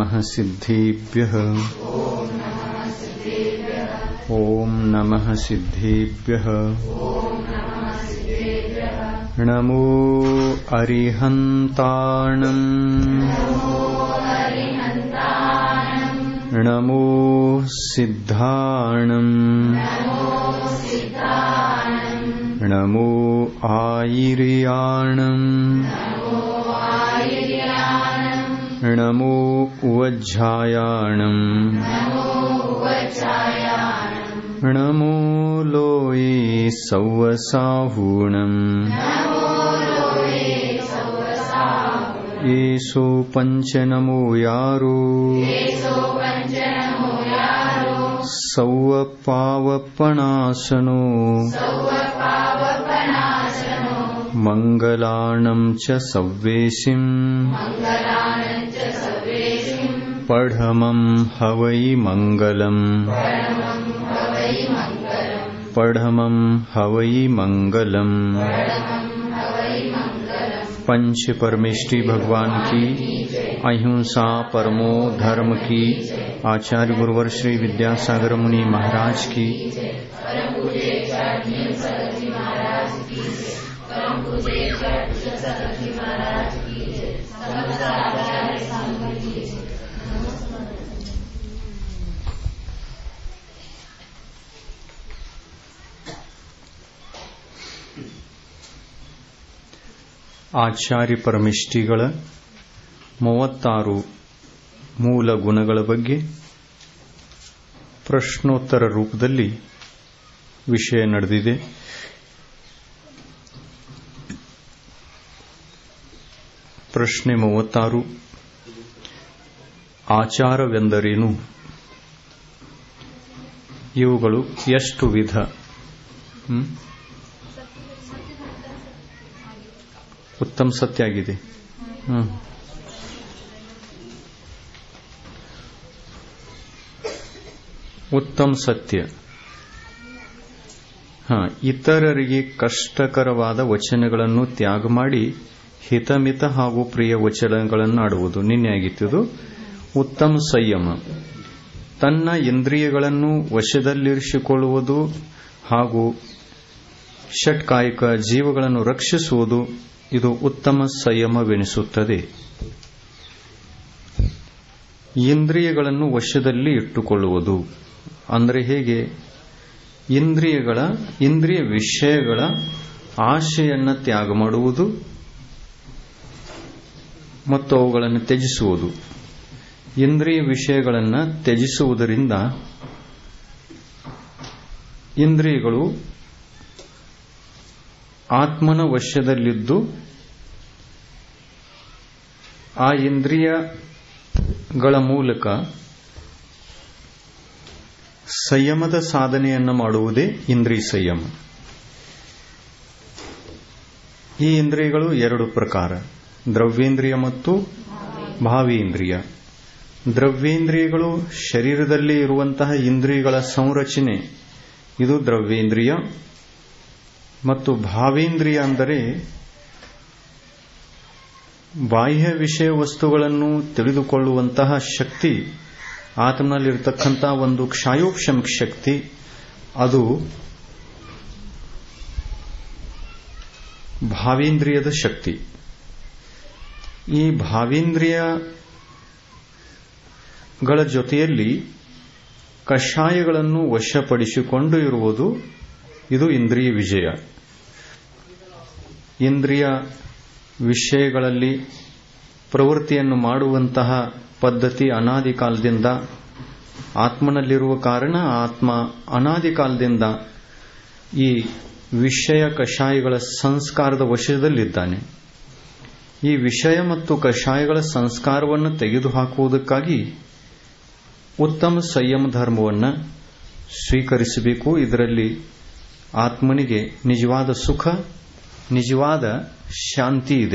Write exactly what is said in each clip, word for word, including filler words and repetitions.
ನಮಃ ಸಿದ್ಧೇಭ್ಯಃ ಓಂ ನಮಃ ಸಿದ್ಧೇಭ್ಯಃ ನಮೋ ಅರಿಹಂತಾಣಂ ನಮೋ ಸಿದ್ಧಾಣಂ ನಮೋ ಆಯಿರ್ಯಾಣಂ ನಮೋ ಉವಜ್ಜಾಯಾಣಂ ನಮೋ ಲೋಯೇ ಸವ್ವಸಾಹೂಣಂ ಏಸೋ ಪಂಚನಮೋ ಯಾರೋ ಸವ್ವ ಪಾವಪಣಾಸನೋ ಮಂಗಲಾಣಂ ಚ ಸವ್ವೇಸಿಂ ಪಢಮಂ ಹವೈ ಮಂಗಲಂ ಪಢಮಂ ಹವೈ ಮಂಗಲಂ पंच परमेष्टि भगवान की अहिंसा परमो धर्म की आचार्य गुरुवर श्री विद्यासागर मुनि महाराज की ಆಚಾರ್ಯ ಪರಮಿಷ್ಠಿಗಳ ಮೂವತ್ತಾರು ಮೂಲ ಗುಣಗಳ ಬಗ್ಗೆ ಪ್ರಶ್ನೋತ್ತರ ರೂಪದಲ್ಲಿ ವಿಷಯ ನಡೆದಿದೆ. ಪ್ರಶ್ನೆ ಮೂವತ್ತಾರು, ಆಚಾರವೆಂದರೇನು? ಇವುಗಳು ಎಷ್ಟು ವಿಧ? ಹ್ಮ್ ಉತ್ತಮ ಸತ್ಯ ಆಗಿದೆ. ಹ್ಮ್ ಉತ್ತಮ ಸತ್ಯ. ಹ ಇತರರಿಗೆ ಕಷ್ಟಕರವಾದ ವಚನಗಳನ್ನು ತ್ಯಾಗ ಮಾಡಿ ಹಿತಮಿತ ಹಾಗೂ ಪ್ರಿಯ ವಚನಗಳನ್ನು ಆಡುವುದು. ನಿನ್ನೆ ಆಗಿತ್ತು. ಉತ್ತಮ ಸಂಯಮ, ತನ್ನ ಇಂದ್ರಿಯಗಳನ್ನು ವಶದಲ್ಲಿರಿಸಿಕೊಳ್ಳುವುದು ಹಾಗೂ ಷಟ್ಕಾಯಿಕ ಜೀವಗಳನ್ನು ರಕ್ಷಿಸುವುದು. ಇದು ಉತ್ತಮ ಸಂಯಮವೆನಿಸುತ್ತದೆ. ಇಂದ್ರಿಯಗಳನ್ನು ವಶದಲ್ಲಿ ಇಟ್ಟುಕೊಳ್ಳುವುದು ಅಂದರೆ ಹೇಗೆ? ಇಂದ್ರಿಯಗಳ ಇಂದ್ರಿಯ ವಿಷಯಗಳ ಆಶೆಯನ್ನು ತ್ಯಾಗ ಮಾಡುವುದು ಮತ್ತು ಅವುಗಳನ್ನು ತ್ಯಜಿಸುವುದು. ಇಂದ್ರಿಯ ವಿಷಯಗಳನ್ನು ತ್ಯಜಿಸುವುದರಿಂದ ಇಂದ್ರಿಯಗಳು ಆತ್ಮನ ವಶದಲ್ಲಿದ್ದು ಆ ಇಂದ್ರಿಯಗಳ ಮೂಲಕ ಸಂಯಮದ ಸಾಧನೆಯನ್ನು ಮಾಡುವುದೇ ಇಂದ್ರಿಯ ಸಂಯಮ. ಈ ಇಂದ್ರಿಯಗಳು ಎರಡು ಪ್ರಕಾರ, ದ್ರವ್ಯೇಂದ್ರಿಯ ಮತ್ತು ಭಾವೇಂದ್ರಿಯ. ದ್ರವ್ಯೇಂದ್ರಿಯಗಳು ಶರೀರದಲ್ಲಿ ಇರುವಂತಹ ಇಂದ್ರಿಯಗಳ ಸಂರಚನೆ, ಇದು ದ್ರವ್ಯೇಂದ್ರಿಯ. ಮತ್ತು ಭಾವೇಂದ್ರಿಯ ಅಂದರೆ ಬಾಹ್ಯ ವಿಷಯ ವಸ್ತುಗಳನ್ನು ತಿಳಿದುಕೊಳ್ಳುವಂತಹ ಶಕ್ತಿ, ಆತ್ಮನಲ್ಲಿರತಕ್ಕಂತಹ ಒಂದು ಕ್ಷಾಯೋಕ್ಷಮ ಶಕ್ತಿ. ಅದು ಭಾವೇಂದ್ರಿಯದ ಶಕ್ತಿ. ಈ ಭಾವೇಂದ್ರಿಯಗಳ ಜೊತೆಯಲ್ಲಿ ಕಷಾಯಗಳನ್ನು ವಶಪಡಿಸಿಕೊಂಡು ಇರುವುದು, ಇದು ಇಂದ್ರಿಯ ವಿಜಯ. ಇಂದ್ರಿಯ ವಿಷಯಗಳಲ್ಲಿ ಪ್ರವೃತ್ತಿಯನ್ನು ಮಾಡುವಂತಹ ಪದ್ಧತಿ ಅನಾದಿ ಕಾಲದಿಂದ ಆತ್ಮನಲ್ಲಿರುವ ಕಾರಣ ಆತ್ಮ ಅನಾದಿ ಕಾಲದಿಂದ ಈ ವಿಷಯ ಕಷಾಯಗಳ ಸಂಸ್ಕಾರದ ವಶದಲ್ಲಿದ್ದಾನೆ. ಈ ವಿಷಯ ಮತ್ತು ಕಷಾಯಗಳ ಸಂಸ್ಕಾರವನ್ನು ತೆಗೆದುಹಾಕುವುದಕ್ಕಾಗಿ ಉತ್ತಮ ಸಂಯಮ ಧರ್ಮವನ್ನು ಸ್ವೀಕರಿಸಬೇಕು. ಇದರಲ್ಲಿ ಆತ್ಮನಿಗೆ ನಿಜವಾದ ಸುಖ, ನಿಜವಾದ ಶಾಂತಿ ಇದೆ.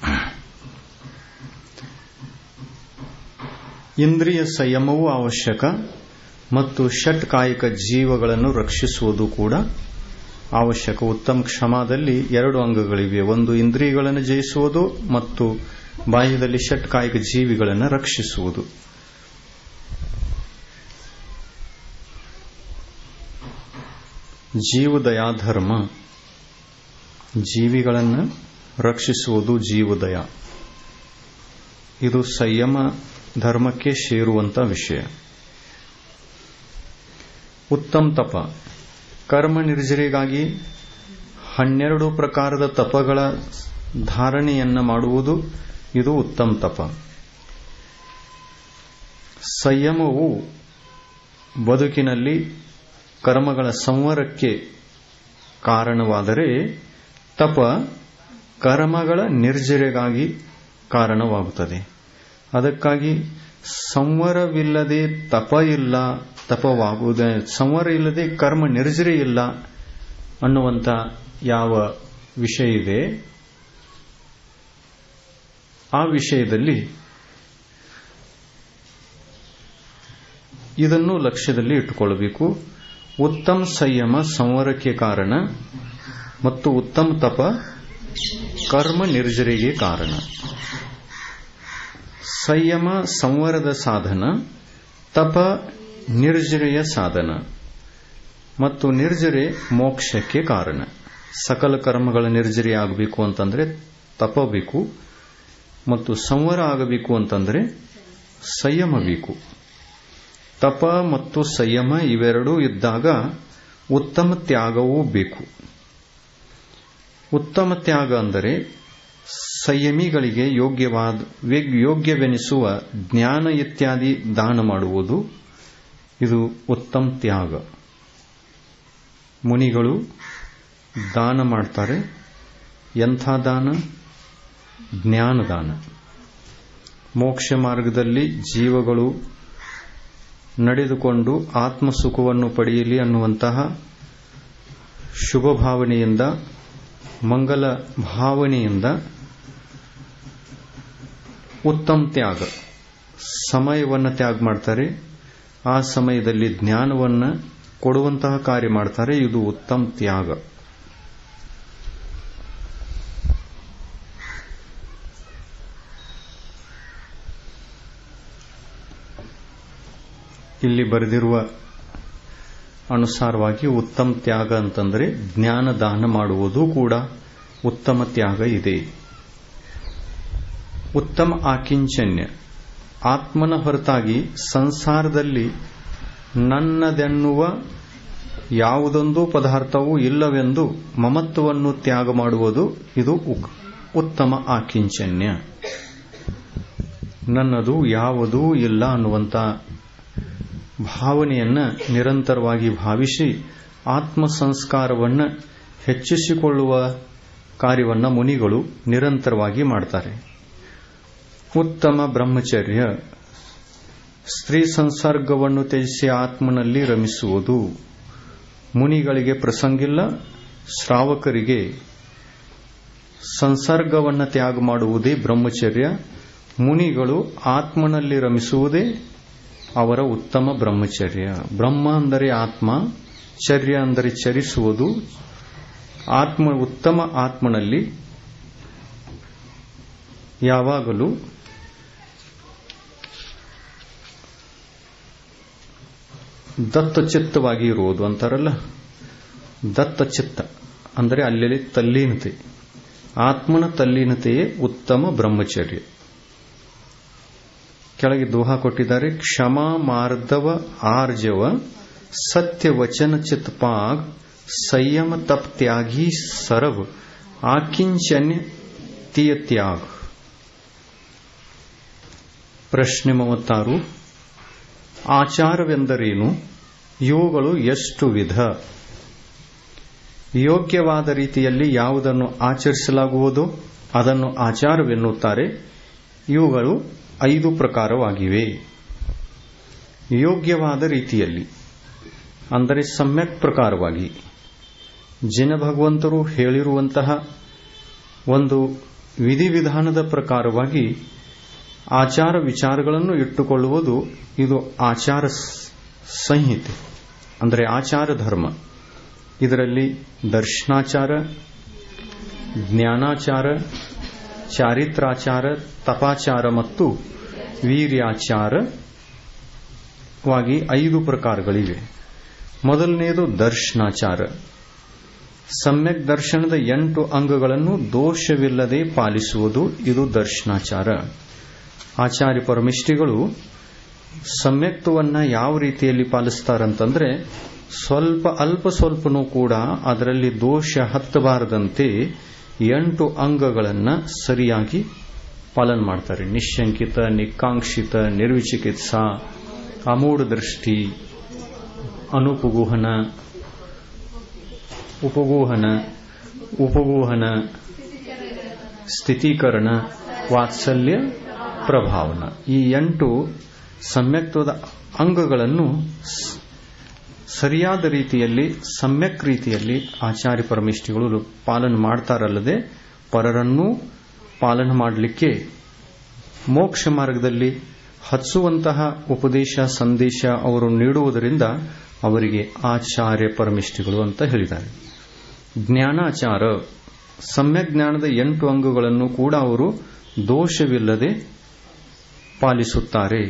ಇಂದ್ರಿಯ ಸಂಯಮವೂ ಅವಶ್ಯಕ ಮತ್ತು ಷಟ್ಕಾಯಿಕ ಜೀವಗಳನ್ನು ರಕ್ಷಿಸುವುದು ಕೂಡ ಅವಶ್ಯಕ. ಉತ್ತಮ ಕ್ಷಮಾದಲ್ಲಿ ಎರಡು ಅಂಗಗಳಿವೆ, ಒಂದು ಇಂದ್ರಿಯಗಳನ್ನು ಜಯಿಸುವುದು ಮತ್ತು ಬಾಹ್ಯದಲ್ಲಿ ಷಟ್ಕಾಯಿಕ ಜೀವಿಗಳನ್ನು ರಕ್ಷಿಸುವುದು. ಜೀವದಯಾ ಧರ್ಮ, ಜೀವಿಗಳನ್ನು ರಕ್ಷಿಸುವುದು ಜೀವದಯ. ಇದು ಸಂಯಮ ಧರ್ಮಕ್ಕೆ ಸೇರುವಂತ ವಿಷಯ. ಉತ್ತಮ ತಪ, ಕರ್ಮ ನಿರ್ಜರಿಗಾಗಿ ಹನ್ನೆರಡು ಪ್ರಕಾರದ ತಪಗಳ ಧಾರಣೆಯನ್ನ ಮಾಡುವುದು, ಇದು ಉತ್ತಮ ತಪ. ಸಂಯಮವು ಬದುಕಿನಲ್ಲಿ ಕರ್ಮಗಳ ಸಂವರಕ್ಕೆ ಕಾರಣವಾದರೆ, ತಪ ಕರ್ಮಗಳ ನಿರ್ಜರೆಗಾಗಿ ಕಾರಣವಾಗುತ್ತದೆ. ಅದಕ್ಕಾಗಿ ಸಂವರವಿಲ್ಲದೆ ತಪ ಇಲ್ಲ, ತಪವಾಗುವುದೇ ಸಂವರ ಇಲ್ಲದೆ ಕರ್ಮ ನಿರ್ಜರೆ ಇಲ್ಲ ಅನ್ನುವಂಥ ಯಾವ ವಿಷಯ ಇದೆ, ಆ ವಿಷಯದಲ್ಲಿ ಇದನ್ನು ಲಕ್ಷ್ಯದಲ್ಲಿ ಇಟ್ಟುಕೊಳ್ಳಬೇಕು. ಉತ್ತಮ ಸಂಯಮ ಸಂವರಕ್ಕೆ ಕಾರಣ ಮತ್ತು ಉತ್ತಮ ತಪ ಕರ್ಮ ನಿರ್ಜರೆಗೆ ಕಾರಣ. ಸಂಯಮ ಸಂವರದ ಸಾಧನ, ತಪ ನಿರ್ಜರೆಯ ಸಾಧನ ಮತ್ತು ನಿರ್ಜರೆ ಮೋಕ್ಷಕ್ಕೆ ಕಾರಣ. ಸಕಲ ಕರ್ಮಗಳ ನಿರ್ಜರೆ ಆಗಬೇಕು ಅಂತಂದ್ರೆ ತಪ ಬೇಕು, ಮತ್ತು ಸಂವರ ಆಗಬೇಕು ಅಂತಂದ್ರೆ ಸಂಯಮ ಬೇಕು. ತಪ ಮತ್ತು ಸಂಯಮ ಇವೆರಡೂ ಇದ್ದಾಗ ಉತ್ತಮ ತ್ಯಾಗವೂ ಬೇಕು. ಉತ್ತಮ ತ್ಯಾಗ ಅಂದರೆ ಸಂಯಮಿಗಳಿಗೆ ಯೋಗ್ಯವಾದ ಯೋಗ್ಯವೆನಿಸುವ ಜ್ಞಾನ ಇತ್ಯಾದಿ ದಾನ ಮಾಡುವುದು, ಇದು ಉತ್ತಮ ತ್ಯಾಗ. ಮುನಿಗಳು ದಾನ ಮಾಡ್ತಾರೆ. ಎಂಥ ದಾನ? ಜ್ಞಾನದಾನ. ಮೋಕ್ಷ ಮಾರ್ಗದಲ್ಲಿ ಜೀವಗಳು ನಡೆದುಕೊಂಡು ಆತ್ಮಸುಖವನ್ನು ಪಡೆಯಲಿ ಅನ್ನುವಂತಹ ಶುಭ ಭಾವನೆಯಿಂದ, ಮಂಗಲ ಭಾವನೆಯಿಂದ ಉತ್ತಮ ತ್ಯಾಗ, ಸಮಯವನ್ನು ತ್ಯಾಗ ಮಾಡ್ತಾರೆ. ಆ ಸಮಯದಲ್ಲಿ ಜ್ಞಾನವನ್ನು ಕೊಡುವಂತಹ ಕಾರ್ಯ ಮಾಡ್ತಾರೆ. ಇದು ಉತ್ತಮ ತ್ಯಾಗ. ಇಲ್ಲಿ ಬರೆದಿರುವ ಅನುಸಾರವಾಗಿ ಉತ್ತಮ ತ್ಯಾಗ ಅಂತಂದರೆ ಜ್ಞಾನ ದಾನ ಮಾಡುವುದು ಕೂಡ ಉತ್ತಮ ತ್ಯಾಗ ಇದೆ. ಉತ್ತಮ ಆಕಿಂಚನ್ಯ, ಆತ್ಮನ ಹೊರತಾಗಿ ಸಂಸಾರದಲ್ಲಿ ನನ್ನದೆನ್ನುವ ಯಾವುದೊಂದು ಪದಾರ್ಥವೂ ಇಲ್ಲವೆಂದು ಮಮತ್ವವನ್ನು ತ್ಯಾಗ ಮಾಡುವುದು, ಇದು ಉತ್ತಮ ಆಕಿಂಚನ್ಯ. ನನ್ನದು ಯಾವುದೂ ಇಲ್ಲ ಅನ್ನುವಂಥ ಭಾವನೆಯನ್ನ ನಿರಂತರವಾಗಿ ಭಾವಿಸಿ ಆತ್ಮ ಸಂಸ್ಕಾರವನ್ನು ಹೆಚ್ಚಿಸಿಕೊಳ್ಳುವ ಕಾರ್ಯವನ್ನು ಮುನಿಗಳು ನಿರಂತರವಾಗಿ ಮಾಡ್ತಾರೆ. ಉತ್ತಮ ಬ್ರಹ್ಮಚರ್ಯ, ಸ್ತ್ರೀ ಸಂಸರ್ಗವನ್ನು ತ್ಯಜಿಸಿ ಆತ್ಮನಲ್ಲಿ ರಮಿಸುವುದು. ಮುನಿಗಳಿಗೆ ಪ್ರಸಂಗಿಲ್ಲ, ಶ್ರಾವಕರಿಗೆ ಸಂಸರ್ಗವನ್ನು ತ್ಯಾಗ ಮಾಡುವುದೇ ಬ್ರಹ್ಮಚರ್ಯ. ಮುನಿಗಳು ಆತ್ಮನಲ್ಲಿ ರಮಿಸುವುದೇ ಅವರ ಉತ್ತಮ ಬ್ರಹ್ಮಚರ್ಯ. ಬ್ರಹ್ಮ ಅಂದರೆ ಆತ್ಮ, ಚರ್ಯ ಅಂದರೆ ಚರಿಸುವುದು. ಆತ್ಮ ಉತ್ತಮ ಆತ್ಮನಲ್ಲಿ ಯಾವಾಗಲೂ ದತ್ತಚಿತ್ತವಾಗಿ ಇರುವುದು ಅಂತಾರಲ್ಲ, ದತ್ತಚಿತ್ತ ಅಂದರೆ ಅಲ್ಲಿ ತಲ್ಲೀನತೆ, ಆತ್ಮನ ತಲ್ಲೀನತೆಯೇ ಉತ್ತಮ ಬ್ರಹ್ಮಚರ್ಯ. ಕೆಳಗೆ ದೋಹಾ ಕೊಟ್ಟಿದ್ದಾರೆ. ಕ್ಷಮ ಮಾರ್ದವ ಆರ್ಜವ ಸತ್ಯ ವಚನ ಚಿತ್ಪಾಗ್ ಸಂಯಮ ತಪ್ ತ್ಯಾಗಿ ಸರ್ವ ಆಕಿಂಚನ್ಯ ತೀಯ ತ್ಯಾಗ. ಪ್ರಶ್ನೆ ಮೂವತ್ತಾರು. ಆಚಾರವೆಂದರೇನು? ಇವುಗಳು ಎಷ್ಟು ವಿಧ? ಯೋಗ್ಯವಾದ ರೀತಿಯಲ್ಲಿ ಯಾವುದನ್ನು ಆಚರಿಸಲಾಗುವುದೋ ಅದನ್ನು ಆಚಾರವೆನ್ನುತ್ತಾರೆ. ಇವುಗಳು ಐದು ಪ್ರಕಾರವಾಗಿವೆ. ಯೋಗ್ಯವಾದ ರೀತಿಯಲ್ಲಿ ಅಂದರೆ ಸಮ್ಯಕ್ ಪ್ರಕಾರವಾಗಿ ಜಿನ ಭಗವಂತರು ಹೇಳಿರುವಂತಹ ಒಂದು ವಿಧಿವಿಧಾನದ ಪ್ರಕಾರವಾಗಿ ಆಚಾರ ವಿಚಾರಗಳನ್ನು ಇಟ್ಟುಕೊಳ್ಳುವುದು, ಇದು ಆಚಾರ ಸಂಹಿತೆ ಅಂದರೆ ಆಚಾರ ಧರ್ಮ. ಇದರಲ್ಲಿ ದರ್ಶನಾಚಾರ, ಜ್ಞಾನಾಚಾರ, ಚಾರಿತ್ರಾಚಾರ, ತಪಾಚಾರ ಮತ್ತು ವೀರ್ಯಾಚಾರವಾಗಿ ಐದು ಪ್ರಕಾರಗಳಿವೆ. ಮೊದಲನೆಯದು ದರ್ಶನಾಚಾರ. ಸಮ್ಯಕ್ ದರ್ಶನದ ಎಂಟು ಅಂಗಗಳನ್ನು ದೋಷವಿಲ್ಲದೆ ಪಾಲಿಸುವುದು, ಇದು ದರ್ಶನಾಚಾರ. ಆಚಾರ್ಯ ಪರಮಿಷ್ಠಿಗಳು ಸಮ್ಯಕ್ತವನ್ನ ಯಾವ ರೀತಿಯಲ್ಲಿ ಪಾಲಿಸ್ತಾರಂತಂದ್ರೆ, ಸ್ವಲ್ಪ ಅಲ್ಪ ಸ್ವಲ್ಪನೂ ಕೂಡ ಅದರಲ್ಲಿ ದೋಷ ಹತ್ತಬಾರದಂತೆ ಎಂಟು ಅಂಗಗಳನ್ನು ಸರಿಯಾಗಿ ಪಾಲನೆ ಮಾಡ್ತಾರೆ. ನಿಶಂಕಿತ, ನಿಕಾಂಕ್ಷಿತ, ನಿರ್ವಿಚಿಕಿತ್ಸ, ಅಮೂಢ ದೃಷ್ಟಿ, ಅನುಪಗುಹನ, ಉಪಗೋಹನ, ಉಪಗೋಹನ, ಸ್ಥಿತೀಕರಣ, ವಾತ್ಸಲ್ಯ, ಪ್ರಭಾವನ. ಈ ಎಂಟು ಸಮ್ಯಕ್ತದ ಅಂಗಗಳನ್ನು ಸರಿಯಾದ ರೀತಿಯಲ್ಲಿ, ಸಮ್ಯಕ್ ರೀತಿಯಲ್ಲಿ ಆಚಾರ್ಯ ಪರಮಿಷ್ಠಿಗಳು ಪಾಲನೆ ಮಾಡ್ತಾರಲ್ಲದೆ ಪರರನ್ನೂ ಪಾಲನೆ ಮಾಡಲಿಕ್ಕೆ ಮೋಕ್ಷ ಮಾರ್ಗದಲ್ಲಿ ಹಚ್ಚುವಂತಹ ಉಪದೇಶ ಸಂದೇಶ ಅವರು ನೀಡುವುದರಿಂದ ಅವರಿಗೆ ಆಚಾರ್ಯ ಪರಮಿಷ್ಠಿಗಳು ಅಂತ ಹೇಳಿದ್ದಾರೆ. ಜ್ಞಾನಾಚಾರ, ಸಮ್ಯಕ್ ಜ್ಞಾನದ ಎಂಟು ಅಂಗಗಳನ್ನು ಕೂಡ ಅವರು ದೋಷವಿಲ್ಲದೆ ಪಾಲಿಸುತ್ತಾರೆ.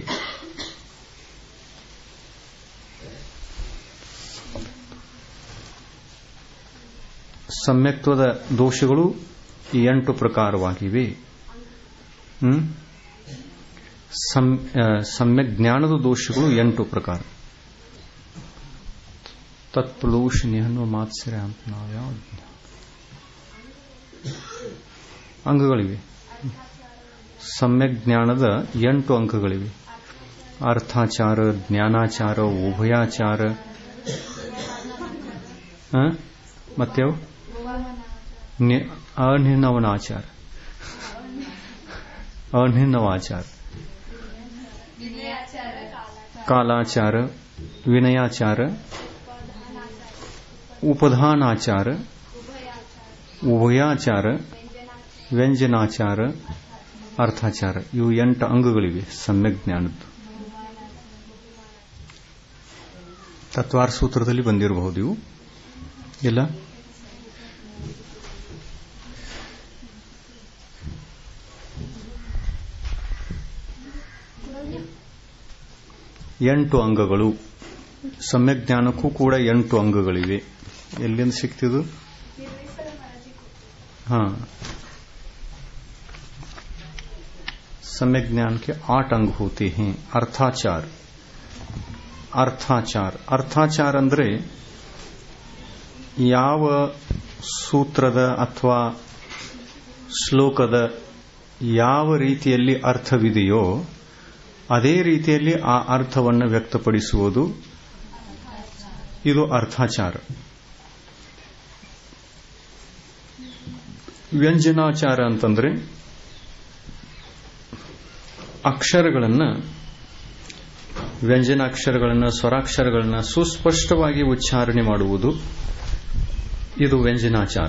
ಸಮ್ಯಕ್ತ್ವದ ದೋಷಗಳು ಎಂಟು ಪ್ರಕಾರವಾಗಿವೆ. ಸಮ್ಯಕ್ ಜ್ಞಾನದ ದೋಷಗಳು ಎಂಟು ಪ್ರಕಾರ. ತತ್ಪ್ರದೋಷಣೆಯನ್ನು ಮಾತ್ಸರ್ಯ ಅಂತ ನಾವ್ಯಾವ ಅಂಗಗಳಿವೆ. ಸಮ್ಯಕ್ ಜ್ಞಾನದ ಎಂಟು ಅಂಕಗಳಿವೆ. ಅರ್ಥಾಚಾರ, ಜ್ಞಾನಾಚಾರ, ಉಭಯಾಚಾರ, ಮತ್ತೆವು ಅನಿರ್ನವನಾಚಾರ, ಅನಿರ್ನವಾಚಾರ, ಕಾಲಾಚಾರ, ವಿನಯಾಚಾರ, ಉಪಧಾನಾಚಾರ, ಉಭಯಾಚಾರ, ವ್ಯಂಜನಾಚಾರ, ಅರ್ಥಾಚಾರ. ಇವು ಎಂಟು ಅಂಗಗಳಿವೆ ಸಮ್ಯಕ್ ಜ್ಞಾನದ್ದು. ತತ್ವಾರ್ ಸೂತ್ರದಲ್ಲಿ ಬಂದಿರಬಹುದು ಇವು ಇಲ್ಲ. ಎಂಟು ಅಂಗಗಳು. ಸಮ್ಯಕ್ ಜ್ಞಾನಕ್ಕೂ ಕೂಡ ಎಂಟು ಅಂಗಗಳಿವೆ. ಎಲ್ಲಿಂದ ಸಿಕ್ತಿದು? ಹಾ, सम्यक ज्ञान के आठ अंग होते हैं. अर्थाचार, अर्थाचार अर्थाचार ಅಂದ್ರೆ ಯಾವ ಸೂತ್ರದ ಅಥವಾ ಶ್ಲೋಕದ ಯಾವ ರೀತಿಯಲ್ಲಿ ಅರ್ಥವಿದೆಯೋ ಅದೇ ರೀತಿಯಲ್ಲಿ ಆ ಅರ್ಥವನ್ನು ವ್ಯಕ್ತಪಡಿಸುವುದು, ಇದು ಅರ್ಥಾಚಾರ. ವ್ಯಂಜನಾಚಾರ ಅಂತಂದ್ರೆ ಅಕ್ಷರಗಳನ್ನು, ವ್ಯಂಜನಾಕ್ಷರಗಳನ್ನು, ಸ್ವರಾಕ್ಷರಗಳನ್ನು ಸುಸ್ಪಷ್ಟವಾಗಿ ಉಚ್ಚಾರಣೆ ಮಾಡುವುದು, ಇದು ವ್ಯಂಜನಾಚಾರ.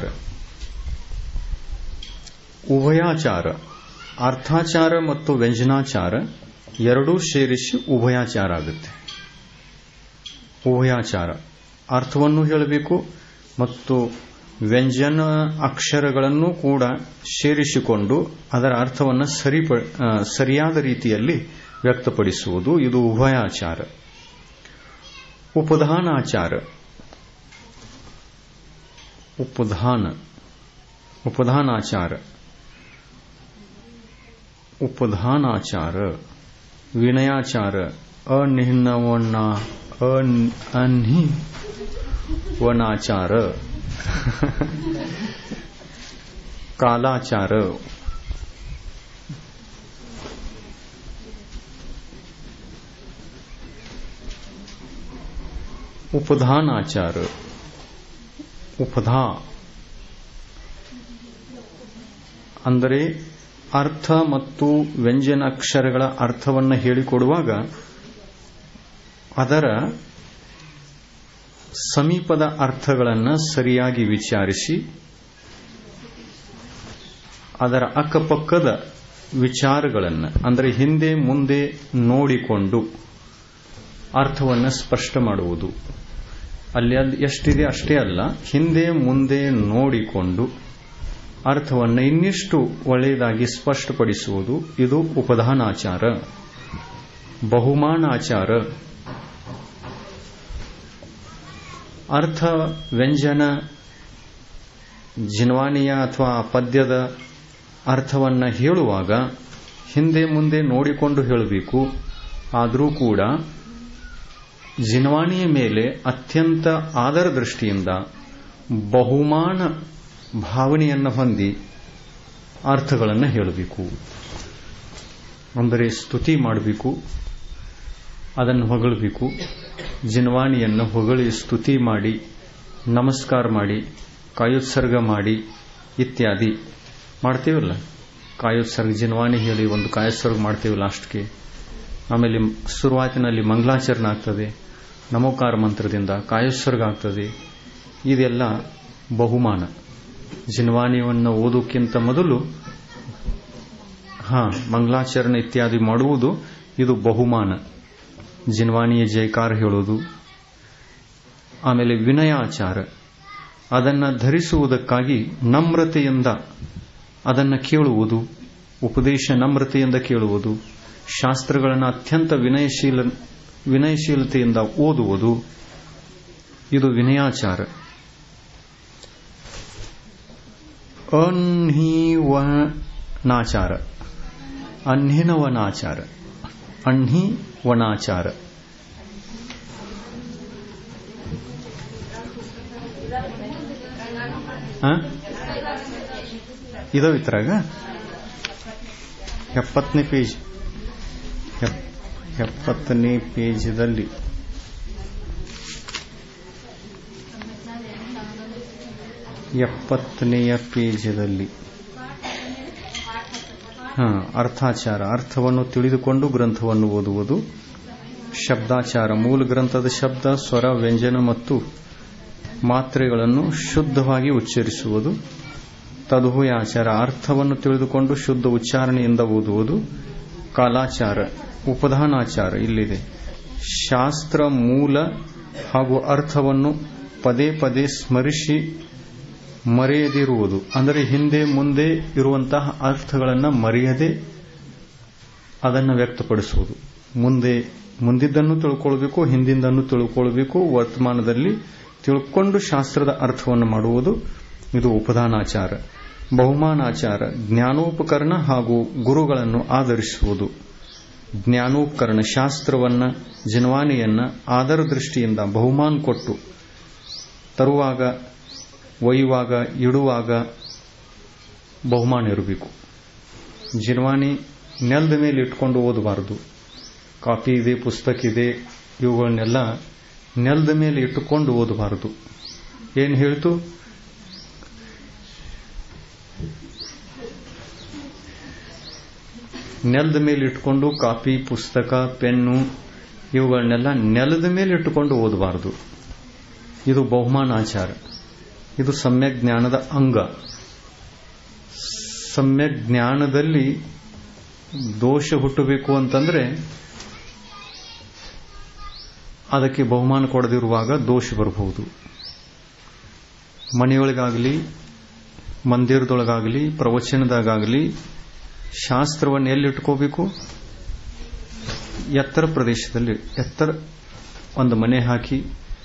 ಉಭಯಾಚಾರ, ಅರ್ಥಾಚಾರ ಮತ್ತು ವ್ಯಂಜನಾಚಾರ ಎರಡೂ ಸೇರಿಸಿ ಉಭಯಾಚಾರ ಆಗುತ್ತೆ. ಉಭಯಾಚಾರ ಅರ್ಥವನ್ನು ಹೇಳಬೇಕು ಮತ್ತು ವ್ಯಂಜನ ಅಕ್ಷರಗಳನ್ನು ಕೂಡ ಸೇರಿಸಿಕೊಂಡು ಅದರ ಅರ್ಥವನ್ನು ಸರಿ ಸರಿಯಾದ ರೀತಿಯಲ್ಲಿ ವ್ಯಕ್ತಪಡಿಸುವುದು, ಇದು ಉಭಯಾಚಾರ. ಉಪಧಾನಾಚಾರ, ಉಪಧಾನ ಉಪಧಾನಾಚಾರ ಉಪಧಾನಾಚಾರ ವಿನಯಾಚಾರ, ಅನಿಹ್ನವನ ಅನಿಹ್ವನಾಚಾರ, ಕಾಲಾಚಾರ, ಉಪಧಾನಾಚಾರ, ಉಪಧಾ ಅಂದರೆ ಅರ್ಥ ಮತ್ತು ವ್ಯಂಜನಾಕ್ಷರಗಳ ಅರ್ಥವನ್ನು ಹೇಳಿಕೊಡುವಾಗ ಅದರ ಸಮೀಪದ ಅರ್ಥಗಳನ್ನು ಸರಿಯಾಗಿ ವಿಚಾರಿಸಿ ಅದರ ಅಕ್ಕಪಕ್ಕದ ವಿಚಾರಗಳನ್ನು ಅಂದರೆ ಹಿಂದೆ ಮುಂದೆ ನೋಡಿಕೊಂಡು ಅರ್ಥವನ್ನು ಸ್ಪಷ್ಟ ಮಾಡುವುದು. ಅಲ್ಲಿ ಅಲ್ಲಿ ಎಷ್ಟಿದೆ ಅಷ್ಟೇ ಅಲ್ಲ, ಹಿಂದೆ ಮುಂದೆ ನೋಡಿಕೊಂಡು ಅರ್ಥವನ್ನು ಇನ್ನಿಷ್ಟು ಒಳ್ಳೆಯದಾಗಿ ಸ್ಪಷ್ಟಪಡಿಸುವುದು, ಇದು ಉಪಧಾನಾಚಾರ. ಬಹುಮಾನಾಚಾರ, ಅರ್ಥ ವ್ಯಂಜನ ಜಿನ್ವಾನಿಯ ಅಥವಾ ಪದ್ಯದ ಅರ್ಥವನ್ನು ಹೇಳುವಾಗ ಹಿಂದೆ ಮುಂದೆ ನೋಡಿಕೊಂಡು ಹೇಳಬೇಕು. ಆದರೂ ಕೂಡ ಜಿನ್ವಾನಿಯ ಮೇಲೆ ಅತ್ಯಂತ ಆದರ ದೃಷ್ಟಿಯಿಂದ ಬಹುಮಾನ ಭಾವನೆಯನ್ನು ಹೊಂದಿ ಅರ್ಥಗಳನ್ನು ಹೇಳಬೇಕು. ಅಂದರೆ ಸ್ತುತಿ ಮಾಡಬೇಕು, ಅದನ್ನು ಹೊಗಳಬೇಕು. ಜಿನ್ವಾಣಿಯನ್ನು ಹೊಗಳಿ ಸ್ತುತಿ ಮಾಡಿ, ನಮಸ್ಕಾರ ಮಾಡಿ, ಕಾಯೋತ್ಸರ್ಗ ಮಾಡಿ ಇತ್ಯಾದಿ ಮಾಡ್ತೀವಲ್ಲ. ಕಾಯೋತ್ಸರ್ಗ ಜಿನ್ವಾಣಿ ಹೇಳಿ ಒಂದು ಕಾಯೋತ್ಸರ್ಗ ಮಾಡ್ತೀವಿ ಲಾಸ್ಟ್ಗೆ. ಆಮೇಲೆ ಶುರುವಾತಿನಲ್ಲಿ ಮಂಗಲಾಚರಣೆ ಆಗ್ತದೆ, ನಮೋಕಾರ ಮಂತ್ರದಿಂದ ಕಾಯೋತ್ಸರ್ಗ ಆಗ್ತದೆ. ಇದೆಲ್ಲ ಬಹುಮಾನ. ಜಿನ್ವಾಣಿಯನ್ನು ಓದೋಕ್ಕಿಂತ ಮೊದಲು ಹಾ ಮಂಗಲಾಚರಣೆ ಇತ್ಯಾದಿ ಮಾಡುವುದು ಇದು ಬಹುಮಾನ. ಜಿನ್ವಾಣಿಯ ಜಯಕಾರ ಹೇಳೋದು. ಆಮೇಲೆ ವಿನಯಾಚಾರ, ಅದನ್ನು ಧರಿಸುವುದಕ್ಕಾಗಿ ನಮ್ರತೆಯಿಂದ ಅದನ್ನು ಕೇಳುವುದು, ಉಪದೇಶ ನಮ್ರತೆಯಿಂದ ಕೇಳುವುದು, ಶಾಸ್ತ್ರಗಳನ್ನು ಅತ್ಯಂತ ವಿನಯಶೀಲ ವಿನಯಶೀಲತೆಯಿಂದ ಓದುವುದು, ಇದು ವಿನಯಾಚಾರ. ಅನ್ಹಿವನಾಚಾರ, ಅನ್ಹಿನವನಾಚಾರ, ಅನ್ಹಿವನಾಚಾರ. ಇದೋ ಇದ್ರಾಗ ಎಪ್ಪತ್ತನೇ ಪೇಜ್ ಎಪ್ಪತ್ತನೇ ಪೇಜದಲ್ಲಿ ಎಪ್ಪತ್ತನೆಯ ಪೇಜದಲ್ಲಿ ಹ ಅರ್ಥಾಚಾರ, ಅರ್ಥವನ್ನು ತಿಳಿದುಕೊಂಡು ಗ್ರಂಥವನ್ನು ಓದುವುದು. ಶಬ್ದಾಚಾರ, ಮೂಲ ಗ್ರಂಥದ ಶಬ್ದ, ಸ್ವರ, ವ್ಯಂಜನ ಮತ್ತು ಮಾತ್ರೆಗಳನ್ನು ಶುದ್ಧವಾಗಿ ಉಚ್ಚರಿಸುವುದು. ತದ್ಹುಯಾಚಾರ, ಅರ್ಥವನ್ನು ತಿಳಿದುಕೊಂಡು ಶುದ್ಧ ಉಚ್ಚಾರಣೆಯಿಂದ ಓದುವುದು. ಕಾಲಾಚಾರ, ಉಪಧಾನಾಚಾರ ಇಲ್ಲಿದೆ. ಶಾಸ್ತ್ರ ಮೂಲ ಹಾಗೂ ಅರ್ಥವನ್ನು ಪದೇ ಪದೇ ಸ್ಮರಿಸಿ ಮರೆಯದಿರುವುದು. ಅಂದರೆ ಹಿಂದೆ ಮುಂದೆ ಇರುವಂತಹ ಅರ್ಥಗಳನ್ನು ಮರೆಯದೆ ಅದನ್ನು ವ್ಯಕ್ತಪಡಿಸುವುದು. ಮುಂದೆ ಮುಂದಿದ್ದನ್ನು ತಿಳ್ಕೊಳ್ಬೇಕು, ಹಿಂದಿಂದನ್ನು ತಿಳ್ಕೊಳ್ಬೇಕು, ವರ್ತಮಾನದಲ್ಲಿ ತಿಳ್ಕೊಂಡು ಶಾಸ್ತ್ರದ ಅರ್ಥವನ್ನು ಮಾಡುವುದು. ಇದು ಉಪಧಾನಾಚಾರ. ಬಹುಮಾನಾಚಾರ, ಜ್ಞಾನೋಪಕರಣ ಹಾಗೂ ಗುರುಗಳನ್ನು ಆಧರಿಸುವುದು. ಜ್ಞಾನೋಪಕರಣ, ಶಾಸ್ತ್ರವನ್ನ, ಜಿನ್ವಾನಿಯನ್ನ ಆದರ ದೃಷ್ಟಿಯಿಂದ ಬಹುಮಾನ ಕೊಟ್ಟು ತರುವಾಗ, ಒಯ್ಯುವಾಗ, ಇಡುವಾಗ ಬಹುಮಾನ ಇರಬೇಕು. ಜಿನ್ವಾನಿ ನೆಲದ ಮೇಲೆ ಇಟ್ಕೊಂಡು ಓದಬಾರದು. ಕಾಪಿ ಇದೆ, ಪುಸ್ತಕ ಇದೆ, ಇವುಗಳನ್ನೆಲ್ಲ ನೆಲದ ಮೇಲೆ ಇಟ್ಟುಕೊಂಡು ಓದಬಾರದು. ಏನು ಹೇಳ್ತು? ನೆಲದ ಮೇಲೆ ಇಟ್ಕೊಂಡು ಕಾಪಿ, ಪುಸ್ತಕ, ಪೆನ್ನು ಇವುಗಳನ್ನೆಲ್ಲ ನೆಲದ ಮೇಲೆ ಇಟ್ಟುಕೊಂಡು ಓದಬಾರದು. ಇದು ಬಹುಮಾನಾಚಾರ. ಇದು ಸಮ್ಯಕ್ ಜ್ಞಾನದ ಅಂಗ. ಸಮ್ಯಕ್ ಜ್ಞಾನದಲ್ಲಿ ದೋಷ ಹುಟ್ಟಬೇಕು ಅಂತಂದ್ರೆ ಅದಕ್ಕೆ ಬಹುಮಾನ ಕೊಡದಿರುವಾಗ ದೋಷ ಬರಬಹುದು. ಮನೆಯೊಳಗಾಗಲಿ, ಮಂದಿರದೊಳಗಾಗಲಿ, ಪ್ರವಚನದಾಗಲಿ ಶಾಸ್ತ್ರವನ್ನು ಎಲ್ಲಿಟ್ಕೋಬೇಕು? ಎತ್ತರ ಪ್ರದೇಶದಲ್ಲಿ, ಎತ್ತರ ಒಂದು ಮನೆ ಹಾಕಿ,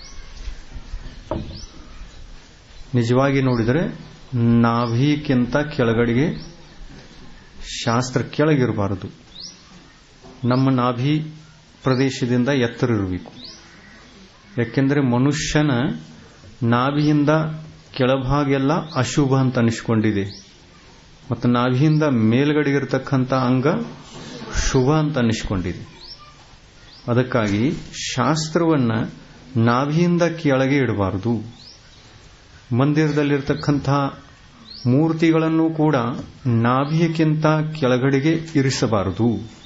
ನಿಜವಾಗಿ ನೋಡಿದರೆ ನಾಭಿಕ್ಕಿಂತ ಕೆಳಗಡೆಗೆ ಶಾಸ್ತ್ರ ಕೆಳಗಿರಬಾರದು. ನಮ್ಮ ನಾಭಿ ಪ್ರದೇಶದಿಂದ ಎತ್ತರ ಇರಬೇಕು. ಯಾಕೆಂದರೆ ಮನುಷ್ಯನ ನಾಭಿಯಿಂದ ಕೆಳಭಾಗೆಲ್ಲ ಅಶುಭ ಅಂತ ಅನಿಸ್ಕೊಂಡಿದೆ, ಮತ್ತು ನಾಭಿಯಿಂದ ಮೇಲ್ಗಡೆಗಿರತಕ್ಕಂಥ ಅಂಗ ಶುಭ ಅಂತ ಅನಿಸ್ಕೊಂಡಿದೆ. ಅದಕ್ಕಾಗಿ ಶಾಸ್ತ್ರವನ್ನ ನಾಭಿಯಿಂದ ಕೆಳಗೆ ಇಡಬಾರದು. ಮಂದಿರದಲ್ಲಿರ್ತಕ್ಕಂಥ ಮೂರ್ತಿಗಳನ್ನು ಕೂಡ ನಾಭಿಯಕ್ಕಿಂತ ಕೆಳಗಡೆಗೆ ಇರಿಸಬಾರದು.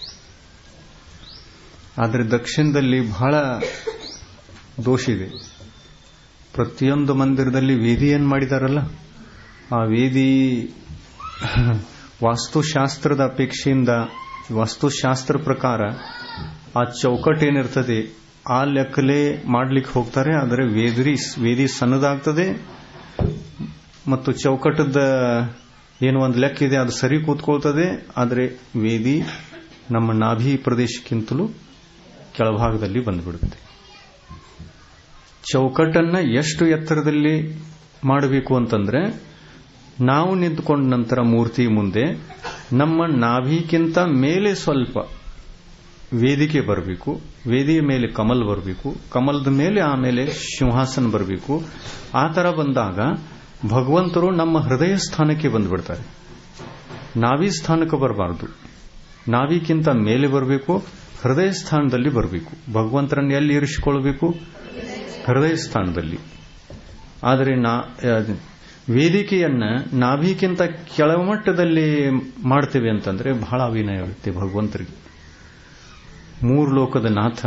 ಆದರೆ ದಕ್ಷಿಣದಲ್ಲಿ ಬಹಳ ದೋಷ ಇದೆ. ಪ್ರತಿಯೊಂದು ಮಂದಿರದಲ್ಲಿ ವೇದಿಯನ್ನು ಮಾಡಿದಾರಲ್ಲ, ಆ ವೇದಿ ವಾಸ್ತುಶಾಸ್ತ್ರದ ಅಪೇಕ್ಷೆಯಿಂದ, ವಾಸ್ತುಶಾಸ್ತ್ರ ಪ್ರಕಾರ ಆ ಚೌಕಟ್ಟೇನಿರ್ತದೆ ಆ ಲೆಕ್ಕಲೇ ಮಾಡ್ಲಿಕ್ಕೆ ಹೋಗ್ತಾರೆ. ಆದರೆ ವೇದಿ ವೇದಿ ಸಣ್ಣದಾಗ್ತದೆ ಮತ್ತು ಚೌಕಟ್ಟದ ಏನು ಒಂದು ಲೆಕ್ಕ ಇದೆ ಅದು ಸರಿ ಕೂತ್ಕೊಳ್ತದೆ. ಆದರೆ ವೇದಿ ನಮ್ಮ ನಾಭಿ ಪ್ರದೇಶಕ್ಕಿಂತಲೂ ಕೆಳಭಾಗದಲ್ಲಿ ಬಂದುಬಿಡುತ್ತೆ. ಚೌಕಟ್ಟನ್ನ ಎಷ್ಟು ಎತ್ತರದಲ್ಲಿ ಮಾಡಬೇಕು ಅಂತಂದ್ರೆ, ನಾವು ನಿಂತುಕೊಂಡ ನಂತರ ಮೂರ್ತಿ ಮುಂದೆ ನಮ್ಮ ನಾಭಿಕ್ಕಿಂತ ಮೇಲೆ ಸ್ವಲ್ಪ ವೇದಿಕೆ ಬರಬೇಕು, ವೇದಿಕೆ ಮೇಲೆ ಕಮಲ್ ಬರಬೇಕು, ಕಮಲದ ಮೇಲೆ ಆಮೇಲೆ ಸಿಂಹಾಸನ ಬರಬೇಕು. ಆ ತರ ಬಂದಾಗ ಭಗವಂತರು ನಮ್ಮ ಹೃದಯ ಸ್ಥಾನಕ್ಕೆ ಬಂದ್ಬಿಡ್ತಾರೆ. ನಾಭಿ ಸ್ಥಾನಕ್ಕೆ ಬರಬಾರದು, ನಾಭಿಕ್ಕಿಂತ ಮೇಲೆ ಬರಬೇಕು, ಹೃದಯ ಸ್ಥಾನದಲ್ಲಿ ಬರಬೇಕು. ಭಗವಂತರನ್ನು ಎಲ್ಲಿ ಇರಿಸಿಕೊಳ್ಳಬೇಕು? ಹೃದಯ ಸ್ಥಾನದಲ್ಲಿ. ಆದರೆ ನಾ ವೇದಿಕೆಯನ್ನ ನಾಭಿಕ್ಕಿಂತ ಕೆಳಮಟ್ಟದಲ್ಲಿ ಮಾಡ್ತೇವೆ ಅಂತಂದ್ರೆ ಬಹಳ ಅವಿನಯ ಆಗುತ್ತೆ ಭಗವಂತರಿಗೆ. ಮೂರು ಲೋಕದ ನಾಥ,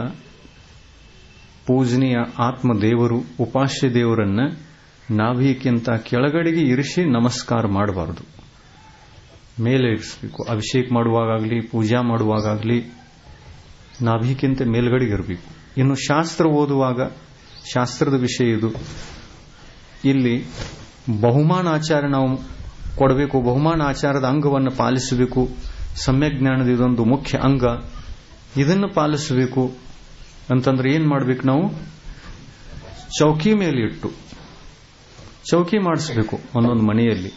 ಪೂಜನೀಯ ಆತ್ಮದೇವರು, ಉಪಾಸ್ಯ ದೇವರನ್ನ ನಾಭಿಕ್ಕಿಂತ ಕೆಳಗಡೆಗೆ ಇರಿಸಿ ನಮಸ್ಕಾರ ಮಾಡಬಾರದು, ಮೇಲೆ ಇರಿಸಬೇಕು. ಅಭಿಷೇಕ ಮಾಡುವಾಗಲಿ ಪೂಜಾ ಮಾಡುವಾಗಲಿ ನಾಭಿಕ್ಕಿಂತ ಮೇಲ್ಗಡೆಗೆ ಇರಬೇಕು. ಇನ್ನು ಶಾಸ್ತ್ರ ಓದುವಾಗ, ಶಾಸ್ತ್ರದ ವಿಷಯ ಇದು, ಇಲ್ಲಿ ಬಹುಮಾನ ಆಚಾರ ನಾವು ಕೊಡಬೇಕು. ಬಹುಮಾನ ಆಚಾರದ ಅಂಗವನ್ನು ಪಾಲಿಸಬೇಕು. ಸಮ್ಯಕ್ ಜ್ಞಾನದ ಇದೊಂದು ಮುಖ್ಯ ಅಂಗ, ಇದನ್ನು ಪಾಲಿಸಬೇಕು ಅಂತಂದ್ರೆ ಏನ್ ಮಾಡ್ಬೇಕು? ನಾವು ಚೌಕಿ ಮೇಲೆ ಇಟ್ಟು ಚೌಕಿ ಮಾಡಿಸಬೇಕು ಒಂದೊಂದು ಮನೆಯಲ್ಲಿ.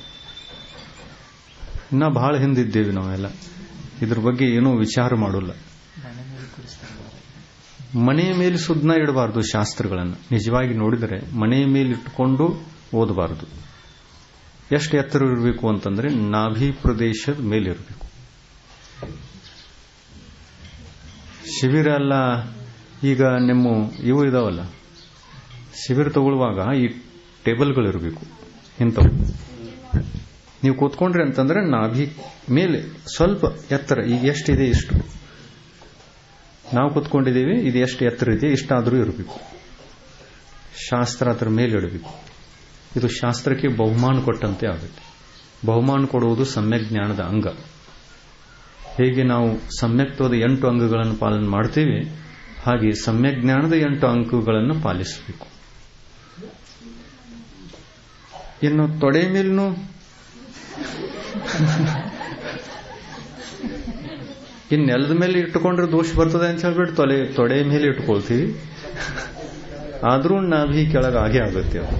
ಇನ್ನ ಬಹಳ ಹಿಂದಿದ್ದೇವೆ ನಾವೆಲ್ಲ, ಇದ್ರ ಬಗ್ಗೆ ಏನೂ ವಿಚಾರ ಮಾಡೋಲ್ಲ. ಮನೆಯ ಮೇಲೆ ಸುದ್ನ ಇಡಬಾರದು ಶಾಸ್ತ್ರಗಳನ್ನು. ನಿಜವಾಗಿ ನೋಡಿದರೆ ಮನೆಯ ಮೇಲೆ ಇಟ್ಟುಕೊಂಡು ಓದಬಾರದು. ಎಷ್ಟು ಎತ್ತರ ಇರಬೇಕು ಅಂತಂದ್ರೆ ನಾಭಿ ಪ್ರದೇಶದ ಮೇಲಿರಬೇಕು. ಶಿಬಿರ ಎಲ್ಲ ಈಗ ನಿಮ್ಮ ಇವು ಇದಾವಲ್ಲ, ಶಿಬಿರ ತಗೊಳ್ಳುವಾಗ ಈ ಟೇಬಲ್ಗಳಿರಬೇಕು ಇಂಥವು. ನೀವು ಕೂತ್ಕೊಂಡ್ರಿ ಅಂತಂದ್ರೆ ನಾಭಿ ಮೇಲೆ ಸ್ವಲ್ಪ ಎತ್ತರ, ಈಗ ಎಷ್ಟಿದೆ ಇಷ್ಟು ನಾವು ಕೂತ್ಕೊಂಡಿದ್ದೀವಿ, ಇದು ಎಷ್ಟು ಎತ್ತರ ಇದೆ ಇಷ್ಟಾದರೂ ಇರಬೇಕು. ಶಾಸ್ತ್ರ ಅದರ ಮೇಲೆ ಇಡಬೇಕು. ಇದು ಶಾಸ್ತ್ರಕ್ಕೆ ಬಹುಮಾನ ಕೊಟ್ಟಂತೆ ಆಗುತ್ತೆ. ಬಹುಮಾನ ಕೊಡುವುದು ಸಮ್ಯಕ್ ಜ್ಞಾನದ ಅಂಗ. ಹೇಗೆ ನಾವು ಸಮ್ಯಕ್ತ್ವದ ಎಂಟು ಅಂಗಗಳನ್ನು ಪಾಲನೆ ಮಾಡ್ತೀವಿ, ಹಾಗೆ ಸಮ್ಯಕ್ ಜ್ಞಾನದ ಎಂಟು ಅಂಗಗಳನ್ನು ಪಾಲಿಸಬೇಕು. ಇನ್ನು ತೊಡೆ ಮೇಲೂ ಇನ್ನು ನೆಲದ ಮೇಲೆ ಇಟ್ಟುಕೊಂಡ್ರೆ ದೋಷ ಬರ್ತದೆ ಅಂತ ಹೇಳ್ಬಿಟ್ಟು ತೊಲೆ ತೊಡೆ ಮೇಲೆ ಇಟ್ಕೊಳ್ತೀವಿ, ಆದ್ರೂ ನಾಭಿ ಕೆಳಗೆ ಹಾಗೆ ಆಗುತ್ತೆ ಅದು.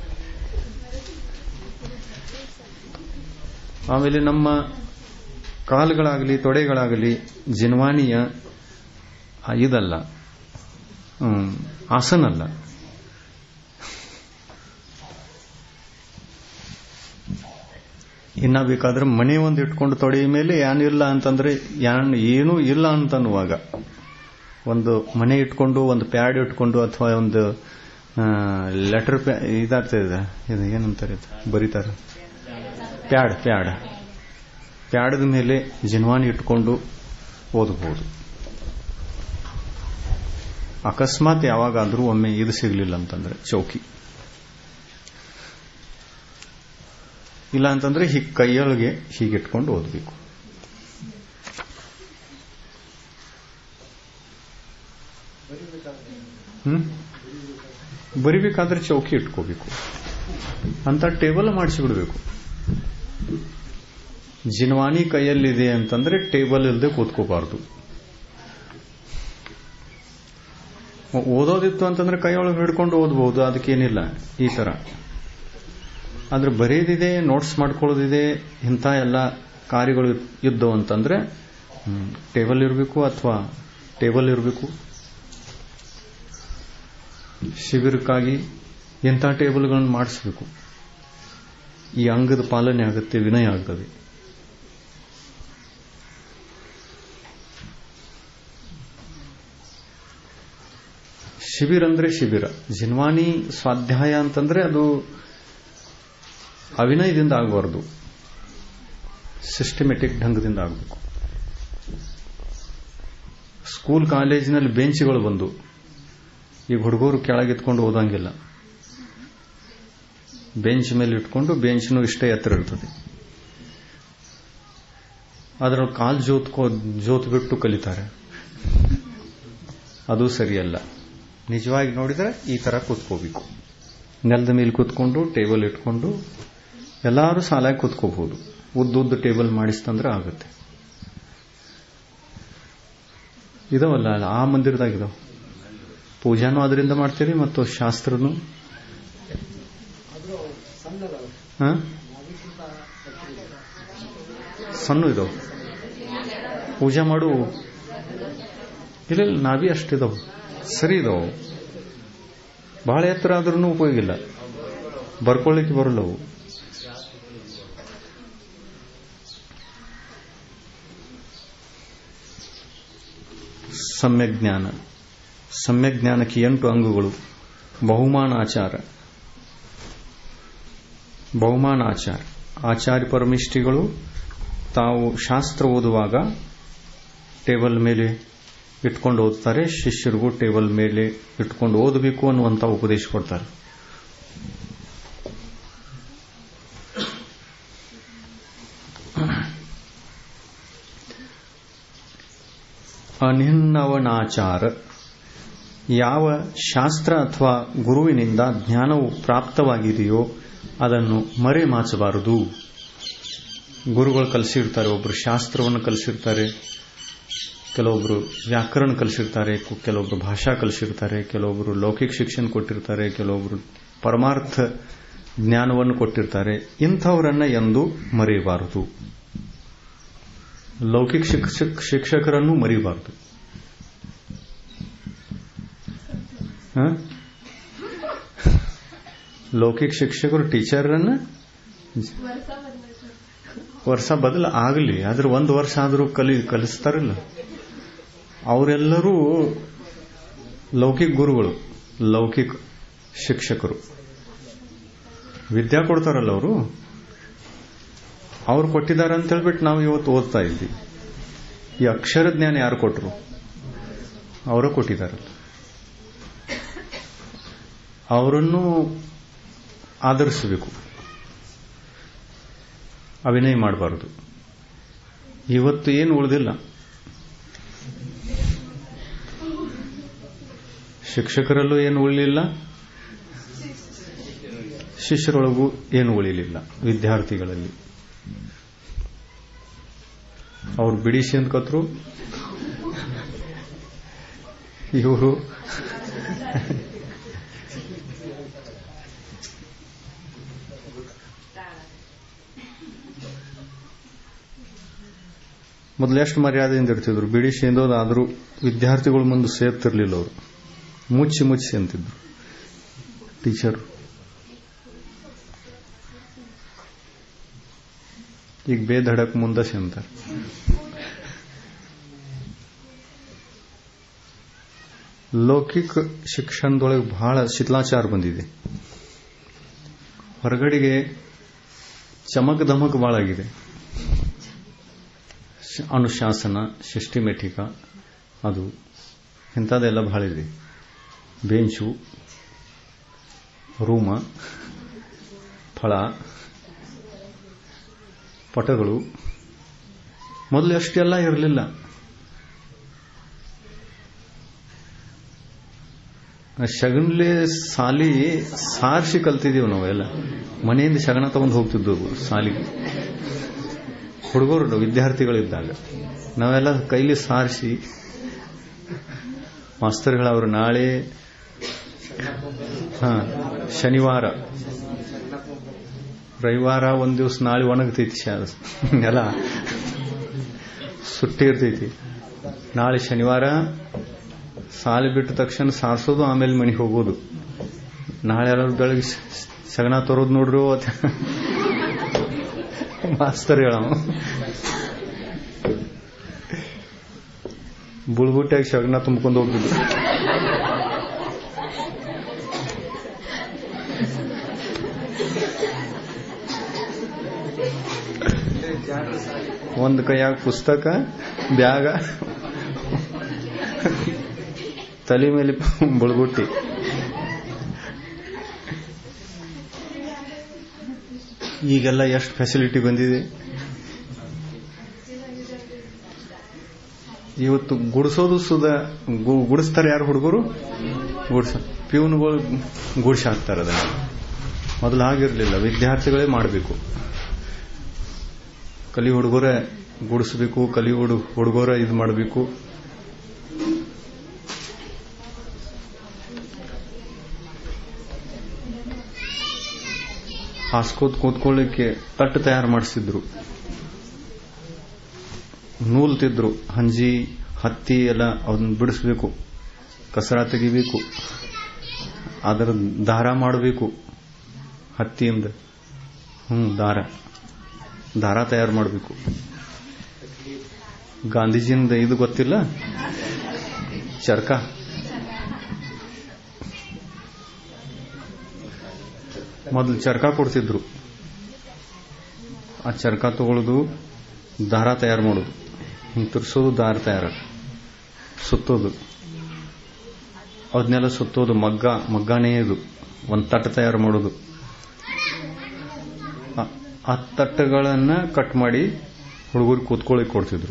ಆಮೇಲೆ ನಮ್ಮ ಕಾಲುಗಳಾಗಲಿ ತೊಡೆಗಳಾಗಲಿ ಜಿನ್ವಾನಿಯ ಇದಲ್ಲ, ಆಸನಲ್ಲ. ಇನ್ನ ಬೇಕಾದ್ರೆ ಮನೆ ಒಂದು ಇಟ್ಕೊಂಡು ತೊಡೆಯ ಮೇಲೆ ಏನಿಲ್ಲ ಅಂತಂದ್ರೆ ಯಾನ್ ಏನೂ ಇಲ್ಲ ಅಂತನ್ನುವಾಗ ಒಂದು ಮನೆ ಇಟ್ಕೊಂಡು ಒಂದು ಪ್ಯಾಡ್ ಇಟ್ಕೊಂಡು ಅಥವಾ ಒಂದು ಲೆಟರ್ ಇದಾಗ್ತದೆ, ಇದು ಏನಂತಾರೆ ಬರೀತಾರೆ, ಪ್ಯಾಡ್ ಪ್ಯಾಡ್ ಪ್ಯಾಡದ ಮೇಲೆ ಜಿನ್ವಾನಿ ಇಟ್ಕೊಂಡು ಓದಬಹುದು. ಅಕಸ್ಮಾತ್ ಯಾವಾಗಾದ್ರೂ ಒಮ್ಮೆ ಇದು ಸಿಗಲಿಲ್ಲ ಅಂತಂದ್ರೆ ಚೌಕಿ, ಇಲ್ಲ ಅಂತಂದ್ರೆ ಹೀಗೆ ಕೈಯೊಳಗೆ ಹೀಗಿಟ್ಕೊಂಡು ಓದಬೇಕು. ಹ್ಮ್ ಬರಿಬೇಕಾದ್ರೆ ಚೌಕಿ ಇಟ್ಕೋಬೇಕು ಅಂತ ಟೇಬಲ್ ಮಾಡಿಸಿಬಿಡ್ಬೇಕು. ಜಿನ್ವಾನಿ ಕೈಯಲ್ಲಿದೆ ಅಂತಂದ್ರೆ ಟೇಬಲ್ ಇಲ್ಲದೆ ಕೂತ್ಕೋಬಾರ್ದು. ಓದೋದಿತ್ತು ಅಂತಂದ್ರೆ ಕೈಯೊಳಗೆ ಹಿಡ್ಕೊಂಡು ಓದಬಹುದು, ಅದಕ್ಕೇನಿಲ್ಲ ಈ ತರ. ಆದ್ರೆ ಬರೆಯೋದಿದೆ, ನೋಟ್ಸ್ ಮಾಡ್ಕೊಳ್ಳೋದಿದೆ, ಇಂಥ ಎಲ್ಲ ಕಾರ್ಯಗಳು ಇದ್ದವು ಅಂತಂದ್ರೆ ಟೇಬಲ್ ಇರಬೇಕು ಅಥವಾ ಟೇಬಲ್ ಇರಬೇಕು. ಶಿಬಿರಕ್ಕಾಗಿ ಇಂಥ ಟೇಬಲ್ಗಳನ್ನು ಮಾಡಿಸಬೇಕು. ಈ ಅಂಗದ ಪಾಲನೆ ಆಗುತ್ತೆ, ವಿನಯ ಆಗ್ತದೆ. ಶಿಬಿರ ಅಂದ್ರೆ ಶಿಬಿರ. ಜಿನ್ವಾನಿ ಸ್ವಾಧ್ಯಾಯ ಅಂತಂದ್ರೆ ಅದು ಅವಿನಯದಿಂದ ಆಗಬಾರ್ದು, ಸಿಸ್ಟಮೆಟಿಕ್ ಢಂಗದಿಂದ ಆಗಬೇಕು. ಸ್ಕೂಲ್ ಕಾಲೇಜಿನಲ್ಲಿ ಬೆಂಚ್ಗಳು ಬಂದು ಈಗ ಹುಡುಗರು ಕೆಳಗಿತ್ಕೊಂಡು ಓದಂಗಿಲ್ಲ. ಬೆಂಚ್ ಮೇಲೆ ಇಟ್ಕೊಂಡು, ಬೆಂಚ್ನು ಇಷ್ಟೇ ಎತ್ತರ ಇರ್ತದೆ, ಅದರಲ್ಲಿ ಕಾಲ್ ಜೋತ್ಕೋ ಜೋತ್ ಬಿಟ್ಟು ಕಲಿತಾರೆ. ಅದು ಸರಿಯಲ್ಲ. ನಿಜವಾಗಿ ನೋಡಿದ್ರೆ ಈ ತರ ಕೂತ್ಕೋಬೇಕು. ನೆಲದ ಮೇಲೆ ಕೂತ್ಕೊಂಡು ಟೇಬಲ್ ಇಟ್ಕೊಂಡು ಎಲ್ಲರೂ ಸಾಲಾಗಿ ಕೂತ್ಕೋಬಹುದು. ಉದ್ದುದ್ದು ಟೇಬಲ್ ಮಾಡಿಸ್ತಂದ್ರೆ ಆಗುತ್ತೆ. ಇದಾವಲ್ಲ ಆ ಮಂದಿರದಾಗಿದಾವ ಪೂಜಾನೂ ಅದರಿಂದ ಮಾಡ್ತೀರಿ ಮತ್ತು ಶಾಸ್ತ್ರನು ಸಣ್ಣ ಇದಾವ. ಪೂಜಾ ಮಾಡು ಇಲ್ಲ ಇಲ್ಲ ನಾವೇ ಅಷ್ಟಿದಾವ, ಸರಿ ಇದಾವ. ಬಹಳ ಎತ್ತರ ಆದ್ರೂ ಉಪಯೋಗ ಇಲ್ಲ, ಬರ್ಕೊಳ್ಳಿಕ್ಕೆ ಬರಲ್ಲ ಅವು. ಸಮ್ಯಕ್ ಜ್ಞಾನ. ಸಮ್ಯಕ್ ಜ್ಞಾನಕ್ಕೆ ಎಂಟು ಅಂಗಗಳು. ಬಹುಮಾನಾಚಾರ. ಬಹುಮಾನಾಚಾರ ಆಚಾರ್ಯ ಪರಮಿಷ್ಠಿಗಳು ತಾವು ಶಾಸ್ತ್ರ ಓದುವಾಗ ಟೇಬಲ್ ಮೇಲೆ ಇಟ್ಕೊಂಡು ಓದ್ತಾರೆ, ಶಿಷ್ಯರಿಗೂ ಟೇಬಲ್ ಮೇಲೆ ಇಟ್ಕೊಂಡು ಓದಬೇಕು ಅನ್ನುವಂತ ಉಪದೇಶ ಕೊಡ್ತಾರೆ. ಅನಿನ್ನವನಾಚಾರ. ಯಾವ ಶಾಸ್ತ್ರ ಅಥವಾ ಗುರುವಿನಿಂದ ಜ್ಞಾನವು ಪ್ರಾಪ್ತವಾಗಿದೆಯೋ ಅದನ್ನು ಮರೆಮಾಚಬಾರದು. ಗುರುಗಳು ಕಲಿಸಿರ್ತಾರೆ, ಒಬ್ಬರು ಶಾಸ್ತ್ರವನ್ನು ಕಲಿಸಿರ್ತಾರೆ, ಕೆಲವೊಬ್ರು ವ್ಯಾಕರಣ ಕಲಿಸಿರ್ತಾರೆ, ಕೆಲವೊಬ್ರು ಭಾಷಾ ಕಲಿಸಿರ್ತಾರೆ, ಕೆಲವೊಬ್ರು ಲೌಕಿಕ ಶಿಕ್ಷಣ ಕೊಟ್ಟಿರ್ತಾರೆ, ಕೆಲವೊಬ್ರು ಪರಮಾರ್ಥ ಜ್ಞಾನವನ್ನು ಕೊಟ್ಟಿರ್ತಾರೆ. ಇಂಥವರನ್ನ ಎಂದು ಮರೆಯಬಾರದು. ಲೌಕಿಕ ಶಿಕ್ಷಕರನ್ನು ಮರೆಯಬಾರದು. ಲೌಕಿಕ ಶಿಕ್ಷಕರು ಟೀಚರನ್ನ ವರ್ಷ ಬದಲ ಆಗಲಿ, ಆದ್ರೆ ಒಂದು ವರ್ಷ ಆದರೂ ಕಲಿ ಕಲಿಸ್ತಾರಲ್ಲ, ಅವರೆಲ್ಲರೂ ಲೌಕಿಕ ಗುರುಗಳು, ಲೌಕಿಕ ಶಿಕ್ಷಕರು. ವಿದ್ಯಾ ಕೊಡ್ತಾರಲ್ಲ ಅವರು, ಅವ್ರು ಕೊಟ್ಟಿದ್ದಾರೆ ಅಂತ ಹೇಳ್ಬಿಟ್ಟು ನಾವು ಇವತ್ತು ಓದ್ತಾ ಇದ್ವಿ. ಈ ಅಕ್ಷರ ಜ್ಞಾನ ಯಾರು ಕೊಟ್ಟರು? ಅವರು ಕೊಟ್ಟಿದ್ದಾರಲ್ಲ. ಅವರನ್ನು ಆಧರಿಸಬೇಕು, ಅಭಿನಯ ಮಾಡಬಾರದು. ಇವತ್ತು ಏನು ಉಳಿದಿಲ್ಲ. ಶಿಕ್ಷಕರಲ್ಲೂ ಏನು ಉಳಿಲಿಲ್ಲ, ಶಿಷ್ಯರೊಳಗೂ ಏನು ಉಳಿಲಿಲ್ಲ. ವಿದ್ಯಾರ್ಥಿಗಳಲ್ಲಿ ಅವ್ರು ಬಿಡಿಸಿ ಅಂತ ಕತ್ರು, ಇವರು ಮೊದಲು ಎಷ್ಟು ಮರ್ಯಾದೆಯಿಂದ ಇರ್ತಿದ್ರು. ಬಿಡಿಸಿ ಎಂದೋದಾದ್ರೂ ವಿದ್ಯಾರ್ಥಿಗಳ ಮುಂದೆ ಸೇರ್ತಿರ್ಲಿಲ್ಲ. ಅವರು ಮುಚ್ಚಿ ಮುಚ್ಚಿ ಅಂತಿದ್ರು ಟೀಚರ್. ಈಗ ಬೇಧಡಕ್ ಮುಂದೆ ಸೇಂತಾರೆ. ಲೌಕಿಕ ಶಿಕ್ಷಣದೊಳಗೆ ಬಹಳ ಶಿಥಿಲಾಚಾರ ಬಂದಿದೆ. ಹೊರಗಡೆಗೆ ಚಮಕ್ ಧಮಕ್ ಬಹಳ ಆಗಿದೆ. ಅನುಶಾಸನ, ಸಿಸ್ಟಮೆಟಿಕ, ಅದು ಇಂಥದ್ದೆಲ್ಲ ಬಹಳ ಇದೆ. ಬೆಂಚು, ರೂಮ, ಫಳ, ಪಟಗಳು. ಮೊದಲು ಅಷ್ಟೆಲ್ಲ ಇರಲಿಲ್ಲ. ಶಗನ್ಲೆ ಸಾಲಿ ಸಾರಿಸಿ ಕಲ್ತಿದ್ದೀವಿ ನಾವೆಲ್ಲ. ಮನೆಯಿಂದ ಶಗಣ ತಗೊಂಡು ಹೋಗ್ತಿದ್ದವು ಸಾಲಿಗೆ. ಹುಡುಗರು ವಿದ್ಯಾರ್ಥಿಗಳಿದ್ದಾಗ ನಾವೆಲ್ಲ ಕೈಲಿ ಸಾರಿಸಿ, ಮಾಸ್ತರ್ಗಳವರು ನಾಳೆ ಹಾ ಶನಿವಾರ ರವಿವಾರ ಒಂದ್ ದಿವಸ ನಾಳೆ ಒಣಗ್ತೈತಿ, ಎಲ್ಲ ಸುಟ್ಟಿ ಇರ್ತೈತಿ. ನಾಳೆ ಶನಿವಾರ ಸಾಲಿ ಬಿಟ್ಟ ತಕ್ಷಣ ಸಾರಿಸೋದು, ಆಮೇಲೆ ಮನೆಗೆ ಹೋಗೋದು. ನಾಳೆ ಎಲ್ಲ ಬೆಳಗ್ಗೆ ಸಗಣ ತರೋದು ನೋಡ್ರು ಮಾಸ್ತರ್ ಹೇಳ. ಬುಳ್ಬುಟ್ಟಾಗಿ ಸಗಣ ತುಂಬ್ಕೊಂಡು ಹೋಗ್ತಿದ್ರು. ಒಂದು ಕೈಯಾಗ ಪುಸ್ತಕ, ಬ್ಯಾಗ, ತಲೆ ಮೇಲೆ ಬುಳ್ಬುಟ್ಟಿ. ಈಗೆಲ್ಲ ಎಷ್ಟು ಫೆಸಿಲಿಟಿ ಬಂದಿದೆ. ಇವತ್ತು ಗುಡಿಸೋದು ಸುದ ಗುಡಿಸ್ತಾರೆ ಯಾರು? ಹುಡುಗರು ಗುಡ್ಸ, ಪ್ಯೂನ್ಗಳು ಗುಡ್ಸಿ ಹಾಕ್ತಾರೆ. ಅದನ್ನ ಮೊದಲು ಆಗಿರ್ಲಿಲ್ಲ, ವಿದ್ಯಾರ್ಥಿಗಳೇ ಮಾಡಬೇಕು. ಕಲಿ ಹುಡುಗರೇ ಗುಡಿಸ್ಬೇಕು, ಕಲಿ ಹುಡುಗ ಹುಡುಗರ ಇದು ಮಾಡಬೇಕು. ಹಾಸ್ಕೋತ್ ಕೂತ್ಕೊಳ್ಳಿಕ್ಕೆ ತಟ್ಟು ತಯಾರು ಮಾಡಿಸಿದ್ರು, ನೂಲ್ತಿದ್ರು. ಹಂಜಿ ಹತ್ತಿ ಎಲ್ಲ ಅದನ್ನ ಬಿಡಿಸ್ಬೇಕು, ಕಸರ ತೆಗಿಬೇಕು, ಅದರ ದಾರ ಮಾಡಬೇಕು ಹತ್ತಿಯಿಂದ. ಹ್ಮ್ ದಾರ ದಾರ ತಯಾರು ಮಾಡಬೇಕು. ಗಾಂಧೀಜಿಯಿಂದ ಇದು ಗೊತ್ತಿಲ್ಲ, ಚರ್ಕ. ಮೊದಲು ಚರ್ಕ ಕೊಡ್ತಿದ್ರು. ಆ ಚರ್ಕ ತಗೊಳ್ಳೋದು, ದಾರ ತಯಾರು ಮಾಡೋದು, ಹಿಂಗೆ ತಿರ್ಸೋದು, ದಾರ ತಯಾರು ಸುತ್ತೋದು, ಅದನ್ನೆಲ್ಲ ಸುತ್ತೋದು. ಮಗ್ಗ ಮಗ್ಗಾನೇ ಇದು ಒಂದು ತಟ್ಟು ತಯಾರು ಮಾಡೋದು. ಆ ತಟ್ಟುಗಳನ್ನ ಕಟ್ ಮಾಡಿ ಹುಡುಗರು ಕೂತ್ಕೊಳ್ಳಿಕ್ ಕೊಡ್ತಿದ್ರು.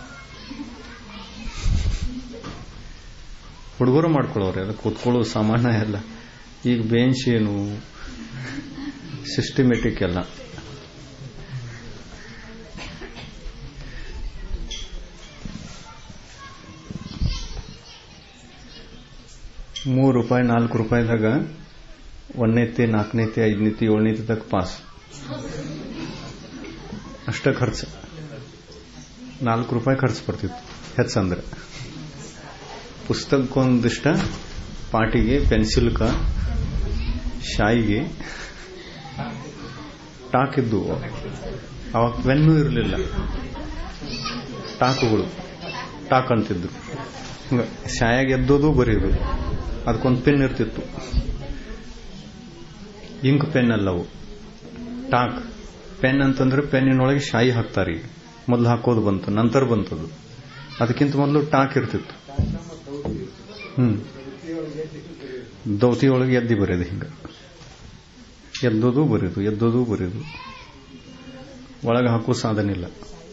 ಹುಡುಗರು ಮಾಡ್ಕೊಳ್ಳೋರೆ, ಅದು ಕೂತ್ಕೊಳ್ಳೋದು ಸಾಮಾನ್ಯ ಎಲ್ಲ. ಈಗ ಬೆಂಚ್ ಏನು ಸಿಸ್ಟಮೆಟಿಕ್ ಎಲ್ಲ. ಮೂರು ರೂಪಾಯಿ ನಾಲ್ಕು ರೂಪಾಯಿದಾಗ ಒಂದನೇತಿ ನಾಲ್ಕನೇತಿ ಐದನೇತಿ ಏಳನೇತಿ ತಕ್ಕ ಪಾಸ್, ಅಷ್ಟ ಖರ್ಚು. ನಾಲ್ಕು ರೂಪಾಯಿ ಖರ್ಚು ಬರ್ತಿತ್ತು ಹೆಚ್ಚಂದ್ರೆ. ಪುಸ್ತಕಕ್ಕೊಂದಿಷ್ಟ, ಪಾಟಿಗೆ, ಪೆನ್ಸಿಲ್ಕ, ಶಾಯಿಗೆ ಟಾಕ್ ಇದ್ದು. ಅವಾಗ ಪೆನ್ನು ಇರಲಿಲ್ಲ, ಟಾಕುಗಳು ಟಾಕ್ ಅಂತಿದ್ರು. ಶಾಯಾಗಿ ಎದ್ದೋದು ಬರೆಯೋದು, ಅದಕ್ಕೊಂದು ಪೆನ್ ಇರ್ತಿತ್ತು. ಇಂಕ್ ಪೆನ್ ಅಲ್ಲವು, ಟಾಕ್ ಪೆನ್ ಅಂತಂದ್ರೆ ಪೆನ್ನಿನೊಳಗೆ ಶಾಯಿ ಹಾಕ್ತಾರೆ. ಈಗ ಮೊದಲು ಹಾಕೋದು ಬಂತು, ನಂತರ ಬಂತದು. ಅದಕ್ಕಿಂತ ಮೊದಲು ಟಾಕ್ ಇರ್ತಿತ್ತು. ಹ್ಮ್ ದೌತಿಯೊಳಗೆ ಎದ್ದಿ ಬರೆಯೋದು, ಹಿಂಗ ಎದ್ದೋದು ಬರೆಯೋದು, ಎದ್ದೋದು ಬರೆಯೋದು. ಒಳಗೆ ಹಾಕೋ ಸಾಧನ ಇಲ್ಲ.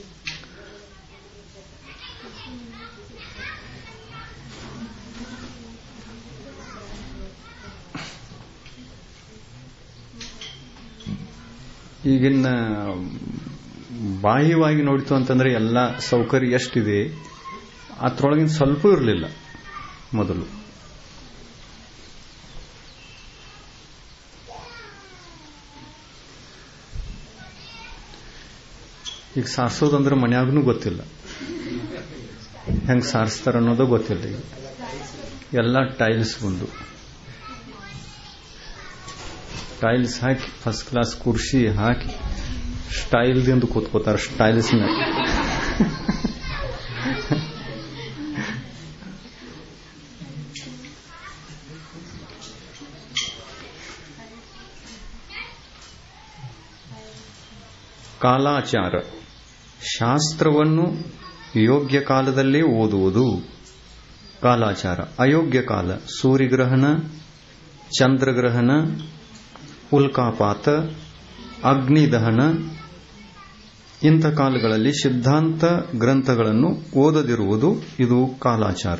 ಈಗಿನ ಬಾಹ್ಯವಾಗಿ ನೋಡಿತು ಅಂತಂದ್ರೆ ಎಲ್ಲ ಸೌಕರ್ಯ ಎಷ್ಟಿದೆ, ಅದ್ರೊಳಗಿನ ಸ್ವಲ್ಪ ಇರಲಿಲ್ಲ ಮೊದಲು. ಈಗ ಸಾರಿಸೋದಂದ್ರೆ ಮನ್ಯಾಗೂ ಗೊತ್ತಿಲ್ಲ, ಹೆಂಗ್ ಸಾರಿಸ್ತಾರ ಅನ್ನೋದು ಗೊತ್ತಿಲ್ಲ. ಈಗ ಎಲ್ಲ ಟೈಲ್ಸ್ ಬಂದು, ಟೈಲ್ಸ್ ಹಾಕಿ ಫಸ್ಟ್ ಕ್ಲಾಸ್ ಕುರ್ಚಿ ಹಾಕಿ ಸ್ಟೈಲ್ದಿಂದ ಕೂತ್ಕೋತಾರ. ಸ್ಟೈಲ್ಸ್ ಕಾಲಾಚಾರ, ಶಾಸ್ತ್ರವನ್ನು ಯೋಗ್ಯ ಕಾಲದಲ್ಲೇ ಓದುವುದು ಕಾಲಾಚಾರ. ಅಯೋಗ್ಯ ಕಾಲ ಸೂರ್ಯಗ್ರಹಣ, ಚಂದ್ರಗ್ರಹಣ, ಉಲ್ಕಾಪಾತ, ಅಗ್ನಿದಹನ ಇಂಥ ಕಾಲಗಳಲ್ಲಿ ಸಿದ್ಧಾಂತ ಗ್ರಂಥಗಳನ್ನು ಓದದಿರುವುದು ಇದು ಕಾಲಾಚಾರ.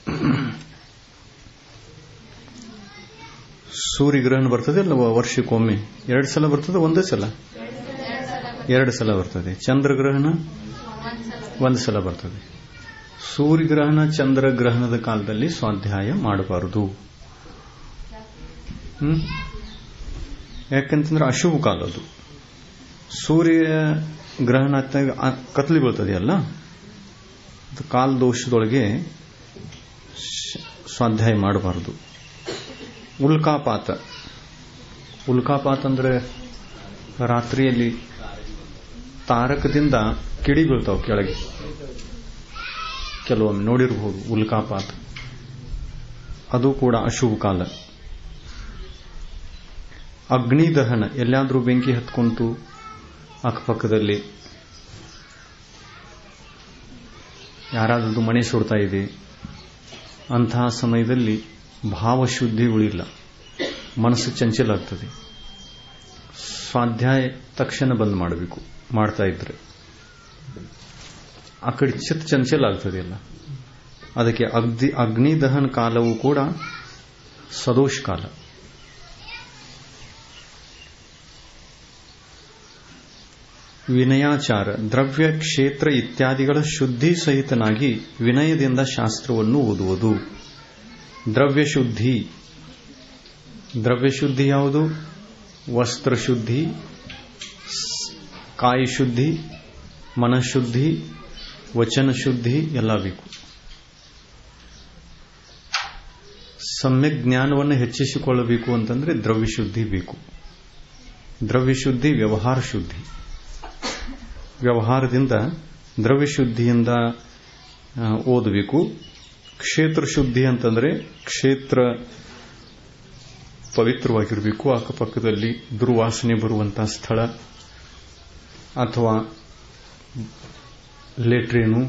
ಸೂರ್ಯಗ್ರಹಣ ಬರ್ತದೆ ಅಲ್ಲವಾ, ವರ್ಷಕ್ಕೊಮ್ಮೆ ಎರಡು ಸಲ ಬರ್ತದೆ, ಒಂದೇ ಸಲ ಎರಡು ಸಲ ಬರ್ತದೆ. ಚಂದ್ರಗ್ರಹಣ ಒಂದು ಸಲ ಬರ್ತದೆ. ಸೂರ್ಯಗ್ರಹಣ ಚಂದ್ರಗ್ರಹಣದ ಕಾಲದಲ್ಲಿ ಸ್ವಾಧ್ಯಾಯ ಮಾಡಬಾರದು. ಹ್ಮ್ ಯಾಕಂತಂದ್ರೆ ಅಶುಭ ಕಾಲ ಅದು. ಸೂರ್ಯ ಗ್ರಹಣ ಕತ್ಲಿ ಬೀಳ್ತದೆಯಲ್ಲ, ಕಾಲ ದೋಷದೊಳಗೆ ಸ್ವಾಧ್ಯಾಯ ಮಾಡಬಾರದು. ಉಲ್ಕಾಪಾತ, ಉಲ್ಕಾಪಾತ ಅಂದ್ರೆ ರಾತ್ರಿಯಲ್ಲಿ ತಾರಕದಿಂದ ಕಿಡಿ ಬೀಳ್ತಾವ ಕೆಳಗೆ, ಕೆಲವೊಮ್ಮೆ ನೋಡಿರಬಹುದು ಉಲ್ಕಾಪಾತ. ಅದು ಕೂಡ ಅಶುಭ ಕಾಲ. ಅಗ್ನಿದಹನ, ಎಲ್ಲಾದ್ರೂ ಬೆಂಕಿ ಹತ್ಕೊಂತು ಅಕ್ಕಪಕ್ಕದಲ್ಲಿ ಯಾರಾದ್ರೂ ಮನೆ ಸುಡ್ತಾ ಇದೆ, ಅಂತಹ ಸಮಯದಲ್ಲಿ ಭಾವಶುದ್ಧಿ ಉಳಿಲ್ಲ, ಮನಸ್ಸು ಚಂಚಲ ಆಗ್ತದೆ. ಸ್ವಾಧ್ಯಾಯ ತಕ್ಷಣ ಬಂದ್ ಮಾಡಬೇಕು. ಮಾಡ್ತಾ ಇದ್ರೆ ಆ ಕಡೆ ಚಿತ್ತ ಚಂಚಲ ಆಗ್ತದೆ ಅಲ್ಲ. ಅದಕ್ಕೆ ಅಗ್ನಿ ಅಗ್ನಿದಹನ ಕಾಲವೂ ಕೂಡ ಸದೋಷ ಕಾಲ. ವಿನಯಾಚಾರ, ದ್ರವ್ಯ ಕ್ಷೇತ್ರ ಇತ್ಯಾದಿಗಳ ಶುದ್ಧಿ ಸಹಿತನಾಗಿ ವಿನಯದಿಂದ ಶಾಸ್ತ್ರವನ್ನು ಓದುವುದು. ದ್ರವ್ಯ ಶುದ್ಧಿ, ದ್ರವ್ಯ ಶುದ್ಧಿ ಯಾವುದು? ವಸ್ತ್ರ ಶುದ್ಧಿ, ಕಾಯ ಶುದ್ಧಿ, ಮನಃಶುದ್ಧಿ, ವಚನ ಶುದ್ಧಿ ಎಲ್ಲ ಬೇಕು. ಸಮ್ಯಕ್ ಜ್ಞಾನವನ್ನು ಹೆಚ್ಚಿಸಿಕೊಳ್ಳಬೇಕು ಅಂತಂದ್ರೆ ದ್ರವ್ಯ ಶುದ್ಧಿ ಬೇಕು. ದ್ರವ್ಯ ಶುದ್ಧಿ ವ್ಯವಹಾರ ಶುದ್ಧಿ. ವ್ಯವಹಾರದಿಂದ ದ್ರವ್ಯ ಶುದ್ಧಿಯಿಂದ ಓದಬೇಕು. ಕ್ಷೇತ್ರ ಶುದ್ಧಿ ಅಂತಂದ್ರೆ ಕ್ಷೇತ್ರ ಪವಿತ್ರವಾಗಿರಬೇಕು. ಅಕ್ಕಪಕ್ಕದಲ್ಲಿ ದುರ್ವಾಸನೆ ಬರುವಂತಹ ಸ್ಥಳ ಅಥವಾ ಲೇಟ್ರಿನು,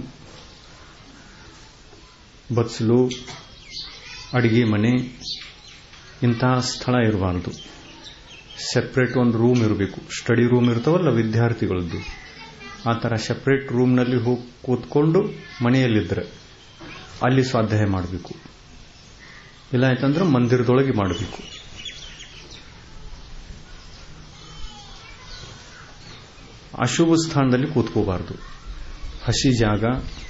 ಬಚ್ಚಲು, ಅಡಿಗೆ ಮನೆ ಇಂತಹ ಸ್ಥಳ ಇರಬಾರದು. ಸೆಪರೇಟ್ ಒಂದು ರೂಮ್ ಇರಬೇಕು. ಸ್ಟಡಿ ರೂಮ್ ಇರ್ತಾವಲ್ಲ ವಿದ್ಯಾರ್ಥಿಗಳದ್ದು, ಆ ಥರ ಸೆಪರೇಟ್ ರೂಮ್ನಲ್ಲಿ ಹೋಗಿ ಕೂತ್ಕೊಂಡು ಮನೆಯಲ್ಲಿದ್ದರೆ ಅಲ್ಲಿ ಸ್ವಾಧ್ಯಾಯ ಮಾಡಬೇಕು. ಇಲ್ಲ ಆಯ್ತಂದ್ರೆ ಮಂದಿರದೊಳಗೆ ಮಾಡಬೇಕು. ಅಶುಭ ಸ್ಥಾನದಲ್ಲಿ ಕೂತ್ಕೋಬಾರದು. ಹಸಿ ಜಾಗ,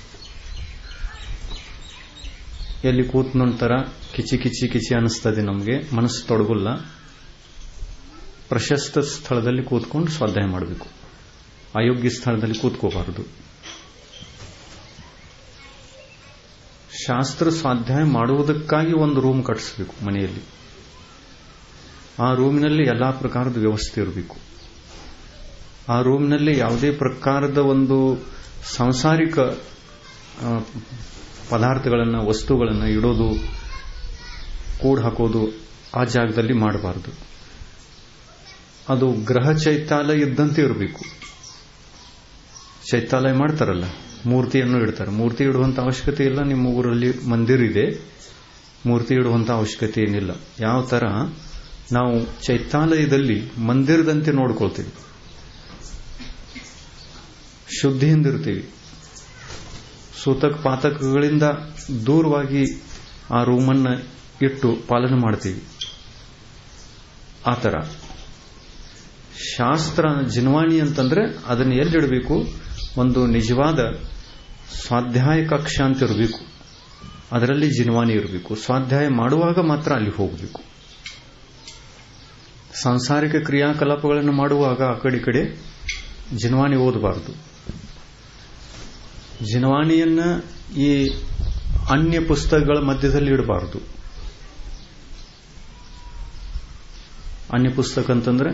ಎಲ್ಲಿ ಕೂತ್ ನಂತರ ಕಿಚಿ ಕಿಚಿ ಕಿಚಿ ಅನಿಸ್ತದೆ, ನಮಗೆ ಮನಸ್ಸು ತೊಡಗುಲ್ಲ. ಪ್ರಶಸ್ತ ಸ್ಥಳದಲ್ಲಿ ಕೂತ್ಕೊಂಡು ಸ್ವಾಧ್ಯಾಯ ಮಾಡಬೇಕು. ಅಯೋಗ್ಯ ಸ್ಥಳದಲ್ಲಿ ಕೂತ್ಕೋಬಾರದು. ಶಾಸ್ತ್ರ ಸ್ವಾಧ್ಯಾಯ ಮಾಡುವುದಕ್ಕಾಗಿ ಒಂದು ರೂಮ್ ಕಟ್ಟಿಸಬೇಕು ಮನೆಯಲ್ಲಿ. ಆ ರೂಮಿನಲ್ಲಿ ಎಲ್ಲಾ ಪ್ರಕಾರದ ವ್ಯವಸ್ಥೆ ಇರಬೇಕು. ಆ ರೂಮಿನಲ್ಲಿ ಯಾವುದೇ ಪ್ರಕಾರದ ಒಂದು ಸಾಂಸಾರಿಕ ಪದಾರ್ಥಗಳನ್ನು, ವಸ್ತುಗಳನ್ನು ಇಡೋದು, ಕೂಡ್ ಹಾಕೋದು ಆ ಜಾಗದಲ್ಲಿ ಮಾಡಬಾರದು. ಅದು ಗೃಹ ಚೈತ್ಯಾಲಯ ಇದ್ದಂತೆ ಇರಬೇಕು. ಚೈತ್ಯಾಲಯ ಮಾಡ್ತಾರಲ್ಲ, ಮೂರ್ತಿಯನ್ನು ಇಡ್ತಾರೆ. ಮೂರ್ತಿ ಇಡುವಂತ ಅವಶ್ಯಕತೆ ಇಲ್ಲ. ನಿಮ್ಮ ಊರಲ್ಲಿ ಮಂದಿರ ಇದೆ, ಮೂರ್ತಿ ಇಡುವಂತ ಅವಶ್ಯಕತೆ ಏನಿಲ್ಲ. ಯಾವ ತರ ನಾವು ಚೈತ್ಯಾಲಯದಲ್ಲಿ ಮಂದಿರದಂತೆ ನೋಡ್ಕೊಳ್ತೀವಿ, ಶುದ್ಧಿಯಿಂದ ಇರ್ತೀವಿ, ಸೂತಕ ಪಾತಕಗಳಿಂದ ದೂರವಾಗಿ ಆ ರೂಮನ್ನು ಇಟ್ಟು ಪಾಲನೆ ಮಾಡ್ತೀವಿ. ಆ ಥರ ಶಾಸ್ತ್ರ ಜಿನ್ವಾಣಿ ಅಂತಂದ್ರೆ ಅದನ್ನು ಎಲ್ಲಿಡಬೇಕು? ಒಂದು ನಿಜವಾದ ಸ್ವಾಧ್ಯಾಯ ಕಕ್ಷ ಅಂತ ಇರಬೇಕು. ಅದರಲ್ಲಿ ಜಿನ್ವಾಣಿ ಇರಬೇಕು. ಸ್ವಾಧ್ಯಾಯ ಮಾಡುವಾಗ ಮಾತ್ರ ಅಲ್ಲಿ ಹೋಗಬೇಕು. ಸಾಂಸಾರಿಕ ಕ್ರಿಯಾಕಲಾಪಗಳನ್ನು ಮಾಡುವಾಗ ಆ ಕಡೆ ಕಡೆ ಜಿನ್ವಾಣಿ ಓದಬಾರದು. ಜಿನ್ವಾಣಿಯನ್ನ ಈ ಅನ್ಯ ಪುಸ್ತಕಗಳ ಮಧ್ಯದಲ್ಲಿ ಇಡಬಾರದು. ಅನ್ಯ ಪುಸ್ತಕ ಅಂತಂದ್ರೆ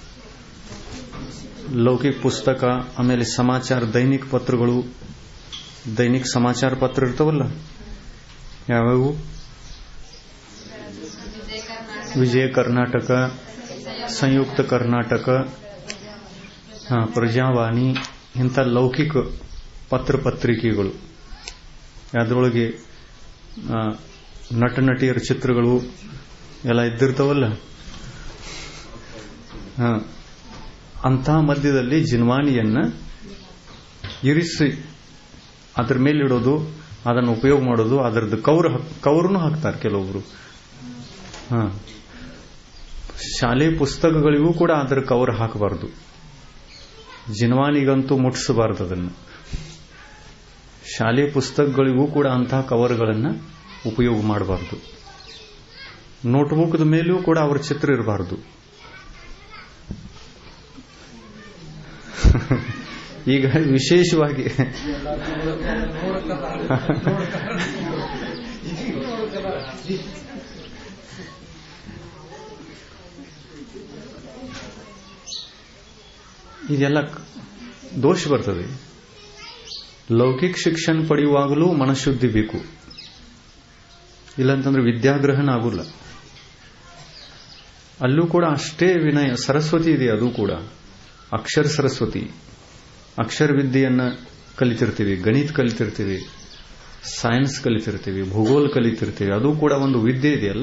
ಲೌಕಿಕ ಪುಸ್ತಕ, ಆಮೇಲೆ ಸಮಾಚಾರ, ದೈನಿಕ ಪತ್ರಗಳು, ದೈನಿಕ ಸಮಾಚಾರ ಪತ್ರ ಇರ್ತಾವಲ್ಲ, ಯಾವ್ಯಾವು? ವಿಜಯ ಕರ್ನಾಟಕ, ಸಂಯುಕ್ತ ಕರ್ನಾಟಕ, ಪ್ರಜಾವಾಣಿ, ಇಂಥ ಲೌಕಿಕ ಪತ್ರ ಪತ್ರಿಕೆಗಳು. ಅದರೊಳಗೆ ನಟ ನಟಿಯರ ಚಿತ್ರಗಳು ಎಲ್ಲ ಇದ್ದಿರ್ತಾವಲ್ಲ. ಅಂತಹ ಮಧ್ಯದಲ್ಲಿ ಜಿನ್ವಾಣಿಯನ್ನ ಇರಿಸಿ ಅದರ ಮೇಲಿಡೋದು, ಅದನ್ನು ಉಪಯೋಗ ಮಾಡೋದು, ಅದರದ್ದು ಕೌರ್ ಕೌರ್ನು ಹಾಕ್ತಾರೆ ಕೆಲವೊಬ್ರು. ಹ ಶಾಲೆ ಪುಸ್ತಕಗಳಿಗೂ ಕೂಡ ಅದರ ಕವರ್ ಹಾಕಬಾರದು. ಜಿನ್ವಾಣಿಗಂತೂ ಮುಟ್ಟಿಸಬಾರದು ಅದನ್ನು. ಶಾಲೆ ಪುಸ್ತಕಗಳಿಗೂ ಕೂಡ ಅಂತಹ ಕವರ್ಗಳನ್ನು ಉಪಯೋಗ ಮಾಡಬಾರದು. ನೋಟ್ಬುಕ್ದ ಮೇಲೂ ಕೂಡ ಅವರ ಚಿತ್ರ ಇರಬಾರದು. ಈಗ ವಿಶೇಷವಾಗಿ ಇದೆಲ್ಲ ದೋಷ ಬರ್ತದೆ. ಲೌಕಿಕ ಶಿಕ್ಷಣ ಪಡೆಯುವಾಗಲೂ ಮನಃಶುದ್ಧಿ ಬೇಕು. ಇಲ್ಲಂತಂದ್ರೆ ವಿದ್ಯಾಗ್ರಹಣ ಆಗುಲ್ಲ. ಅಲ್ಲೂ ಕೂಡ ಅಷ್ಟೇ ವಿನಯ. ಸರಸ್ವತಿ ಇದೆ, ಅದು ಕೂಡ ಅಕ್ಷರ ಸರಸ್ವತಿ. ಅಕ್ಷರ ವಿದ್ಯೆಯನ್ನ ಕಲಿತಿರ್ತೀವಿ, ಗಣಿತ ಕಲಿತಿರ್ತೀವಿ, ಸೈನ್ಸ್ ಕಲಿತಿರ್ತೀವಿ, ಭೂಗೋಳ ಕಲಿತಿರ್ತೀವಿ. ಅದು ಕೂಡ ಒಂದು ವಿದ್ಯೆ ಇದೆಯಲ್ಲ.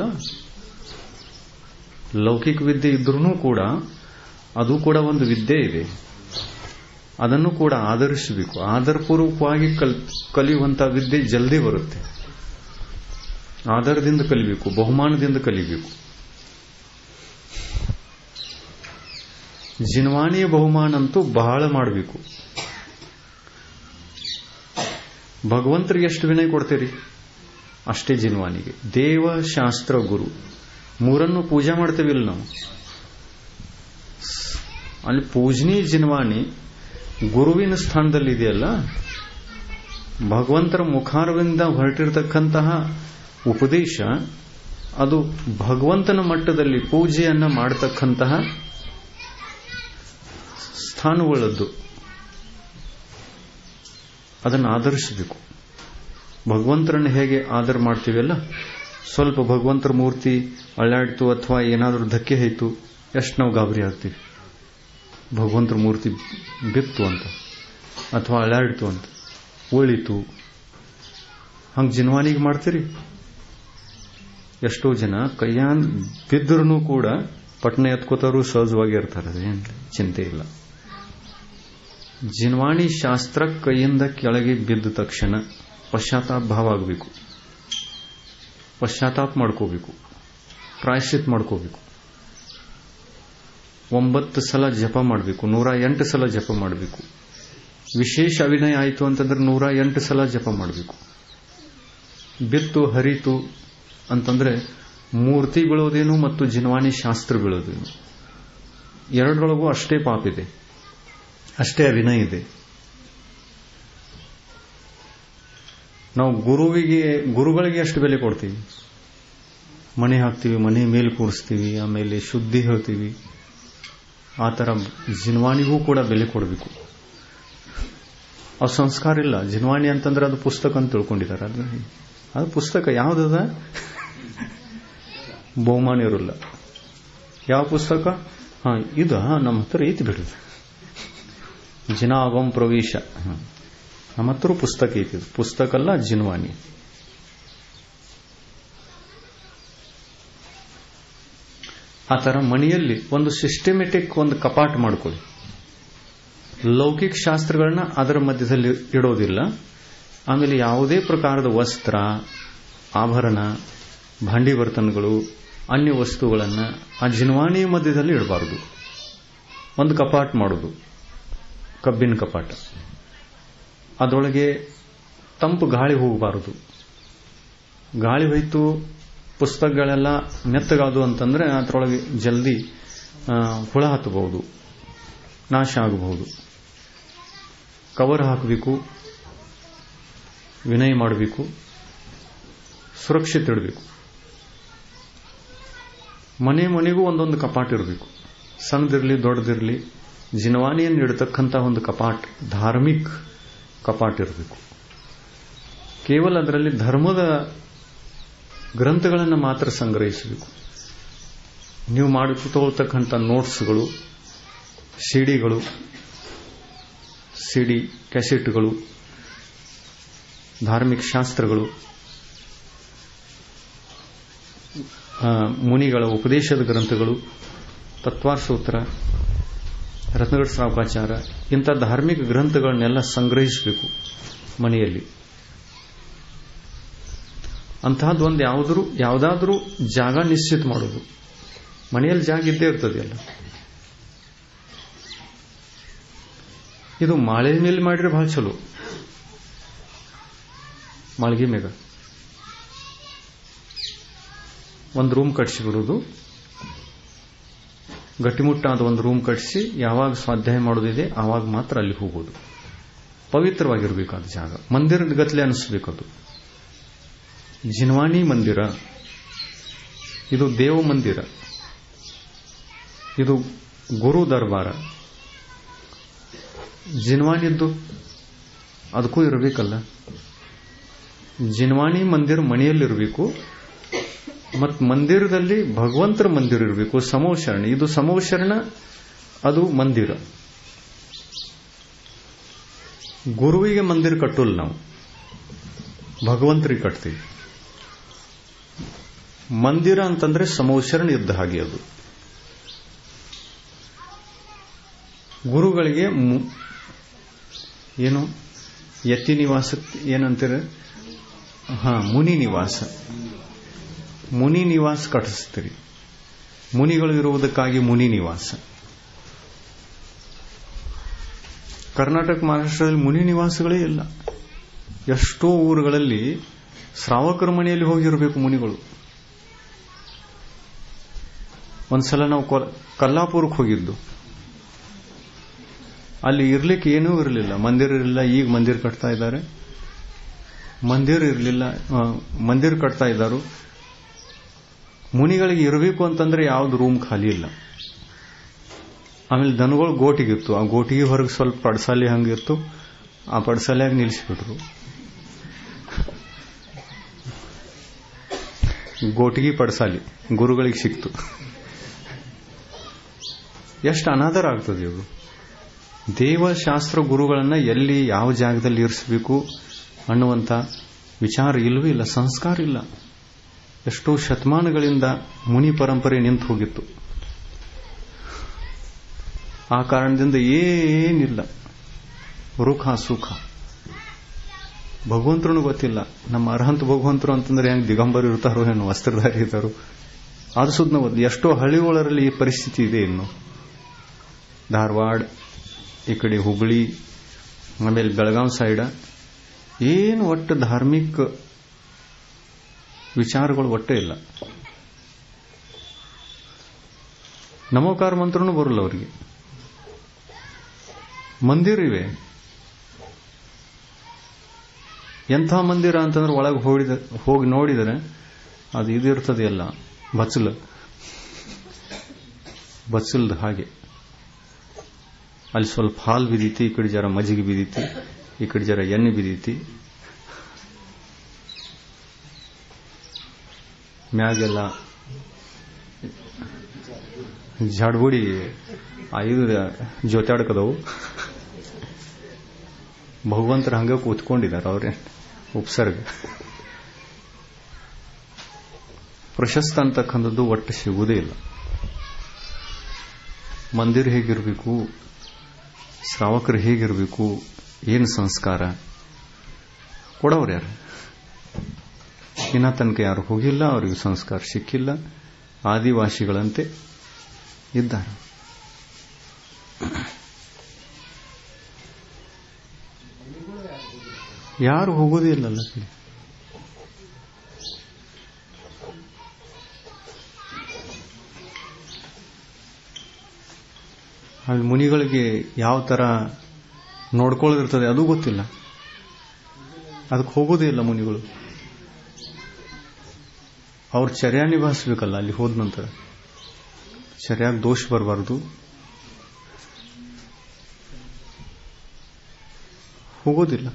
ಲೌಕಿಕ ವಿದ್ಯೆ ಇದ್ರೂ ಕೂಡ ಅದು ಕೂಡ ಒಂದು ವಿದ್ಯೆ ಇದೆ. ಅದನ್ನು ಕೂಡ ಆಧರಿಸಬೇಕು. ಆಧಾರಪೂರ್ವಕವಾಗಿ ಕಲ್ ಕಲಿಯುವಂತಹ ವಿದ್ಯೆ ಜಲ್ದಿ ಬರುತ್ತೆ. ಆಧಾರದಿಂದ ಕಲಿಬೇಕು, ಬಹುಮಾನದಿಂದ ಕಲಿಬೇಕು. ಜಿನ್ವಾಣಿಯ ಬಹುಮಾನ ಅಂತೂ ಬಹಳ ಮಾಡಬೇಕು. ಭಗವಂತರಿಗೆ ಎಷ್ಟು ವಿನಯ ಕೊಡ್ತೀರಿ ಅಷ್ಟೇ ಜಿನ್ವಾಣಿಗೆ. ದೇವ, ಶಾಸ್ತ್ರ, ಗುರು ಮೂರನ್ನು ಪೂಜೆ ಮಾಡ್ತೇವಿಲ್ಲ ನಾವು. ಅಲ್ಲಿ ಪೂಜನೀಯ ಜಿನ್ವಾನಿ ಗುರುವಿನ ಸ್ಥಾನದಲ್ಲಿ ಇದೆಯಲ್ಲ, ಭಗವಂತರ ಮುಖಾರವಿಂದ ಹೊರಟಿರತಕ್ಕಂತಹ ಉಪದೇಶ ಅದು ಭಗವಂತನ ಮಟ್ಟದಲ್ಲಿ ಪೂಜೆಯನ್ನ ಮಾಡತಕ್ಕಂತಹ ಸ್ಥಾನಗಳದ್ದು. ಅದನ್ನು ಆಧರಿಸಬೇಕು. ಭಗವಂತರನ್ನು ಹೇಗೆ ಆದರ ಮಾಡ್ತೀವಲ್ಲ, ಸ್ವಲ್ಪ ಭಗವಂತರ ಮೂರ್ತಿ ಅಳ್ಳಾಡ್ತು ಅಥವಾ ಏನಾದರೂ ಧಕ್ಕೆ ಆಯಿತು, ಎಷ್ಟು ನಾವು ಗಾಬರಿ ಆಗ್ತೀವಿ. ಭಗವಂತರ ಮೂರ್ತಿ ಬಿತ್ತು ಅಂತ ಅಥವಾ ಅಳ್ಳಾಡ್ತು ಅಂತ, ಒಳಿತು, ಹಂಗೆ ಜಿನ್ವಾನಿಗೆ ಮಾಡ್ತೀರಿ. ಎಷ್ಟೋ ಜನ ಕೈಯಾನ್ ಬಿದ್ದರೂ ಕೂಡ ಪಟ್ನೆ ಎತ್ಕೋತಾರು, ಸಹಜವಾಗಿ ಇರ್ತಾರೆ, ಅದೇನು ಚಿಂತೆ ಇಲ್ಲ. ಜಿನ್ವಾಣಿ ಶಾಸ್ತ್ರ ಕೈಯಿಂದ ಕೆಳಗೆ ಬಿದ್ದ ತಕ್ಷಣ ಪಶ್ಚಾತ್ತಾಪ ಭಾವ ಆಗಬೇಕು, ಪಶ್ಚಾತ್ತಾಪ ಮಾಡ್ಕೋಬೇಕು, ಪ್ರಾಯಶ್ಚಿತ್ ಮಾಡ್ಕೋಬೇಕು. ಒಂಬತ್ತು ಸಲ ಜಪ ಮಾಡಬೇಕು, ನೂರ ಎಂಟು ಸಲ ಜಪ ಮಾಡಬೇಕು. ವಿಶೇಷ ಅಭಿನಯ ಆಯಿತು ಅಂತಂದ್ರೆ ನೂರ ಎಂಟು ಸಲ ಜಪ ಮಾಡಬೇಕು. ಬಿತ್ತು ಹರಿತು ಅಂತಂದ್ರೆ ಮೂರ್ತಿ ಬೀಳೋದೇನು ಮತ್ತು ಜಿನ್ವಾನಿ ಶಾಸ್ತ್ರ ಬೀಳೋದೇನು, ಎರಡರೊಳಗೂ ಅಷ್ಟೇ ಪಾಪಿದೆ, ಅಷ್ಟೇ ಅಭಿನಯ ಇದೆ. ನಾವು ಗುರುವಿಗೆ ಗುರುಗಳಿಗೆ ಎಷ್ಟು ಬೆಲೆ ಕೊಡ್ತೀವಿ. ಮನೆ ಹಾಕ್ತೀವಿ, ಮನೆ ಮೇಲೆ ಕೂರಿಸ್ತೀವಿ, ಆಮೇಲೆ ಶುದ್ಧಿ ಹೇಳ್ತೀವಿ. ಆ ಥರ ಜಿನ್ವಾನಿಗೂ ಕೂಡ ಬೆಲೆ ಕೊಡಬೇಕು. ಅದು ಸಂಸ್ಕಾರ ಇಲ್ಲ. ಜಿನ್ವಾನಿ ಅಂತಂದ್ರೆ ಅದು ಪುಸ್ತಕ ಅಂತ ತಿಳ್ಕೊಂಡಿದ್ದಾರೆ. ಅದು ಅದು ಪುಸ್ತಕ ಯಾವುದದ ಬಹುಮಾನ ಇರಲ್ಲ. ಯಾವ ಪುಸ್ತಕ? ಹಾ, ಇದು ನಮ್ಮ ಹತ್ರ ಐತಿ ಬಿಡುದು, ಜಿನಾಗಂ ಪ್ರವೇಶ. ನಮ್ಮ ಹತ್ರ ಪುಸ್ತಕ ಐತಿ. ಪುಸ್ತಕ ಅಲ್ಲ, ಜಿನ್ವಾನಿ. ಆ ಥರ ಮನೆಯಲ್ಲಿ ಒಂದು ಸಿಸ್ಟಮೆಟಿಕ್ ಒಂದು ಕಪಾಟ ಮಾಡ್ಕೊಳ್ಳಿ. ಲೌಕಿಕ ಶಾಸ್ತ್ರಗಳನ್ನ ಅದರ ಮಧ್ಯದಲ್ಲಿ ಇಡೋದಿಲ್ಲ. ಆಮೇಲೆ ಯಾವುದೇ ಪ್ರಕಾರದ ವಸ್ತ್ರ, ಆಭರಣ, ಭಾಂಡಿ ಬರ್ತನಗಳು, ಅನ್ಯ ವಸ್ತುಗಳನ್ನು ಆ ಜಿನ್ವಾಣಿಯ ಮಧ್ಯದಲ್ಲಿ ಇಡಬಾರದು. ಒಂದು ಕಪಾಟ್ ಮಾಡೋದು, ಕಬ್ಬಿನ ಕಪಾಟ. ಅದರೊಳಗೆ ತಂಪು ಗಾಳಿ ಹೋಗಬಾರದು. ಗಾಳಿ ಹೋಯ್ತು, ಪುಸ್ತಕಗಳೆಲ್ಲ ಮೆತ್ತಗಾದು ಅಂತಂದ್ರೆ ಅದರೊಳಗೆ ಜಲ್ದಿ ಹುಳ ಹತ್ತಬಹುದು, ನಾಶ ಆಗಬಹುದು. ಕವರ್ ಹಾಕಬೇಕು, ವಿನಯ ಮಾಡಬೇಕು, ಸುರಕ್ಷಿತ ಇಡಬೇಕು. ಮನೆ ಮನೆಗೂ ಒಂದೊಂದು ಕಪಾಟ್ ಇರಬೇಕು, ಸಣ್ಣದಿರಲಿ ದೊಡ್ಡದಿರಲಿ. ಜಿನ್ವಾನಿಯನ್ನು ಇಡತಕ್ಕಂಥ ಒಂದು ಕಪಾಟ್, ಧಾರ್ಮಿಕ್ ಕಪಾಟ್ ಇರಬೇಕು. ಕೇವಲ ಅದರಲ್ಲಿ ಧರ್ಮದ ಗ್ರಂಥಗಳನ್ನು ಮಾತ್ರ ಸಂಗ್ರಹಿಸಬೇಕು. ನೀವು ಮಾಡಿಕೊಳ್ತಕ್ಕಂಥ ನೋಟ್ಸ್ಗಳು, ಸಿಡಿಗಳು, ಸಿಡಿ ಕ್ಯಾಸೆಟ್ಗಳು, ಧಾರ್ಮಿಕ ಶಾಸ್ತ್ರಗಳು, ಮುನಿಗಳ ಉಪದೇಶದ ಗ್ರಂಥಗಳು, ತತ್ವಾಸೂತ್ರ, ರತ್ನಗಢ ಶ್ರಾವಕಾಚಾರ, ಇಂಥ ಧಾರ್ಮಿಕ ಗ್ರಂಥಗಳನ್ನೆಲ್ಲ ಸಂಗ್ರಹಿಸಬೇಕು ಮನೆಯಲ್ಲಿ. ಅಂತಹದ್ದು ಒಂದು ಯಾವುದಾದ್ರೂ ಯಾವುದಾದ್ರೂ ಜಾಗ ನಿಶ್ಚಿತ ಮಾಡೋದು. ಮನೆಯಲ್ಲಿ ಜಾಗ ಇದ್ದೇ ಇರ್ತದೆಯಲ್ಲ. ಇದು ಮಾಳೆ ಮೇಲೆ ಮಾಡಿದ್ರೆ ಬಹಳ ಚಲೋ. ಮಾಳಿಗೆ ಮೇಗ ಒಂದು ರೂಮ್ ಕಟ್ಸಿಬಿಡೋದು, ಗಟ್ಟಿಮುಟ್ಟಾದ ಒಂದು ರೂಮ್ ಕಟ್ಟಿಸಿ ಯಾವಾಗ ಸ್ವಾಧ್ಯಾಯ ಮಾಡೋದಿದೆ ಆವಾಗ ಮಾತ್ರ ಅಲ್ಲಿ ಹೋಗೋದು. ಪವಿತ್ರವಾಗಿರಬೇಕಾದ ಜಾಗ, ಮಂದಿರದ ಗತ್ಲೆ ಅನಿಸ್ಬೇಕದು. ಜಿನ್ವಾನಿ ಮಂದಿರ, ಇದು ದೇವ ಮಂದಿರ, ಇದು ಗುರು ದರ್ಬಾರ. ಜಿನ್ವಾನಿದ್ದು ಅದಕ್ಕೂ ಇರಬೇಕಲ್ಲ. ಜಿನ್ವಾನಿ ಮಂದಿರ ಮನೆಯಲ್ಲಿರಬೇಕು, ಮತ್ತು ಮಂದಿರದಲ್ಲಿ ಭಗವಂತರ ಮಂದಿರ ಇರಬೇಕು. ಸಮೋಶರಣ, ಇದು ಸಮೋಶರಣ, ಅದು ಮಂದಿರ. ಗುರುವಿಗೆ ಮಂದಿರ ಕಟ್ಟೋಲ್ಲ ನಾವು, ಭಗವಂತರಿಗೆ ಕಟ್ತೀವಿ. ಮಂದಿರ ಅಂತಂದ್ರೆ ಸಮೋಶರಣ ಇದ್ದ ಹಾಗೆ. ಅದು ಗುರುಗಳಿಗೆ ಏನು ಯತಿ ನಿವಾಸ ಏನಂತೀರ? ಹಾ, ಮುನಿ ನಿವಾಸ. ಮುನಿ ನಿವಾಸ ಕಟ್ಟಿಸ್ತೀರಿ. ಮುನಿಗಳು ಇರುವುದಕ್ಕಾಗಿ ಮುನಿ ನಿವಾಸ. ಕರ್ನಾಟಕ, ಮಹಾರಾಷ್ಟ್ರದಲ್ಲಿ ಮುನಿ ನಿವಾಸಗಳೇ ಇಲ್ಲ. ಎಷ್ಟೋ ಊರುಗಳಲ್ಲಿ ಶ್ರಾವಕರ ಮನೆಯಲ್ಲಿ ಹೋಗಿರಬೇಕು ಮುನಿಗಳು. ಒಂದ್ಸಲ ನಾವು ಕೊಲ್ಲಾಪುರಕ್ಕೆ ಹೋಗಿದ್ದು, ಅಲ್ಲಿ ಇರ್ಲಿಕ್ಕೆ ಏನೂ ಇರಲಿಲ್ಲ, ಮಂದಿರ ಇರಲಿಲ್ಲ. ಈಗ ಮಂದಿರ ಕಟ್ತಾ ಇದ್ದಾರೆ. ಮಂದಿರ ಇರಲಿಲ್ಲ, ಮಂದಿರ ಕಟ್ತಾ ಇದ್ದಾರು. ಮುನಿಗಳಿಗೆ ಇರಬೇಕು ಅಂತಂದ್ರೆ ಯಾವ್ದು ರೂಮ್ ಖಾಲಿ ಇಲ್ಲ. ಆಮೇಲೆ ದನಗಳು ಗೋಟಿಗಿತ್ತು, ಆ ಗೋಟಿಗೆ ಹೊರಗೆ ಸ್ವಲ್ಪ ಪಡಸಾಲಿ ಹಂಗಿತ್ತು, ಆ ಪಡಸಾಲಿಯಾಗ ನಿಲ್ಲಿಸಿಬಿಟ್ರು. ಗೋಟಿಗೆ ಪಡಸಾಲಿ ಗುರುಗಳಿಗೆ ಸಿಕ್ತು. ಎಷ್ಟು ಅನಾದರ ಆಗ್ತದೆ ಇವರು. ದೇವಶಾಸ್ತ್ರ ಗುರುಗಳನ್ನ ಎಲ್ಲಿ ಯಾವ ಜಾಗದಲ್ಲಿ ಇರಿಸಬೇಕು ಅನ್ನುವಂಥ ವಿಚಾರ ಇಲ್ಲವೇ ಇಲ್ಲ, ಸಂಸ್ಕಾರ ಇಲ್ಲ. ಎಷ್ಟೋ ಶತಮಾನಗಳಿಂದ ಮುನಿ ಪರಂಪರೆ ನಿಂತು ಹೋಗಿತ್ತು. ಆ ಕಾರಣದಿಂದ ಏನಿಲ್ಲ, ರುಖ ಸುಖ. ಭಗವಂತರನ್ನು ಗೊತ್ತಿಲ್ಲ. ನಮ್ಮ ಅರ್ಹಂತ ಭಗವಂತರು ಅಂತಂದ್ರೆ ಹೆಂಗ್ ದಿಗಂಬರು ಇರ್ತಾರೋ ಏನು, ವಸ್ತ್ರಧಾರಿ ಇರ್ತಾರೋ ಅದು ಸುದ್ನ. ಎಷ್ಟೋ ಹಳ್ಳಿಗಳಲ್ಲಿ ಈ ಪರಿಸ್ಥಿತಿ ಇದೆ. ಇನ್ನು ಧಾರವಾಡ, ಈ ಕಡೆ ಹುಬ್ಬಳ್ಳಿ, ಆಮೇಲೆ ಬೆಳಗಾಂ ಸೈಡ್ ಏನು ಒಟ್ಟು ಧಾರ್ಮಿಕ ವಿಚಾರಗಳು ಒಟ್ಟೇ ಇಲ್ಲ. ನಮೋಕಾರ ಮಂತ್ರನೂ ಬರಲ್ಲ ಅವರಿಗೆ. ಮಂದಿರ ಇವೆ, ಎಂಥ ಮಂದಿರ ಅಂತಂದ್ರೆ ಒಳಗೆ ಹೋಗಿದ ಹೋಗಿ ನೋಡಿದರೆ ಅದು ಇದಿರ್ತದೆ ಎಲ್ಲ ಬಚ್ಚಲು ಬಚ್ಚಲ್ದು ಹಾಗೆ. ಅಲ್ಲಿ ಸ್ವಲ್ಪ ಹಾಲು ಬಿದೀತಿ, ಈ ಕಡೆ ಜರ ಮಜ್ಜಿಗೆ ಬಿದೀತಿ, ಈ ಕಡೆ ಜರ ಎಣ್ಣೆ ಬಿದೀತಿ, ಮ್ಯಾಗೆಲ್ಲ ಜಾಡ್ಬುಡಿ ಐದು ಜೊತಾಡ್ಕದವು. ಭಗವಂತರ ಹಂಗೆ ಕೂತ್ಕೊಂಡಿದ್ದಾರೆ. ಅವ್ರೆ ಉಪಸರ್ಗ ಪ್ರಶಸ್ತ ಅಂತಕ್ಕಂಥದ್ದು ಒಟ್ಟು ಸಿಗುವುದೇ ಇಲ್ಲ. ಮಂದಿರ ಹೇಗಿರಬೇಕು, ಶ್ರಾವಕರು ಹೇಗಿರಬೇಕು, ಏನು ಸಂಸ್ಕಾರ ಕೊಡೋರು ಯಾರು? ಇನ್ನ ತನಕ ಯಾರು ಹೋಗಿಲ್ಲ, ಅವರಿಗೆ ಸಂಸ್ಕಾರ ಸಿಕ್ಕಿಲ್ಲ. ಆದಿವಾಸಿಗಳಂತೆ ಇದ್ದಾರೆ. ಯಾರು ಹೋಗೋದೇ ಇಲ್ಲಲ್ಲ. ಅಲ್ಲಿ ಮುನಿಗಳಿಗೆ ಯಾವ ತರ ನೋಡ್ಕೊಳ್ಳೋದಿರ್ತದೆ ಅದು ಗೊತ್ತಿಲ್ಲ. ಅದಕ್ಕೆ ಹೋಗೋದೇ ಇಲ್ಲ ಮುನಿಗಳು. ಅವ್ರ ಚರ್ಯ ನಿಭಾಯಿಸಬೇಕಲ್ಲ. ಅಲ್ಲಿ ಹೋದ ನಂತರ ಚರ್ಯಾಗ ದೋಷ ಬರಬಾರ್ದು. ಹೋಗೋದಿಲ್ಲ.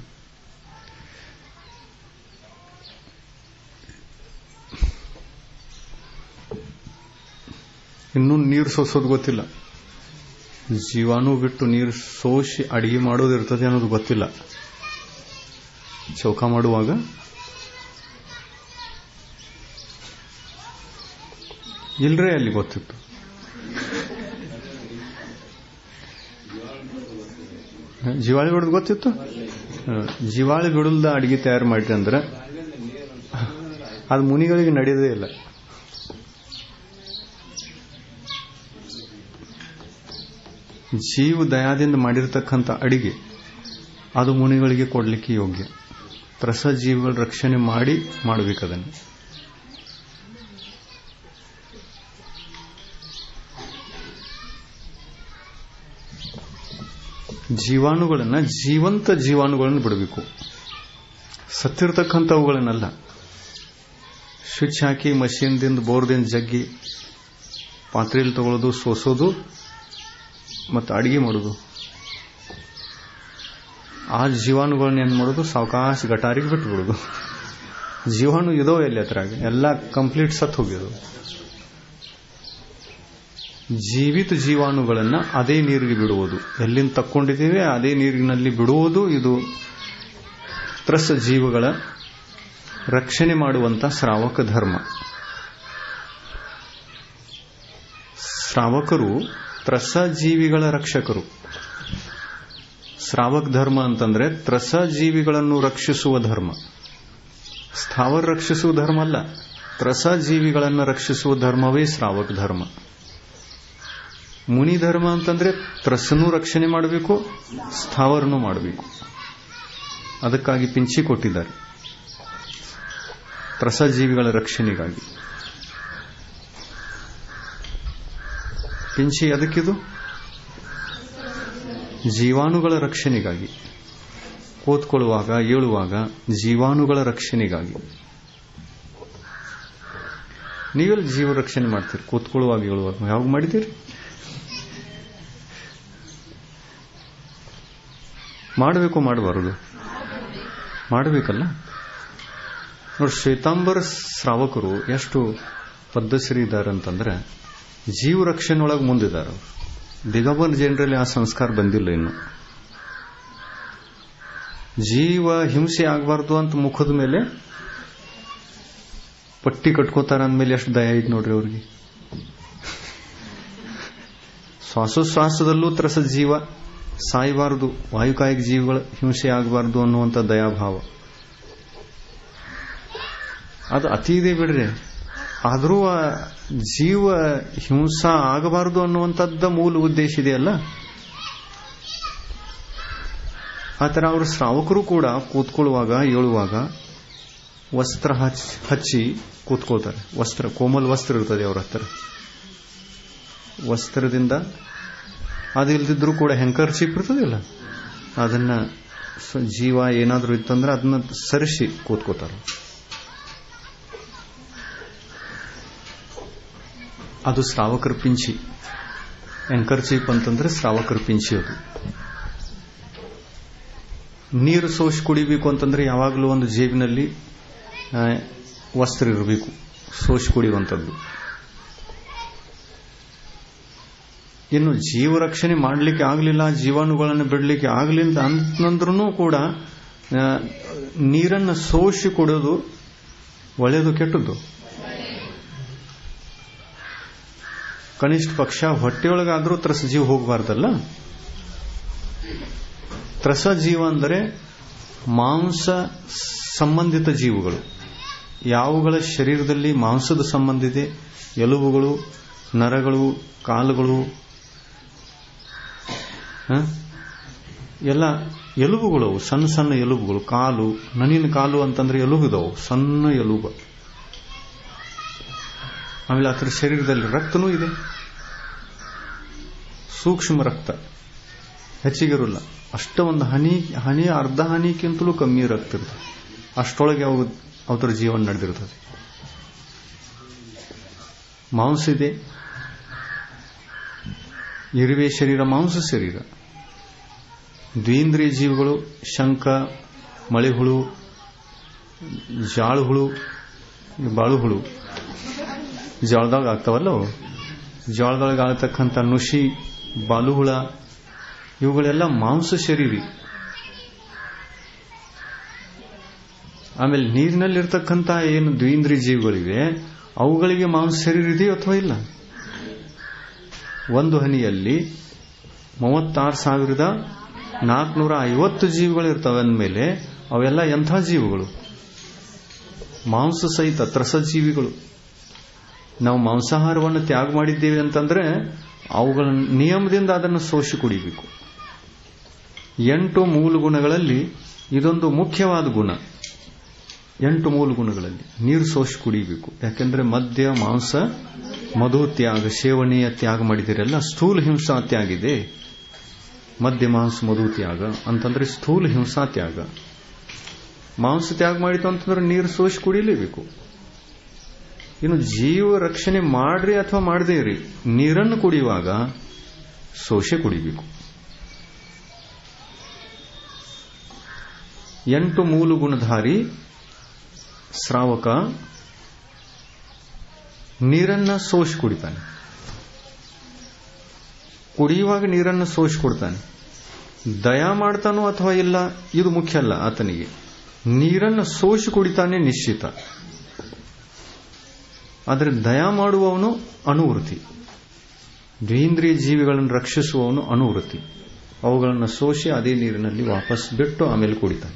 ಇನ್ನೂ ನೀರು ಸೋಸೋದು ಗೊತ್ತಿಲ್ಲ. ಜೀವಾಣು ಬಿಟ್ಟು ನೀರು ಸೋಸಿ ಅಡಿಗೆ ಮಾಡೋದಿರ್ತದೆ ಅನ್ನೋದು ಗೊತ್ತಿಲ್ಲ. ಚೌಕ ಮಾಡುವಾಗ ಇಲ್ರೇ ಅಲ್ಲಿ ಗೊತ್ತಿತ್ತು. ಜೀವಾಳಿ ಬಿಡೋದು ಗೊತ್ತಿತ್ತು. ಜೀವಾಳಿ ಬಿಡಲ್ದ ಅಡಿಗೆ ತಯಾರು ಮಾಡಿರಿ ಅಂದ್ರೆ ಅದು ಮುನಿಗಳಿಗೆ ನಡೆಯೋದೇ ಇಲ್ಲ. ಜೀವ ದಯಾದಿಂದ ಮಾಡಿರ್ತಕ್ಕಂಥ ಅಡಿಗೆ ಅದು ಮುನಿಗಳಿಗೆ ಕೊಡ್ಲಿಕ್ಕೆ ಯೋಗ್ಯ. ತ್ರಸ ಜೀವಿಗಳ ರಕ್ಷಣೆ ಮಾಡಿ ಮಾಡಬೇಕದನ್ನು. ಜೀವಾಣುಗಳನ್ನ ಜೀವಂತ ಜೀವಾಣುಗಳನ್ನು ಬಿಡಬೇಕು, ಸತ್ತಿರ್ತಕ್ಕಂಥವುಗಳನ್ನೆಲ್ಲ. ಸ್ವಿಚ್ ಹಾಕಿ ಮಷೀನ್ದಿಂದ ಬೋರ್ದಿಂದ ಜಗ್ಗಿ ಪಾತ್ರೆಯಲ್ಲಿ ತಗೊಳ್ಳೋದು, ಸೋಸೋದು ಮತ್ತು ಅಡಿಗೆ ಮಾಡೋದು. ಆ ಜೀವಾಣುಗಳನ್ನ ಏನ್ ಮಾಡೋದು, ಸಾವಕಾಶ ಗಟಾರಿಗೆ ಬಿಟ್ಬಿಡೋದು. ಜೀವಾಣು ಇದೋ ಎಲ್ಲಿ ಹತ್ರಾಗ ಎಲ್ಲ ಕಂಪ್ಲೀಟ್ ಸತ್ ಹೋಗ್ಯೋದು. ಜೀವಿತ ಜೀವಾಣುಗಳನ್ನ ಅದೇ ನೀರಿಗೆ ಬಿಡುವುದು, ಎಲ್ಲಿಂದ ತಕ್ಕೊಂಡಿದ್ದೇವೆ ಅದೇ ನೀರಿನಲ್ಲಿ ಬಿಡುವುದು. ಇದು ತ್ರಸ ಜೀವಗಳ ರಕ್ಷಣೆ ಮಾಡುವಂತ ಶ್ರಾವಕ ಧರ್ಮ. ಶ್ರಾವಕರು ತ್ರಸ ಜೀವಿಗಳ ರಕ್ಷಕರು. ಶ್ರಾವಕ ಧರ್ಮ ಅಂತಂದ್ರೆ ತ್ರಸ ಜೀವಿಗಳನ್ನು ರಕ್ಷಿಸುವ ಧರ್ಮ. ಸ್ಥಾವರ ರಕ್ಷಿಸುವ ಧರ್ಮ ಅಲ್ಲ, ತ್ರಸ ಜೀವಿಗಳನ್ನು ರಕ್ಷಿಸುವ ಧರ್ಮವೇ ಶ್ರಾವಕ ಧರ್ಮ. ಮುನಿ ಧರ್ಮ ಅಂತಂದ್ರೆ ತ್ರಸನೂ ರಕ್ಷಣೆ ಮಾಡಬೇಕು, ಸ್ಥಾವರನೂ ಮಾಡಬೇಕು. ಅದಕ್ಕಾಗಿ ಪಿಂಚಿ ಕೊಟ್ಟಿದ್ದಾರೆ, ತ್ರಸ ಜೀವಿಗಳ ರಕ್ಷಣೆಗಾಗಿ. ಪಿಂಚಿ ಅದಕ್ಕಿದು ಜೀವಾಣುಗಳ ರಕ್ಷಣೆಗಾಗಿ, ಕೂತ್ಕೊಳ್ಳುವಾಗ ಏಳುವಾಗ ಜೀವಾಣುಗಳ ರಕ್ಷಣೆಗಾಗಿ. ನೀವೆಲ್ಲ ಜೀವ ರಕ್ಷಣೆ ಮಾಡ್ತೀರಿ ಕೂತ್ಕೊಳ್ಳುವಾಗ ಏಳುವಾಗ? ಯಾವಾಗ ಮಾಡಿದ್ದೀರಿ? ಮಾಡಬೇಕು ಮಾಡಬಾರದು? ಮಾಡಬೇಕಲ್ಲ. ನೋಡಿ, ಶ್ವೇತಾಂಬರ ಶ್ರಾವಕರು ಎಷ್ಟು ಪದ್ಧಸರಿ ಇದ್ದಾರೆ ಅಂತಂದ್ರೆ ಜೀವ ರಕ್ಷಣೆ ಒಳಗೆ ಮುಂದಿದ್ದಾರೆ. ದಿಗಂಬರ ಜನರಲ್ಲಿ ಆ ಸಂಸ್ಕಾರ ಬಂದಿಲ್ಲ ಇನ್ನು. ಜೀವ ಹಿಂಸೆ ಆಗಬಾರ್ದು ಅಂತ ಮುಖದ ಮೇಲೆ ಪಟ್ಟಿ ಕಟ್ಕೋತಾರ ಅಂದಮೇಲೆ ಎಷ್ಟು ದಯ ಐತಿ ನೋಡ್ರಿ ಅವ್ರಿಗೆ. ಶ್ವಾಸೋಶ್ವಾಸದಲ್ಲೂ ತ್ರಸ ಜೀವ ಸಾಯಬಾರದು, ವಾಯುಕಾಯಿಕ ಜೀವಗಳ ಹಿಂಸೆ ಆಗಬಾರ್ದು ಅನ್ನುವಂಥ ದಯಾಭಾವ ಅದು ಅತಿ ಇದೆ ಬಿಡ್ರಿ. ಆದರೂ ಆ ಜೀವ ಹಿಂಸಾ ಆಗಬಾರದು ಅನ್ನುವಂಥದ್ದ ಮೂಲ ಉದ್ದೇಶ ಇದೆಯಲ್ಲ. ಆ ಥರ ಅವರು ಶ್ರಾವಕರು ಕೂಡ ಕೂತ್ಕೊಳ್ಳುವಾಗ ಏಳುವಾಗ ವಸ್ತ್ರ ಹಚ್ಚಿ ಹಚ್ಚಿ ಕೂತ್ಕೊಳ್ತಾರೆ. ವಸ್ತ್ರ, ಕೋಮಲ್ ವಸ್ತ್ರ ಇರ್ತದೆ ಅವ್ರ ಹತ್ರ. ವಸ್ತ್ರದಿಂದ ಅದು ಇಲ್ದಿದ್ರು ಕೂಡ ಹೆಂಕರ್ ಚೀಪ್ ಇರ್ತದಿಲ್ಲ, ಅದನ್ನ ಜೀವ ಏನಾದರೂ ಇತ್ತಂದ್ರೆ ಅದನ್ನ ಸರಿಸಿ ಕೂತ್ಕೋತಾರೆ. ಅದು ಶ್ರಾವಕರ ಪಿಂಚಿ. ಹೆಂಕರ್ ಚೀಪ್ ಅಂತಂದ್ರೆ ಶ್ರಾವಕರ ಪಿಂಚಿ. ಅದು ನೀರು ಸೋಸಿ ಕುಡಿಬೇಕು ಅಂತಂದ್ರೆ ಯಾವಾಗಲೂ ಒಂದು ಜೇಬಿನಲ್ಲಿ ವಸ್ತ್ರ ಇರಬೇಕು, ಸೋಸಿ ಕುಡಿಯುವಂಥದ್ದು. ಇನ್ನು ಜೀವ ರಕ್ಷಣೆ ಮಾಡಲಿಕ್ಕೆ ಆಗಲಿಲ್ಲ, ಜೀವಾಣುಗಳನ್ನು ಬಿಡಲಿಕ್ಕೆ ಆಗಲಿಲ್ಲ ಅಂತಂದ್ರೂ ಕೂಡ ನೀರನ್ನು ಸೋಸಿ ಕುಡಿಯೋದು ಒಳ್ಳೆಯದು ಕೆಟ್ಟದ್ದು? ಕನಿಷ್ಠ ಪಕ್ಷ ಹೊಟ್ಟೆಯೊಳಗಾದ್ರೂ ತ್ರಸ ಜೀವ ಹೋಗಬಾರ್ದಲ್ಲ. ತ್ರಸ ಜೀವ ಅಂದರೆ ಮಾಂಸ ಸಂಬಂಧಿತ ಜೀವಗಳು. ಯಾವುಗಳ ಶರೀರದಲ್ಲಿ ಮಾಂಸದ ಸಂಬಂಧ ಇದೆ, ಎಲುಬುಗಳು, ನರಗಳು, ಕಾಲುಗಳು, ಎಲ್ಲ ಎಲುಬುಗಳು, ಸಣ್ಣ ಸಣ್ಣ ಎಲುಬುಗಳು. ಕಾಲು, ನನಿನ ಕಾಲು ಅಂತಂದ್ರೆ ಎಲುಬಿದವು, ಸಣ್ಣ ಎಲುಬ. ಆಮೇಲೆ ಅದರ ಶರೀರದಲ್ಲಿ ರಕ್ತನೂ ಇದೆ, ಸೂಕ್ಷ್ಮ ರಕ್ತ, ಹೆಚ್ಚಿಗಿರಲ್ಲ. ಅಷ್ಟ ಒಂದು ಹನಿ ಹನಿ ಅರ್ಧ ಹನಿಗಿಂತಲೂ ಕಮ್ಮಿ ರಕ್ತ ಇರ್ತದೆ. ಅಷ್ಟೊಳಗೆ ಅವು ಅವತರ ಜೀವನ ನಡೆದಿರ್ತದೆ. ಮಾಂಸ ಇದೆ, ಇರುವೆ ಶರೀರ, ಮಾಂಸ ಶರೀರ. ದ್ವೀಂದ್ರಿಯ ಜೀವಿಗಳು ಶಂಖ, ಮಳೆಹುಳು, ಜಾಳುಹುಳು, ಬಾಳುಹುಳು, ಜಾಳದಾಗ ಆಗ್ತಾವಲ್ಲ ಅವು, ಜಾಳದೊಳಗೆ ಆಗತಕ್ಕಂಥ ನುಷಿ, ಬಾಲುಹುಳ, ಇವುಗಳೆಲ್ಲ ಮಾಂಸ ಶರೀರಿ. ಆಮೇಲೆ ನೀರಿನಲ್ಲಿರ್ತಕ್ಕಂಥ ಏನು ದ್ವೀಂದ್ರಿಯ ಜೀವಿಗಳಿವೆ ಅವುಗಳಿಗೆ ಮಾಂಸ ಶರೀರ ಇದೆಯೋ ಅಥವಾ ಇಲ್ಲ? ಒಂದು ಹನಿಯಲ್ಲಿ ಮೂವತ್ತಾರು ಸಾವಿರದ ನಾಲ್ಕುನೂರ ಐವತ್ತು ಜೀವಿಗಳು ಇರ್ತವೆ ಅಂದಮೇಲೆ ಅವೆಲ್ಲ ಎಂಥ ಜೀವಿಗಳು? ಮಾಂಸ ಸಹಿತ ತ್ರಸ ಜೀವಿಗಳು. ನಾವು ಮಾಂಸಾಹಾರವನ್ನು ತ್ಯಾಗ ಮಾಡಿದ್ದೇವೆ ಅಂತಂದ್ರೆ ಅವುಗಳ ನಿಯಮದಿಂದ ಅದನ್ನು ಸೋಸಿ ಕುಡಿಬೇಕು. ಎಂಟು ಮೂಲ ಗುಣಗಳಲ್ಲಿ ಇದೊಂದು ಮುಖ್ಯವಾದ ಗುಣ. ಎಂಟು ಮೂಲ ಗುಣಗಳಲ್ಲಿ ನೀರು ಸೋಸಿ ಕುಡಿಬೇಕು. ಯಾಕೆಂದ್ರೆ ಮದ್ಯ, ಮಾಂಸ, ಮಧು ತ್ಯಾಗ, ಸೇವನೆಯ ತ್ಯಾಗ ಮಾಡಿದಿರಲ್ಲ, ಸ್ಥೂಲ ಹಿಂಸಾ ತ್ಯಾಗ ಇದೆ. ಮದ್ಯ, ಮಾಂಸ, ಮಧು ತ್ಯಾಗ ಅಂತಂದ್ರೆ ಸ್ಥೂಲ ಹಿಂಸಾ ತ್ಯಾಗ. ಮಾಂಸ ತ್ಯಾಗ ಮಾಡಿತು ಅಂತಂದ್ರೆ ನೀರು ಸೋಸಿ ಕುಡಿಲೇಬೇಕು. ಇನ್ನು ಜೀವ ರಕ್ಷಣೆ ಮಾಡ್ರಿ ಅಥವಾ ಮಾಡದೇ ಇರಿ, ನೀರನ್ನು ಕುಡಿಯುವಾಗ ಸೋಸೆ ಕುಡಿಬೇಕು. ಎಂಟು ಮೂಲ ಗುಣಧಾರಿ ಶ್ರಾವಕ ನೀರನ್ನ ಸೋಸಿ ಕುಡಿತಾನೆ. ಕುಡಿಯುವಾಗ ನೀರನ್ನು ಸೋಸಿ ಕೊಡ್ತಾನೆ. ದಯಾ ಮಾಡ್ತಾನೋ ಅಥವಾ ಇಲ್ಲ ಇದು ಮುಖ್ಯ ಅಲ್ಲ ಆತನಿಗೆ. ನೀರನ್ನು ಸೋಸಿ ಕುಡಿತಾನೆ ನಿಶ್ಚಿತ. ಆದರೆ ದಯಾ ಮಾಡುವವನು ಅನುವೃತ್ತಿ. ದ್ವೀಂದ್ರಿಯ ಜೀವಿಗಳನ್ನು ರಕ್ಷಿಸುವವನು ಅನುವೃತ್ತಿ. ಅವುಗಳನ್ನು ಸೋಸಿ ಅದೇ ನೀರಿನಲ್ಲಿ ವಾಪಸ್ ಬಿಟ್ಟು ಆಮೇಲೆ ಕುಡಿತಾನೆ.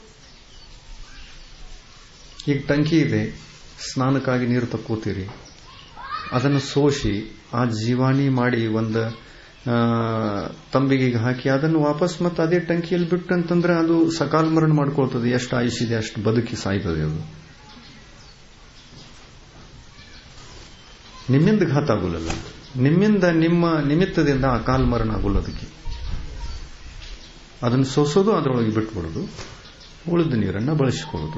ಈಗ ಟಂಕಿ ಇದೆ, ಸ್ನಾನಕ್ಕಾಗಿ ನೀರು ತಕ್ಕೋತೀರಿ, ಅದನ್ನು ಸೋಸಿ ಆ ಜೀವಾಣಿ ಮಾಡಿ ಒಂದು ತಂಬಿಗೆ ಹಾಕಿ ಅದನ್ನು ವಾಪಸ್ ಮತ್ತೆ ಅದೇ ಟಂಕಿಯಲ್ಲಿ ಬಿಟ್ಟಂತಂದ್ರೆ ಅದು ಸಕಾಲ ಮರಣ ಮಾಡ್ಕೊಳ್ತದೆ. ಎಷ್ಟು ಆಯುಷ್ಯಿದೆ ಅಷ್ಟು ಬದುಕಿ ಸಾಯ್ತದೆ. ಅದು ನಿಮ್ಮಿಂದ ಘಾತ ಆಗುಲ್ಲಲ್ಲ, ನಿಮ್ಮಿಂದ ನಿಮ್ಮ ನಿಮಿತ್ತದಿಂದ ಅಕಾಲ ಮರಣ ಆಗುಲ್ಲ. ಅದಕ್ಕೆ ಅದನ್ನು ಸೋಸೋದು, ಅದರೊಳಗೆ ಬಿಟ್ಬಿಡೋದು, ಉಳಿದ ನೀರನ್ನು ಬಳಸಿಕೊಳ್ಳೋದು.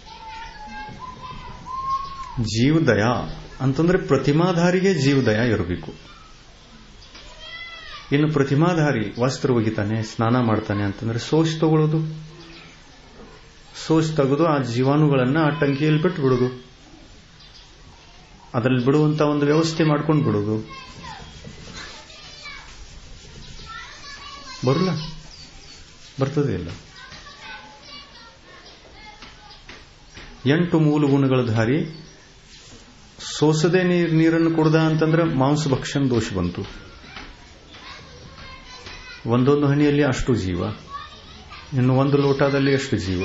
ಜೀವದಯ ಅಂತಂದ್ರೆ ಪ್ರತಿಮಾಧಾರಿಗೆ ಜೀವದಯ ಇರಬೇಕು. ಇನ್ನು ಪ್ರತಿಮಾಧಾರಿ ವಸ್ತ್ರ ಒಗಿತಾನೆ, ಸ್ನಾನ ಮಾಡ್ತಾನೆ ಅಂತಂದ್ರೆ ಸೋಸಿ ತಗೊಳ್ಳೋದು, ಸೋಸಿ ತೆಗೆದು ಆ ಜೀವಾಣುಗಳನ್ನ ಆ ಟಂಕಿಯಲ್ಲಿ ಬಿಟ್ಟು ಬಿಡೋದು, ಅದರಲ್ಲಿ ಬಿಡುವಂತ ಒಂದು ವ್ಯವಸ್ಥೆ ಮಾಡ್ಕೊಂಡು ಬಿಡೋದು. ಬರಲ್ಲ, ಬರ್ತದೆ ಇಲ್ಲ. ಎಂಟು ಮೂಲ ಗುಣಗಳ ಧಾರಿ ಸೋಸದೆ ನೀರ್ ನೀರನ್ನು ಕುಡ್ದ ಅಂತಂದ್ರೆ ಮಾಂಸ ಭಕ್ಷಣ ದೋಷ ಬಂತು. ಒಂದೊಂದು ಹನಿಯಲ್ಲಿ ಅಷ್ಟು ಜೀವ, ಇನ್ನು ಒಂದು ಲೋಟದಲ್ಲಿ ಎಷ್ಟು ಜೀವ.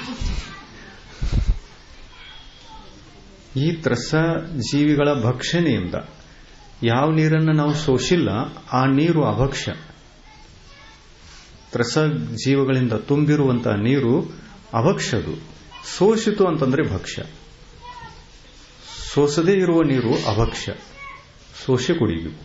ಈ ತ್ರಸ ಜೀವಿಗಳ ಭಕ್ಷಣೆಯಿಂದ ಯಾವ ನೀರನ್ನು ನಾವು ಸೋಸಿಲ್ಲ ಆ ನೀರು ಅಭಕ್ಷ್ಯ. ತ್ರಸ ಜೀವಗಳಿಂದ ತುಂಬಿರುವಂತಹ ನೀರು ಅಭಕ್ಷ್ಯದು. ಸೋಸಿತು ಅಂತಂದ್ರೆ ಭಕ್ಷ್ಯ. ಸೋಸದೇ ಇರುವ ನೀರು ಅಭಕ್ಷ್ಯ, ಸೋಸೆ ಕುಡಿಯಬೇಕು.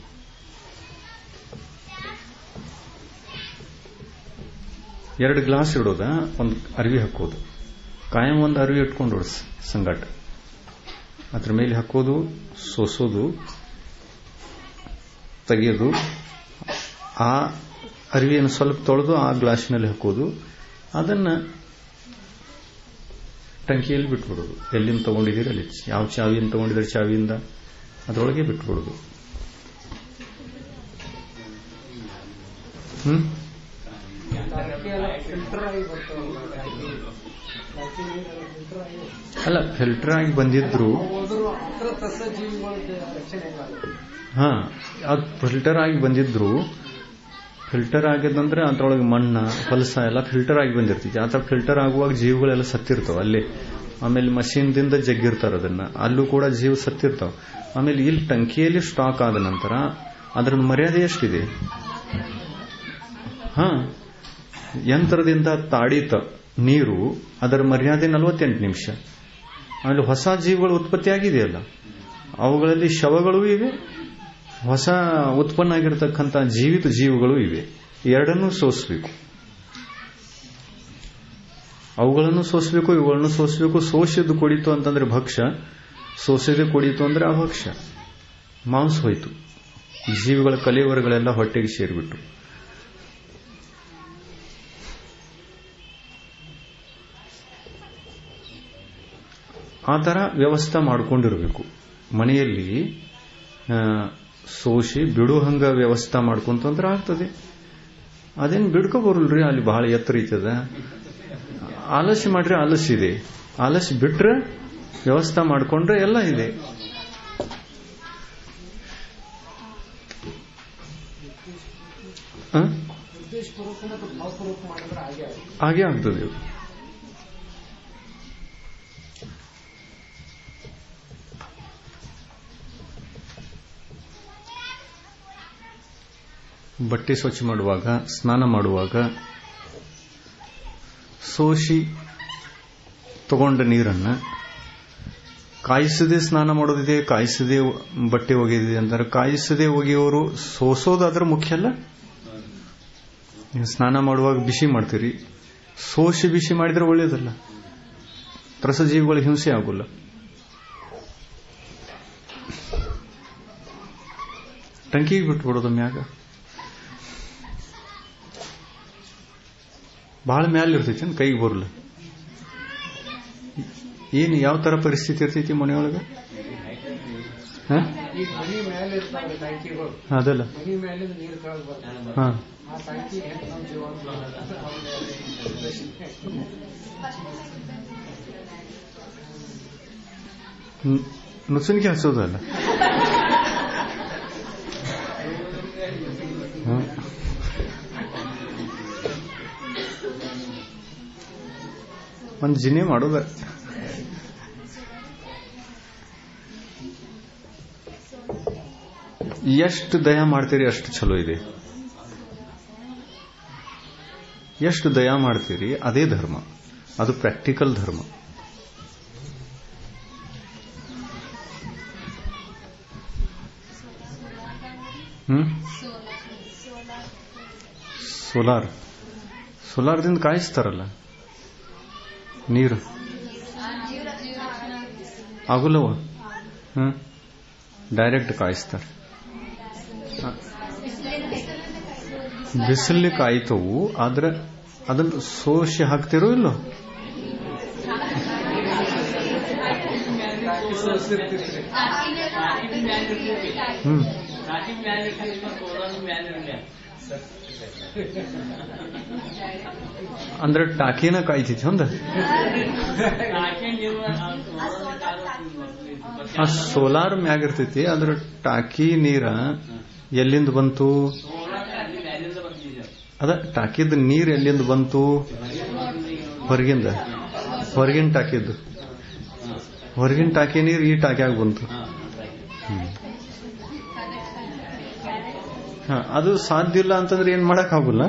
ಎರಡು ಗ್ಲಾಸ್ ಇಡೋದ, ಒಂದು ಅರಿವಿ ಹಾಕೋದು, ಕಾಯಂ ಒಂದು ಅರಿವಿ ಇಟ್ಕೊಂಡು ಸಂಗಾಟ, ಅದ್ರ ಮೇಲೆ ಹಾಕೋದು, ಸೋಸೋದು, ತೆಗೆಯೋದು, ಆ ಅರಿವಿಯನ್ನು ಸ್ವಲ್ಪ ತೊಳೆದು ಆ ಗ್ಲಾಸ್ನಲ್ಲಿ ಹಾಕೋದು, ಅದನ್ನ ಟಂಕಿಯಲ್ಲಿ ಬಿಟ್ಬಿಡೋದು. ಎಲ್ಲಿಂದ ತಗೊಂಡಿದ್ದೀರಿ ಅಲ್ಲಿ, ಯಾವ ಚಾವಿಯನ್ನು ತಗೊಂಡಿದ್ರೆ ಚಾವಿಯಿಂದ ಅದರೊಳಗೆ ಬಿಟ್ಬಿಡೋದು. ಹ್ಮ್ ಅಲ್ಲ, ಫಿಲ್ಟರ್ ಆಗಿ ಬಂದಿದ್ರು, ಹಾ ಅದು ಫಿಲ್ಟರ್ ಆಗಿ ಬಂದಿದ್ರು, ಫಿಲ್ಟರ್ ಆಗಿದಂದ್ರೆ ಅದ್ರೊಳಗೆ ಮಣ್ಣ ಹೊಲಸ ಎಲ್ಲ ಫಿಲ್ಟರ್ ಆಗಿ ಬಂದಿರ್ತೈತಿ. ಆ ತರ ಫಿಲ್ಟರ್ ಆಗುವಾಗ ಜೀವಗಳೆಲ್ಲ ಸತ್ತಿರ್ತಾವ ಅಲ್ಲೇ. ಆಮೇಲೆ ಮಷೀನ್ದಿಂದ ಜಗ್ಗಿರ್ತಾರ ಅದನ್ನ, ಅಲ್ಲೂ ಕೂಡ ಜೀವ ಸತ್ತಿರ್ತಾವ. ಆಮೇಲೆ ಇಲ್ಲಿ ಟಂಕಿಯಲ್ಲಿ ಸ್ಟಾಕ್ ಆದ ನಂತರ ಅದರ ಮರ್ಯಾದೆ ಎಷ್ಟಿದೆ? ಹಾ ಯಂತ್ರದಿಂದ ತಾಡಿತ ನೀರು, ಅದರ ಮರ್ಯಾದೆ ನಲವತ್ತೆಂಟು ನಿಮಿಷ. ಆಮೇಲೆ ಹೊಸ ಜೀವಗಳು ಉತ್ಪತ್ತಿ ಆಗಿದೆಯಲ್ಲ, ಅವುಗಳಲ್ಲಿ ಶವಗಳೂ ಇವೆ, ಹೊಸ ಉತ್ಪನ್ನ ಆಗಿರತಕ್ಕಂಥ ಜೀವಿತ ಜೀವಗಳು ಇವೆ. ಎರಡನ್ನೂ ಸೋಸಬೇಕು, ಅವುಗಳನ್ನು ಸೋಸಬೇಕು, ಇವುಗಳನ್ನು ಸೋಸಬೇಕು. ಸೋಸಿದ್ದು ಕುಡಿತು ಅಂತಂದ್ರೆ ಭಕ್ಷ್ಯ, ಸೋಸಿದೆ ಕುಡಿತು ಅಂದ್ರೆ ಅಭಕ್ಷ್ಯ. ಮಾಂಸ ಹೋಯ್ತು, ಜೀವಿಗಳ ಕಲೆಯವರೆಗಳೆಲ್ಲ ಹೊಟ್ಟೆಗೆ ಸೇರಿಬಿಟ್ಟು. ಆ ತರ ವ್ಯವಸ್ಥೆ ಮಾಡಿಕೊಂಡಿರಬೇಕು. ಮನೆಯಲ್ಲಿ ಸೋಸಿ ಬಿಡು ಹಂಗ ವ್ಯವಸ್ಥೆ ಮಾಡ್ಕೊಂತಂದ್ರೆ ಆಗ್ತದೆ. ಅದೇನು ಬಿಡ್ಕೊ ಬರಲ್ರಿ, ಅಲ್ಲಿ ಬಹಳ ಎತ್ತರ ಐತದ. ಆಲಸ್ಯ ಮಾಡ್ರೆ ಆಲಸ್ಯ ಇದೆ, ಆಲಸ್ಯ ಬಿಟ್ರೆ ವ್ಯವಸ್ಥೆ ಮಾಡ್ಕೊಂಡ್ರೆ ಎಲ್ಲ ಇದೆ. ಹಾಗೆ ಆಗ್ತದೆ. ಬಟ್ಟೆ ಸ್ವಚ್ಛ ಮಾಡುವಾಗ, ಸ್ನಾನ ಮಾಡುವಾಗ ಸೋಸಿ ತಗೊಂಡ ನೀರನ್ನ ಕಾಯಿಸದೆ ಸ್ನಾನ ಮಾಡೋದಿದೆ, ಕಾಯಿಸದೆ ಬಟ್ಟೆ ಒಗೆದಿದೆ ಅಂತಾರೆ. ಕಾಯಿಸದೆ ಒಗೆಯೋರು ಸೋಸೋದಾದ್ರೆ ಮುಖ್ಯ ಅಲ್ಲ. ನೀವು ಸ್ನಾನ ಮಾಡುವಾಗ ಬಿಸಿ ಮಾಡ್ತೀರಿ, ಸೋಸಿ ಬಿಸಿ ಮಾಡಿದ್ರೆ ಒಳ್ಳೇದಲ್ಲ, ತ್ರಸಜೀವಿಗಳ ಹಿಂಸೆ ಆಗೋಲ್ಲ. ಟಂಕಿಗೆ ಬಿಟ್ಬಿಡೋದು ಮ್ಯಾಗ, ಬಹಳ ಮ್ಯಾಲ ಇರ್ತೈತಿ, ಕೈಗೆ ಬರಲ್ಲ. ಏನು ಯಾವ ತರ ಪರಿಸ್ಥಿತಿ ಇರ್ತೈತಿ ಮನೆಯೊಳಗೆ? ಅದಲ್ಲ, ಹಾ ನುಸುನಿಗೆ ಹಚ್ಚೋದಲ್ಲ. ಒಂದು ಜಿನೆ ಮಾಡೋದ. ಎಷ್ಟು ದಯ ಮಾಡ್ತೀರಿ ಅಷ್ಟು ಚಲೋ ಇದೆ. ಎಷ್ಟು ದಯ ಮಾಡ್ತೀರಿ ಅದೇ ಧರ್ಮ, ಅದು ಪ್ರಾಕ್ಟಿಕಲ್ ಧರ್ಮ. ಹ್ಮ್ ಸೋಲಾರ್ ಸೋಲಾರ್ದಿಂದ ಕಾಯಿಸ್ತಾರಲ್ಲ ನೀರು, ಆಗುಲ್ಲವ? ಹ್ಮ್ ಡೈರೆಕ್ಟ್ ಕಾಯಿಸ್ತಾರೆ. ಬಿಸಿಲಿ ಕಾಯ್ತವು, ಆದ್ರೆ ಅದನ್ನು ಸೋಸಿ ಹಾಕ್ತಿರೋ ಇಲ್ಲೋ? ಹ್ಮ್ ಅಂದ್ರೆ ಟಾಕಿನ ಕಾಯ್ತಿತ್ತು ಒಂದ. ಆ ಸೋಲಾರ್ ಮ್ಯಾಗಿರ್ತೈತಿ, ಅದ್ರ ಟಾಕಿ ನೀರ ಎಲ್ಲಿಂದ ಬಂತು? ಅದ ಟಾಕಿದ ನೀರ್ ಎಲ್ಲಿಂದ ಬಂತು? ಹೊರಗಿಂದ. ಹೊರಗಿನ ಟಾಕಿದ್ದು, ಹೊರಗಿನ ಟಾಕಿ ನೀರು ಈ ಟಾಕಿಯಾಗ ಬಂತು. ಹ ಅದು ಸಾಧ್ಯ ಇಲ್ಲ ಅಂತಂದ್ರೆ ಏನ್ ಮಾಡಕ್ ಆಗುಲ್ಲ.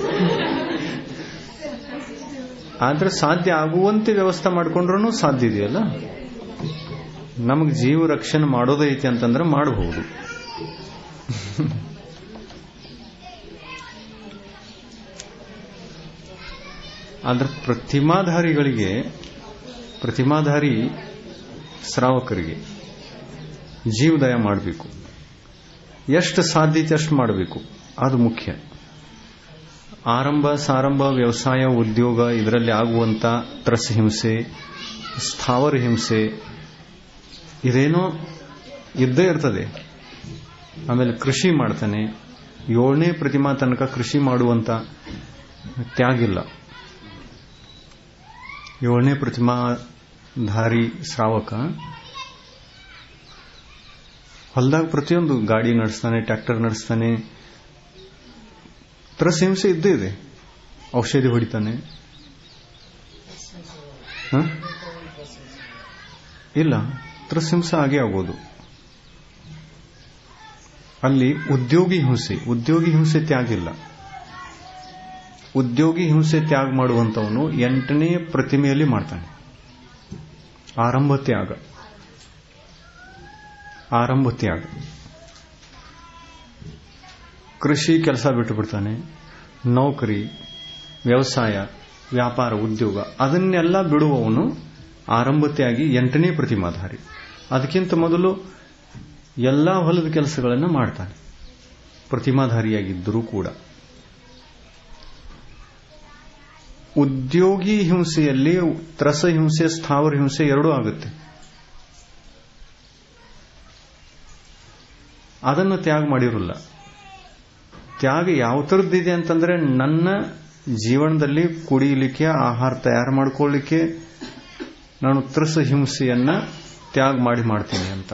ಆದ್ರೆ ಸಾಧ್ಯ ಆಗುವಂತೆ ವ್ಯವಸ್ಥೆ ಮಾಡ್ಕೊಂಡ್ರೂ ಸಾಧ್ಯ ಇದೆಯಲ್ಲ. ನಮಗೆ ಜೀವ ರಕ್ಷಣೆ ಮಾಡೋದೈತಿ ಅಂತಂದ್ರೆ ಮಾಡಬಹುದು. ಆದ್ರೆ ಪ್ರತಿಮಾಧಾರಿಗಳಿಗೆ, ಪ್ರತಿಮಾಧಾರಿ ಶ್ರಾವಕರಿಗೆ ಜೀವದಯ ಮಾಡಬೇಕು. ಎಷ್ಟು ಸಾಧ್ಯತೆ ಅಷ್ಟು ಮಾಡಬೇಕು, ಅದು ಮುಖ್ಯ. ಆರಂಭ ಸಾರಂಭ ವ್ಯವಸಾಯ ಉದ್ಯೋಗ ಇದರಲ್ಲಿ ಆಗುವಂತ ತ್ರಸ್ ಹಿಂಸೆ, ಸ್ಥಾವರ ಹಿಂಸೆ ಇದೇನೋ ಇದ್ದೇ ಇರ್ತದೆ. ಆಮೇಲೆ ಕೃಷಿ ಮಾಡ್ತಾನೆ, ಏಳನೇ ಪ್ರತಿಮಾ ತನಕ ಕೃಷಿ ಮಾಡುವಂತ ತ್ಯಾಗಿಲ್ಲ. ಏಳನೇ ಪ್ರತಿಮಾಧಾರಿ ಶ್ರಾವಕ ಹೊಲದಾಗ ಪ್ರತಿಯೊಂದು ಗಾಡಿ ನಡೆಸ್ತಾನೆ, ಟ್ರ್ಯಾಕ್ಟರ್ ನಡೆಸ್ತಾನೆ. ತ್ರಸ್ ಹಿಂಸೆ ಇದ್ದೇ ಇದೆ. ಔಷಧಿ ಹೊಡಿತಾನೆ. ಇಲ್ಲ, ತ್ರಸ್ ಹಿಂಸೆ ಆಗೇ ಆಗೋದು. ಅಲ್ಲಿ ಉದ್ಯೋಗಿ ಹಿಂಸೆ, ಉದ್ಯೋಗಿ ಹಿಂಸೆ ತ್ಯಾಗಿಲ್ಲ. ಉದ್ಯೋಗಿ ಹಿಂಸೆ ತ್ಯಾಗ ಮಾಡುವಂತವನು ಎಂಟನೇ ಪ್ರತಿಮೆಯಲ್ಲಿ ಮಾಡ್ತಾನೆ. ಆರಂಭ ತ್ಯಾಗ, ಆರಂಭ ತ್ಯಾಗ. ಕೃಷಿ ಕೆಲಸ ಬಿಟ್ಟು ಬಿಡ್ತಾನೆ, ನೌಕರಿ, ವ್ಯವಸಾಯ, ವ್ಯಾಪಾರ, ಉದ್ಯೋಗ ಅದನ್ನೆಲ್ಲ ಬಿಡುವವನು ಆರಂಭ ತ್ಯಾಗಿ, ಎಂಟನೇ ಪ್ರತಿಮಾಧಾರಿ. ಅದಕ್ಕಿಂತ ಮೊದಲು ಎಲ್ಲಾ ಹೊಲದ ಕೆಲಸಗಳನ್ನು ಮಾಡ್ತಾನೆ ಪ್ರತಿಮಾಧಾರಿಯಾಗಿದ್ದರೂ ಕೂಡ. ಉದ್ಯೋಗಿ ಹಿಂಸೆಯಲ್ಲಿ ತ್ರಸ ಹಿಂಸೆ, ಸ್ಥಾವರ ಹಿಂಸೆ ಎರಡೂ ಆಗುತ್ತೆ. ಅದನ್ನು ತ್ಯಾಗ ಮಾಡಿರಲ್ಲ. ತ್ಯಾಗ ಯಾವ ಥರದ್ದಿದೆ ಅಂತಂದ್ರೆ, ನನ್ನ ಜೀವನದಲ್ಲಿ ಕುಡಿಯಲಿಕ್ಕೆ, ಆಹಾರ ತಯಾರು ಮಾಡ್ಕೊಳ್ಳಿಕ್ಕೆ ನಾನು ತ್ರಸ ಹಿಂಸೆಯನ್ನ ತ್ಯಾಗ ಮಾಡಿ ಮಾಡ್ತೀನಿ ಅಂತ.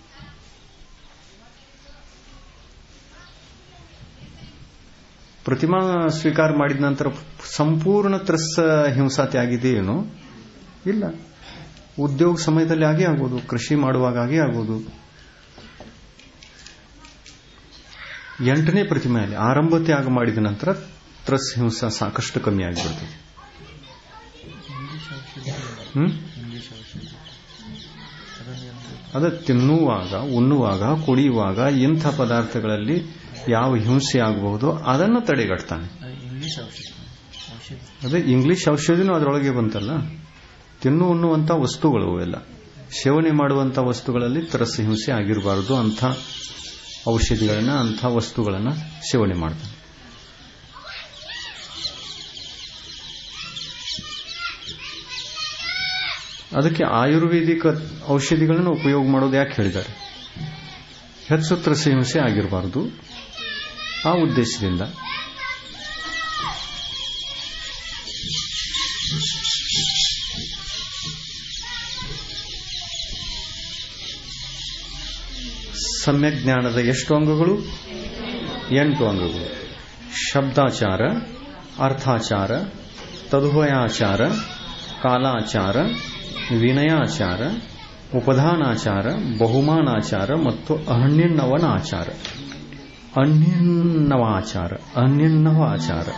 ಪ್ರತಿಮಾ ಸ್ವೀಕಾರ ಮಾಡಿದ ನಂತರ ಸಂಪೂರ್ಣ ತ್ರಸ ಹಿಂಸಾ ತ್ಯಾಗಿದೆ ಏನೋ ಇಲ್ಲ. ಉದ್ಯೋಗ ಸಮಯದಲ್ಲಿ ಆಗೇ ಆಗೋದು, ಕೃಷಿ ಮಾಡುವಾಗ ಆಗೇ ಆಗೋದು. ಎಂಟನೇ ಪ್ರತಿಮೆಯಲ್ಲಿ ಆರಂಭ ತ್ಯಾಗ ಮಾಡಿದ ನಂತರ ತ್ರಸ್ ಹಿಂಸಾ ಸಾಕಷ್ಟು ಕಮ್ಮಿ ಆಗಿಬಿಡ್ತದೆ. ಹ್ಮ್ ಅದ ತಿನ್ನುವಾಗ, ಉಣ್ಣುವಾಗ, ಕುಡಿಯುವಾಗ ಇಂಥ ಪದಾರ್ಥಗಳಲ್ಲಿ ಯಾವ ಹಿಂಸೆ ಆಗಬಹುದು ಅದನ್ನು ತಡೆಗಟ್ತಾನೆ. ಅದೇ ಇಂಗ್ಲಿಷ್ ಔಷಧಿನೂ ಅದರೊಳಗೆ ಬಂತಲ್ಲ. ತಿನ್ನು ಉಣ್ಣುವಂತ ವಸ್ತುಗಳು ಎಲ್ಲ, ಸೇವನೆ ಮಾಡುವಂತ ವಸ್ತುಗಳಲ್ಲಿ ತ್ರಸ್ ಹಿಂಸೆ ಆಗಿರಬಾರದು ಅಂಥ ಔಷಧಿಗಳನ್ನ, ಅಂಥ ವಸ್ತುಗಳನ್ನ ಸೇವನೆ ಮಾಡ್ತಾನೆ. ಅದಕ್ಕೆ ಆಯುರ್ವೇದಿಕ ಔಷಧಿಗಳನ್ನು ಉಪಯೋಗ ಮಾಡೋದು ಯಾಕೆ ಹೇಳಿದ್ದಾರೆ? ಹೆಚ್ಚು ತ್ರಸ ಹಿಂಸೆ ಆಗಿರಬಾರದು ಆ ಉದ್ದೇಶದಿಂದ. ಸಮ್ಯಕ್ ಜ್ಞಾನದ ಎಷ್ಟು ಅಂಗಗಳು? ಎಂಟು ಅಂಗಗಳು. ಶಬ್ದಾಚಾರ, ಅರ್ಥಾಚಾರ, ತದ್ವಯಾಚಾರ, ಕಾಲಾಚಾರ, ವಿನಯಾಚಾರ, ಉಪಧಾನಾಚಾರ, ಬಹುಮಾನಾಚಾರ ಮತ್ತು ಅಹನ್ಯನ್ನವನಾಚಾರ. ಅನ್ಯನ್ನವಾಚಾರ, ಅನ್ಯನ್ನವಾಚಾರ.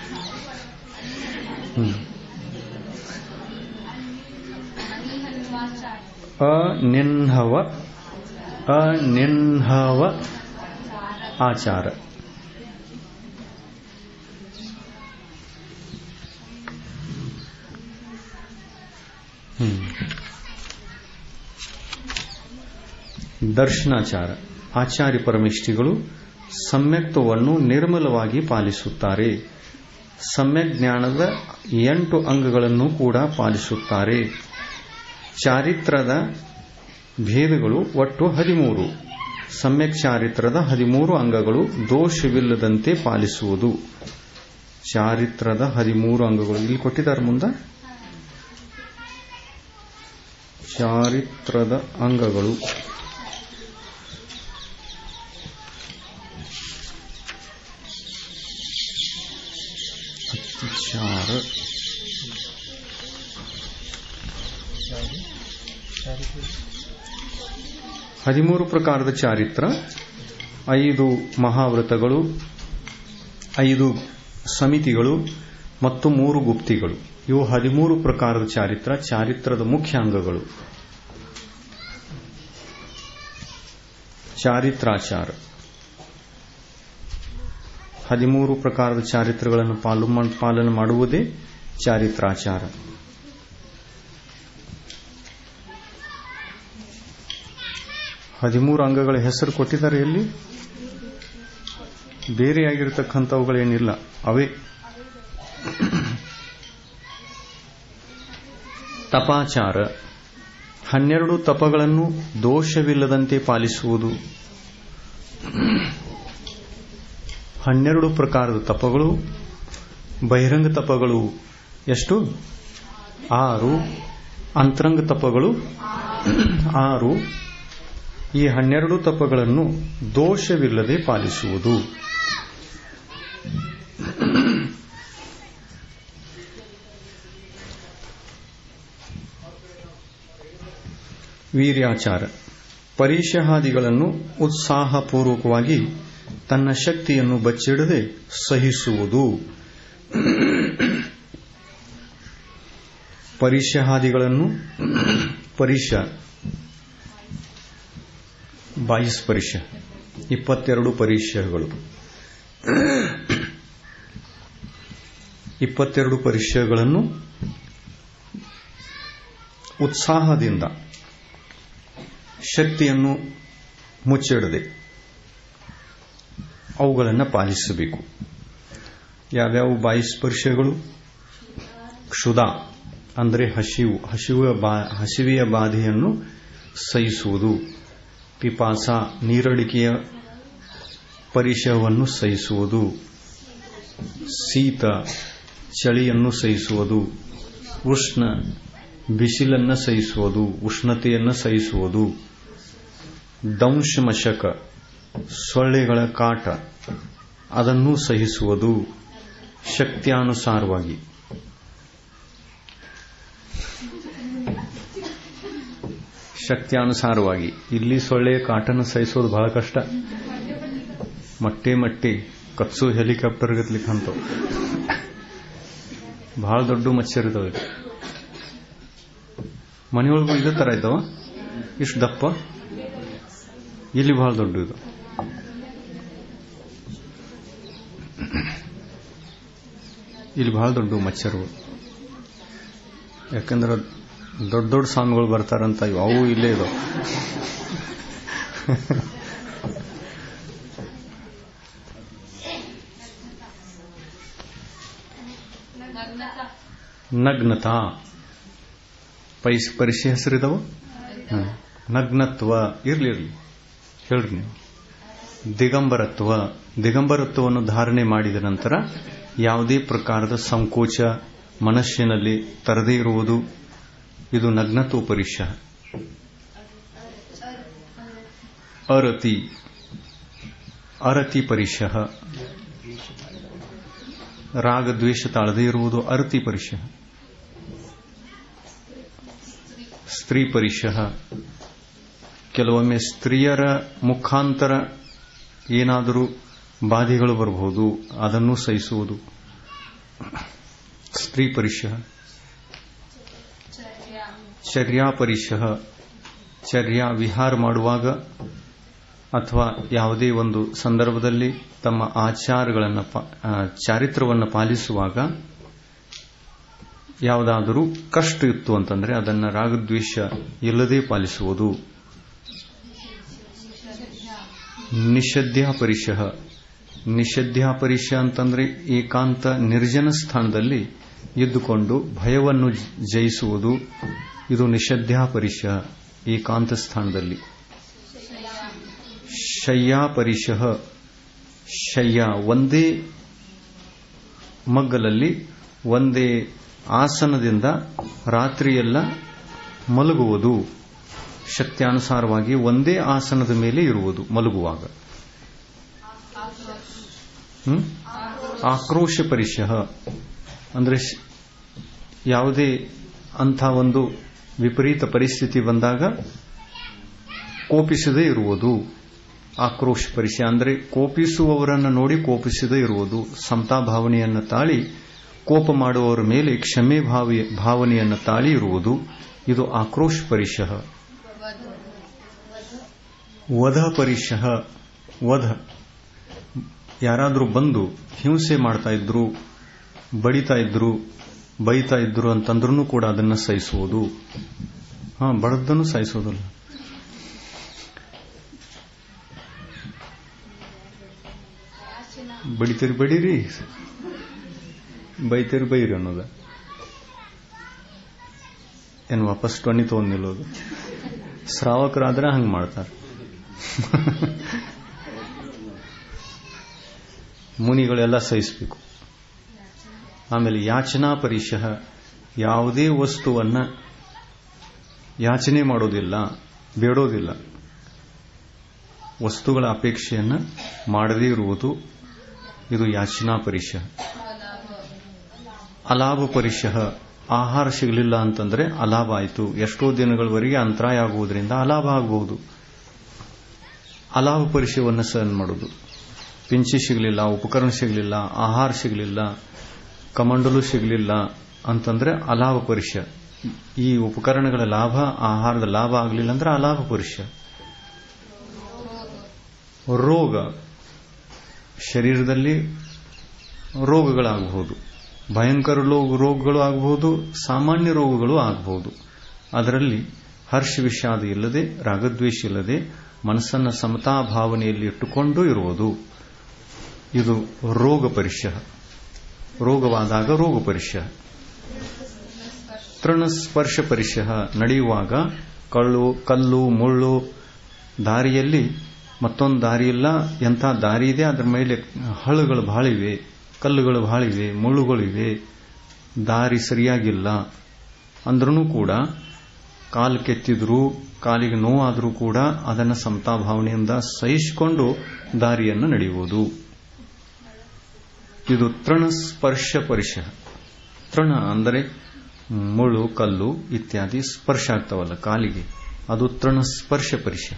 ಅನಿನ್ಹವ, ಅನಿನ್ಹವ ಆಚಾರ. ದರ್ಶನಾಚಾರ. ಆಚಾರ್ಯ ಪರಮೇಷ್ಠಿಗಳು ಸಮ್ಯಕ್ತ್ವವನ್ನು ನಿರ್ಮಲವಾಗಿ ಪಾಲಿಸುತ್ತಾರೆ. ಸಮ್ಯಕ್ ಜ್ಞಾನದ ಎಂಟು ಅಂಗಗಳನ್ನು ಕೂಡ ಪಾಲಿಸುತ್ತಾರೆ. ಚಾರಿತ್ರದ ಭೇದಗಳು ಒಟ್ಟು ಹದಿಮೂರು. ಸಮ್ಯಕ್ ಚಾರಿತ್ರದ ಹದಿಮೂರು ಅಂಗಗಳು ದೋಷವಿಲ್ಲದಂತೆ ಪಾಲಿಸುವುದು. ಚಾರಿತ್ರದ ಹದಿಮೂರು ಅಂಗಗಳು ಇಲ್ಲಿ ಕೊಟ್ಟಿದ್ದಾರೆ ಮುಂದೆ. ಚಾರಿತ್ರದ ಅಂಗಗಳು ಚಾರ ಹದಿಮೂರು ಪ್ರಕಾರದ ಚಾರಿತ್ರ, ಐದು ಮಹಾವ್ರತಗಳು, ಐದು ಸಮಿತಿಗಳು ಮತ್ತು ಮೂರು ಗುಪ್ತಿಗಳು. ಇವು ಹದಿಮೂರು ಪ್ರಕಾರದ ಚಾರಿತ್ರ. ಚಾರಿತ್ರದ ಮುಖ್ಯ ಅಂಗಗಳು. ಚಾರಿತ್ರಾಚಾರ ಹದಿಮೂರು ಪ್ರಕಾರದ ಚಾರಿತ್ರಗಳನ್ನು ಪಾಲನೆ ಮಾಡುವುದೇ ಚಾರಿತ್ರಾಚಾರ. ಹದಿಮೂರು ಅಂಗಗಳ ಹೆಸರು ಕೊಟ್ಟಿದ್ದಾರೆ. ಎಲ್ಲಿ ಬೇರೆಯಾಗಿರ್ತಕ್ಕಂಥವುಗಳೇನಿಲ್ಲ, ಅವೇ. ತಪಾಚಾರ ಹನ್ನೆರಡು ತಪಗಳನ್ನು ದೋಷವಿಲ್ಲದಂತೆ ಪಾಲಿಸುವುದು. ಹನ್ನೆರಡು ಪ್ರಕಾರದ ತಪಗಳು. ಬಹಿರಂಗ ತಪಗಳು ಎಷ್ಟು? ಆರು. ಅಂತರಂಗ ತಪಗಳು ಆರು. ಈ ಹನ್ನೆರಡು ತಪಗಳನ್ನು ದೋಷವಿಲ್ಲದೆ ಪಾಲಿಸುವುದು. ವೀರ್ಯಾಚಾರ ಪರೀಕ್ಷಾದಿಗಳನ್ನು ಉತ್ಸಾಹಪೂರ್ವಕವಾಗಿ ತನ್ನ ಶಕ್ತಿಯನ್ನು ಬಚ್ಚಿಡದೆ ಸಹಿಸುವುದು. ಪರೀಕ್ಷಾದಿಗಳನ್ನು ಪರೀಕ್ಷ ಬಾಯಿಸ್ ಪರೀಕ್ಷ ಇಪ್ಪತ್ತೆರಡು ಪರೀಕ್ಷೆಗಳು. ಇಪ್ಪತ್ತೆರಡು ಪರೀಕ್ಷೆಗಳನ್ನು ಉತ್ಸಾಹದಿಂದ ಶಕ್ತಿಯನ್ನು ಮುಚ್ಚಿಡದೆ ಅವುಗಳನ್ನು ಪಾಲಿಸಬೇಕು. ಯಾವ್ಯಾವ ಬಾಯಿಸ್ ಪರೀಕ್ಷೆಗಳು? ಕ್ಷುಧಾ ಅಂದರೆ ಹಸಿವು, ಹಸಿವೆಯ ಬಾಧೆಯನ್ನು ಸಹಿಸುವುದು. ಪಿಪಾಸ ನೀರಡಿಕೆಯ ಪರಿಸರವನ್ನು ಸಹಿಸುವುದು. ಶೀತ ಚಳಿಯನ್ನು ಸಹಿಸುವುದು. ಉಷ್ಣ ಬಿಸಿಲನ್ನು ಸಹಿಸುವುದು, ಉಷ್ಣತೆಯನ್ನು ಸಹಿಸುವುದು. ದಂಶಮಶಕ ಸೊಳ್ಳೆಗಳ ಕಾಟ ಅದನ್ನು ಸಹಿಸುವುದು ಶಕ್ತ್ಯಾನುಸಾರವಾಗಿ. ಶಕ್ತ್ಯಾನುಸಾರವಾಗಿ ಇಲ್ಲಿ ಸೊಳ್ಳೆಯ ಕಾಟನ್ನು ಸಹಿಸೋದು ಬಹಳ ಕಷ್ಟ. ಮಟ್ಟೆ ಮಟ್ಟೆ ಕತ್ಸು ಹೆಲಿಕಾಪ್ಟರ್ ಗತ್ಲಿಕ್ಕೆ ಅಂತ ಬಹಳ ದೊಡ್ಡ ಮಚ್ಚರ್ ಇದಾವೆ. ಮನೆಯೊಳಗೂ ಇದೇ ತರ ಇದ್ದಾವ, ಇಷ್ಟು ದಪ್ಪ. ಇಲ್ಲಿ ಬಹಳ ದೊಡ್ಡ ಇದು. ಇಲ್ಲಿ ಬಹಳ ದೊಡ್ಡ ಮಚ್ಚರು. ಯಾಕಂದ್ರೆ ದೊಡ್ಡ ದೊಡ್ಡ ಸ್ವಾಮಿಗಳು ಬರ್ತಾರಂತ ಇವು, ಅವು ಇಲ್ಲೇ ಇದಾವೆ. ನಗ್ನತಾ ಪರೀಕ್ಷೆ ಹೆಸರಿದಾವ. ನಗ್ನತ್ವ ಇರ್ಲಿ ಇರ್ಲಿ ಹೇಳ್ರಿ ನೀವು. ದಿಗಂಬರತ್ವ ದಿಗಂಬರತ್ವವನ್ನು ಧಾರಣೆ ಮಾಡಿದ ನಂತರ ಯಾವುದೇ ಪ್ರಕಾರದ ಸಂಕೋಚ ಮನಸ್ಸಿನಲ್ಲಿ ತರದೇ ಇರುವುದು, ಇದು ನಗ್ನತ್ವ ಪರೀಕ್ಷೆ. ಅರತಿ ಅರತಿ ಪರೀಕ್ಷೆ. ರಾಗದ್ವೇಷ ತಾಳದೇ ಇರುವುದು ಅರತಿ ಪರೀಕ್ಷೆ. ಸ್ತ್ರೀ ಪರೀಕ್ಷೆ. ಕೆಲವೊಮ್ಮೆ ಸ್ತ್ರೀಯರ ಮುಖಾಂತರ ಏನಾದರೂ ಬಾಧೆಗಳು ಬರಬಹುದು, ಅದನ್ನು ಸಹಿಸುವುದು ಸ್ತ್ರೀ ಪರೀಕ್ಷೆ. ಚರ್ಯಾ ಪರೀಕ್ಷೆ. ಚರ್ಯಾ ವಿಹಾರ ಮಾಡುವಾಗ ಅಥವಾ ಯಾವುದೇ ಒಂದು ಸಂದರ್ಭದಲ್ಲಿ ತಮ್ಮ ಆಚಾರಗಳನ್ನು ಚಾರಿತ್ರವನ್ನು ಪಾಲಿಸುವಾಗ ಯಾವುದಾದರೂ ಕಷ್ಟ ಇತ್ತು ಅಂತಂದ್ರೆ ಅದನ್ನ ರಾಗದ್ವೇಷ ಇಲ್ಲದೆ ಪಾಲಿಸುವುದು. ನಿಷಧ್ಯಾಪರಿಶಃ. ನಿಷಧ್ಯಾಪರಿಶ ಅಂತಂದ್ರೆ ಏಕಾಂತ ನಿರ್ಜನ ಸ್ಥಾನದಲ್ಲಿ ಇದ್ದುಕೊಂಡು ಭಯವನ್ನು ಜಯಿಸುವುದು. ಇದು ನಿಷಧ್ಯಾಪರಿಶ, ಏಕಾಂತ ಸ್ಥಾನದಲ್ಲಿ. ಶಯ್ಯಾಪರಿಶಃ. ಶಯ್ಯ ಒಂದೇ ಮಗ್ಗಲಲ್ಲಿ ಒಂದೇ ಆಸನದಿಂದ ರಾತ್ರಿಯೆಲ್ಲ ಮಲಗುವುದು. ಶಕ್ತ್ಯಾನುಸಾರವಾಗಿ ಒಂದೇ ಆಸನದ ಮೇಲೆ ಇರುವುದು ಮಲಗುವಾಗ. ಹ್ಮ್ ಆಕ್ರೋಶ ಪರಿಶಃ ಅಂದ್ರೆ ಯಾವುದೇ ಅಂಥ ಒಂದು ವಿಪರೀತ ಪರಿಸ್ಥಿತಿ ಬಂದಾಗ ಕೋಪಿಸದೇ ಇರುವುದು. ಆಕ್ರೋಶ ಪರಿಶ ಅಂದ್ರೆ ಕೋಪಿಸುವವರನ್ನು ನೋಡಿ ಕೋಪಿಸದೇ ಇರುವುದು. ಸಮತಾ ಭಾವನೆಯನ್ನು ತಾಳಿ ಕೋಪ ಮಾಡುವವರ ಮೇಲೆ ಕ್ಷಮೆ ಭಾವನೆಯನ್ನು ತಾಳಿ ಇರುವುದು. ಇದು ಆಕ್ರೋಶ ಪರಿಶಃ. ವಧ ಪರಿಶಃ. ವಧ ಯಾರಾದರೂ ಬಂದು ಹಿಂಸೆ ಮಾಡ್ತಾ ಇದ್ರು, ಬಡಿತಾ ಇದ್ರು, ಬೈತಾ ಇದ್ರು ಅಂತಂದ್ರೂ ಕೂಡ ಅದನ್ನು ಸಹಿಸುವುದು. ಹಾ ಬಡದನ್ನು ಸಹಿಸೋದಲ್ಲ. ಬಡಿತೀರಿ ಬಡೀರಿ, ಬೈತೀರಿ ಬೈರಿ ಅನ್ನೋದ ಏನು ವಾಪಸ್ ಟೊಣ್ಣಿ ತಗೊಂಡ್ ನಿಲ್ಲೋದು. ಶ್ರಾವಕರಾದ್ರೆ ಹಂಗೆ ಮಾಡ್ತಾರೆ. ಮುನಿಗಳೆಲ್ಲ ಸಹಿಸಬೇಕು. ಆಮೇಲೆ ಯಾಚನಾ ಪರಿಶಃ. ಯಾವುದೇ ವಸ್ತುವನ್ನ ಯಾಚನೆ ಮಾಡೋದಿಲ್ಲ, ಬೇಡೋದಿಲ್ಲ. ವಸ್ತುಗಳ ಅಪೇಕ್ಷೆಯನ್ನ ಮಾಡದೇ ಇರುವುದು. ಇದು ಯಾಚನಾ ಪರಿಶಃ. ಅಲಾಭ ಪರಿಶಃ. ಆಹಾರ ಸಿಗಲಿಲ್ಲ ಅಂತಂದ್ರೆ ಅಲಾಭ ಆಯಿತು. ಎಷ್ಟೋ ದಿನಗಳವರೆಗೆ ಅಂತರಾಯ ಆಗುವುದರಿಂದ ಅಲಾಭ ಆಗಬಹುದು. ಅಲಾಭ ಪರಿಶಯವನ್ನು ಸಹನ ಮಾಡೋದು. ಪಿಂಚಿ ಸಿಗಲಿಲ್ಲ, ಉಪಕರಣ ಸಿಗಲಿಲ್ಲ, ಆಹಾರ ಸಿಗಲಿಲ್ಲ, ಕಮಂಡಲು ಸಿಗಲಿಲ್ಲ ಅಂತಂದ್ರೆ ಅಲಾಭ ಪರಿಶಯ. ಈ ಉಪಕರಣಗಳ ಲಾಭ, ಆಹಾರದ ಲಾಭ ಆಗಲಿಲ್ಲ ಅಂದ್ರೆ ಅಲಾಭ ಪರಿಶಯ. ರೋಗ, ಶರೀರದಲ್ಲಿ ರೋಗಗಳಾಗಬಹುದು. ಭಯಂಕರ ರೋಗಗಳು ಆಗಬಹುದು, ಸಾಮಾನ್ಯ ರೋಗಗಳು ಆಗಬಹುದು. ಅದರಲ್ಲಿ ಹರ್ಷ ವಿಷಾದ ಇಲ್ಲದೆ, ರಾಗದ್ವೇಷ ಇಲ್ಲದೆ ಮನಸ್ಸನ್ನು ಸಮತಾ ಭಾವನೆಯಲ್ಲಿ ಇಟ್ಟುಕೊಂಡು ಇರುವುದು. ಇದು ರೋಗ ಪರಿಶಃ. ರೋಗವಾದಾಗ ರೋಗ ಪರಿಶಃ. ತೃಣಸ್ಪರ್ಶ ಪರಿಶಃ. ನಡೆಯುವಾಗ ಕಳ್ಳು, ಕಲ್ಲು, ಮುಳ್ಳು, ದಾರಿಯಲ್ಲಿ ಮತ್ತೊಂದು ದಾರಿಯಿಲ್ಲ, ಎಂಥ ದಾರಿ ಇದೆ, ಅದರ ಮೇಲೆ ಹಳ್ಳುಗಳು ಬಹಳಿವೆ, ಕಲ್ಲುಗಳು ಬಹಳಿವೆ, ಮುಳ್ಳುಗಳಿವೆ, ದಾರಿ ಸರಿಯಾಗಿಲ್ಲ ಅಂದ್ರೂ ಕೂಡ ಕಾಲು ಕೆತ್ತಿದ್ರೂ, ಕಾಲಿಗೆ ನೋವಾದರೂ ಕೂಡ ಅದನ್ನು ಸಮತಾ ಭಾವನೆಯಿಂದ ಸಹಿಸಿಕೊಂಡು ದಾರಿಯನ್ನು ನಡೆಯುವುದು. ಇದು ತೃಣಸ್ಪರ್ಶ ಪರಿಶಃ. ತೃಣ ಅಂದರೆ ಮುಳ್ಳು, ಕಲ್ಲು ಇತ್ಯಾದಿ ಸ್ಪರ್ಶ ಆಗ್ತಾವಲ್ಲ ಕಾಲಿಗೆ, ಅದು ತೃಣಸ್ಪರ್ಶ ಪರಿಶಃ.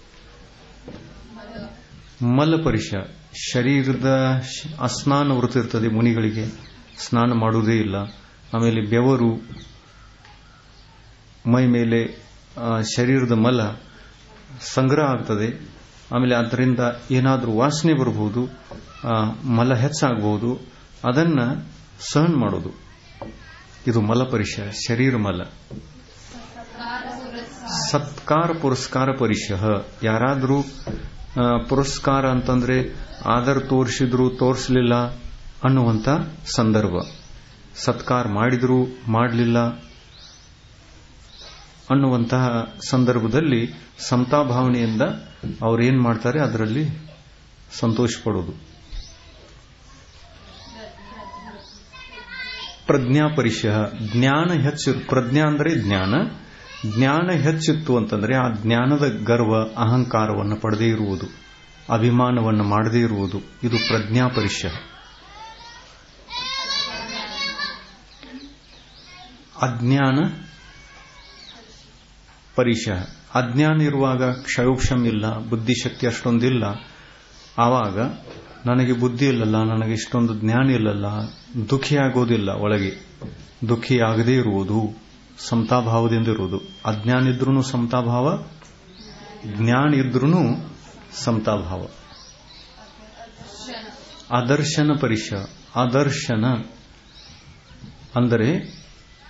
ಮಲ ಪರಿಶಃ. ಶರೀರದ ಅಸ್ನಾನ ವೃತ್ತಿ ಇರ್ತದೆ ಮುನಿಗಳಿಗೆ, ಸ್ನಾನ ಮಾಡುವುದೇ ಇಲ್ಲ. ಆಮೇಲೆ ಬೆವರು, ಮೈ ಮೇಲೆ ಶರೀರದ ಮಲ ಸಂಗ್ರಹ ಆಗ್ತದೆ. ಆಮೇಲೆ ಅದರಿಂದ ಏನಾದರೂ ವಾಸನೆ ಬರಬಹುದು, ಮಲ ಹೆಚ್ಚಾಗಬಹುದು. ಅದನ್ನ ಸಹನ ಮಾಡೋದು. ಇದು ಮಲ ಪರಿಶಃ, ಶರೀರ ಮಲ. ಸತ್ಕಾರ ಪುರಸ್ಕಾರ ಪರಿಶಃ. ಯಾರಾದರೂ ಪುರಸ್ಕಾರ ಅಂತಂದ್ರೆ ಆದರ ತೋರಿಸಿದ್ರು ತೋರಿಸಲಿಲ್ಲ ಅನ್ನುವಂಥ ಸಂದರ್ಭ. ಸತ್ಕಾರ ಮಾಡಿದ್ರು ಮಾಡಲಿಲ್ಲ ಅನ್ನುವಂತಹ ಸಂದರ್ಭದಲ್ಲಿ ಸಮತಾ ಭಾವನೆಯಿಂದ ಅವರೇನ್ ಮಾಡ್ತಾರೆ ಅದರಲ್ಲಿ ಸಂತೋಷ ಪಡೋದು. ಪ್ರಜ್ಞಾ ಪರಿಶಃ. ಜ್ಞಾನ ಹೆಚ್ಚು. ಪ್ರಜ್ಞಾ ಅಂದರೆ ಜ್ಞಾನ. ಜ್ಞಾನ ಹೆಚ್ಚಿತ್ತು ಅಂತಂದ್ರೆ ಆ ಜ್ಞಾನದ ಗರ್ವ, ಅಹಂಕಾರವನ್ನು ಪಡೆದೇ ಇರುವುದು, ಅಭಿಮಾನವನ್ನು ಮಾಡದೇ ಇರುವುದು. ಇದು ಪ್ರಜ್ಞಾ ಪರಿಶಃ. ಅಜ್ಞಾನ ಪರಿಶಃ. ಅಜ್ಞಾನ ಇರುವಾಗ ಕ್ಷಯೋಕ್ಷಮ ಇಲ್ಲ, ಬುದ್ಧಿಶಕ್ತಿ ಅಷ್ಟೊಂದಿಲ್ಲ. ಆವಾಗ ನನಗೆ ಬುದ್ಧಿ ಇಲ್ಲಲ್ಲ, ನನಗೆ ಇಷ್ಟೊಂದು ಜ್ಞಾನ ಇಲ್ಲಲ್ಲ, ದುಃಖಿಯಾಗೋದಿಲ್ಲ. ಒಳಗೆ ದುಃಖಿಯಾಗದೇ ಇರುವುದು, ಸಮತಾಭಾವದಿಂದ ಇರುವುದು. ಅಜ್ಞಾನ ಇದ್ರೂ ಸಮತಾಭಾವ, ಜ್ಞಾನ ಇದ್ರೂ ಸಮತಾಭಾವ. ಅದರ್ಶನ ಪರಿಶಃ. ಅದರ್ಶನ ಅಂದರೆ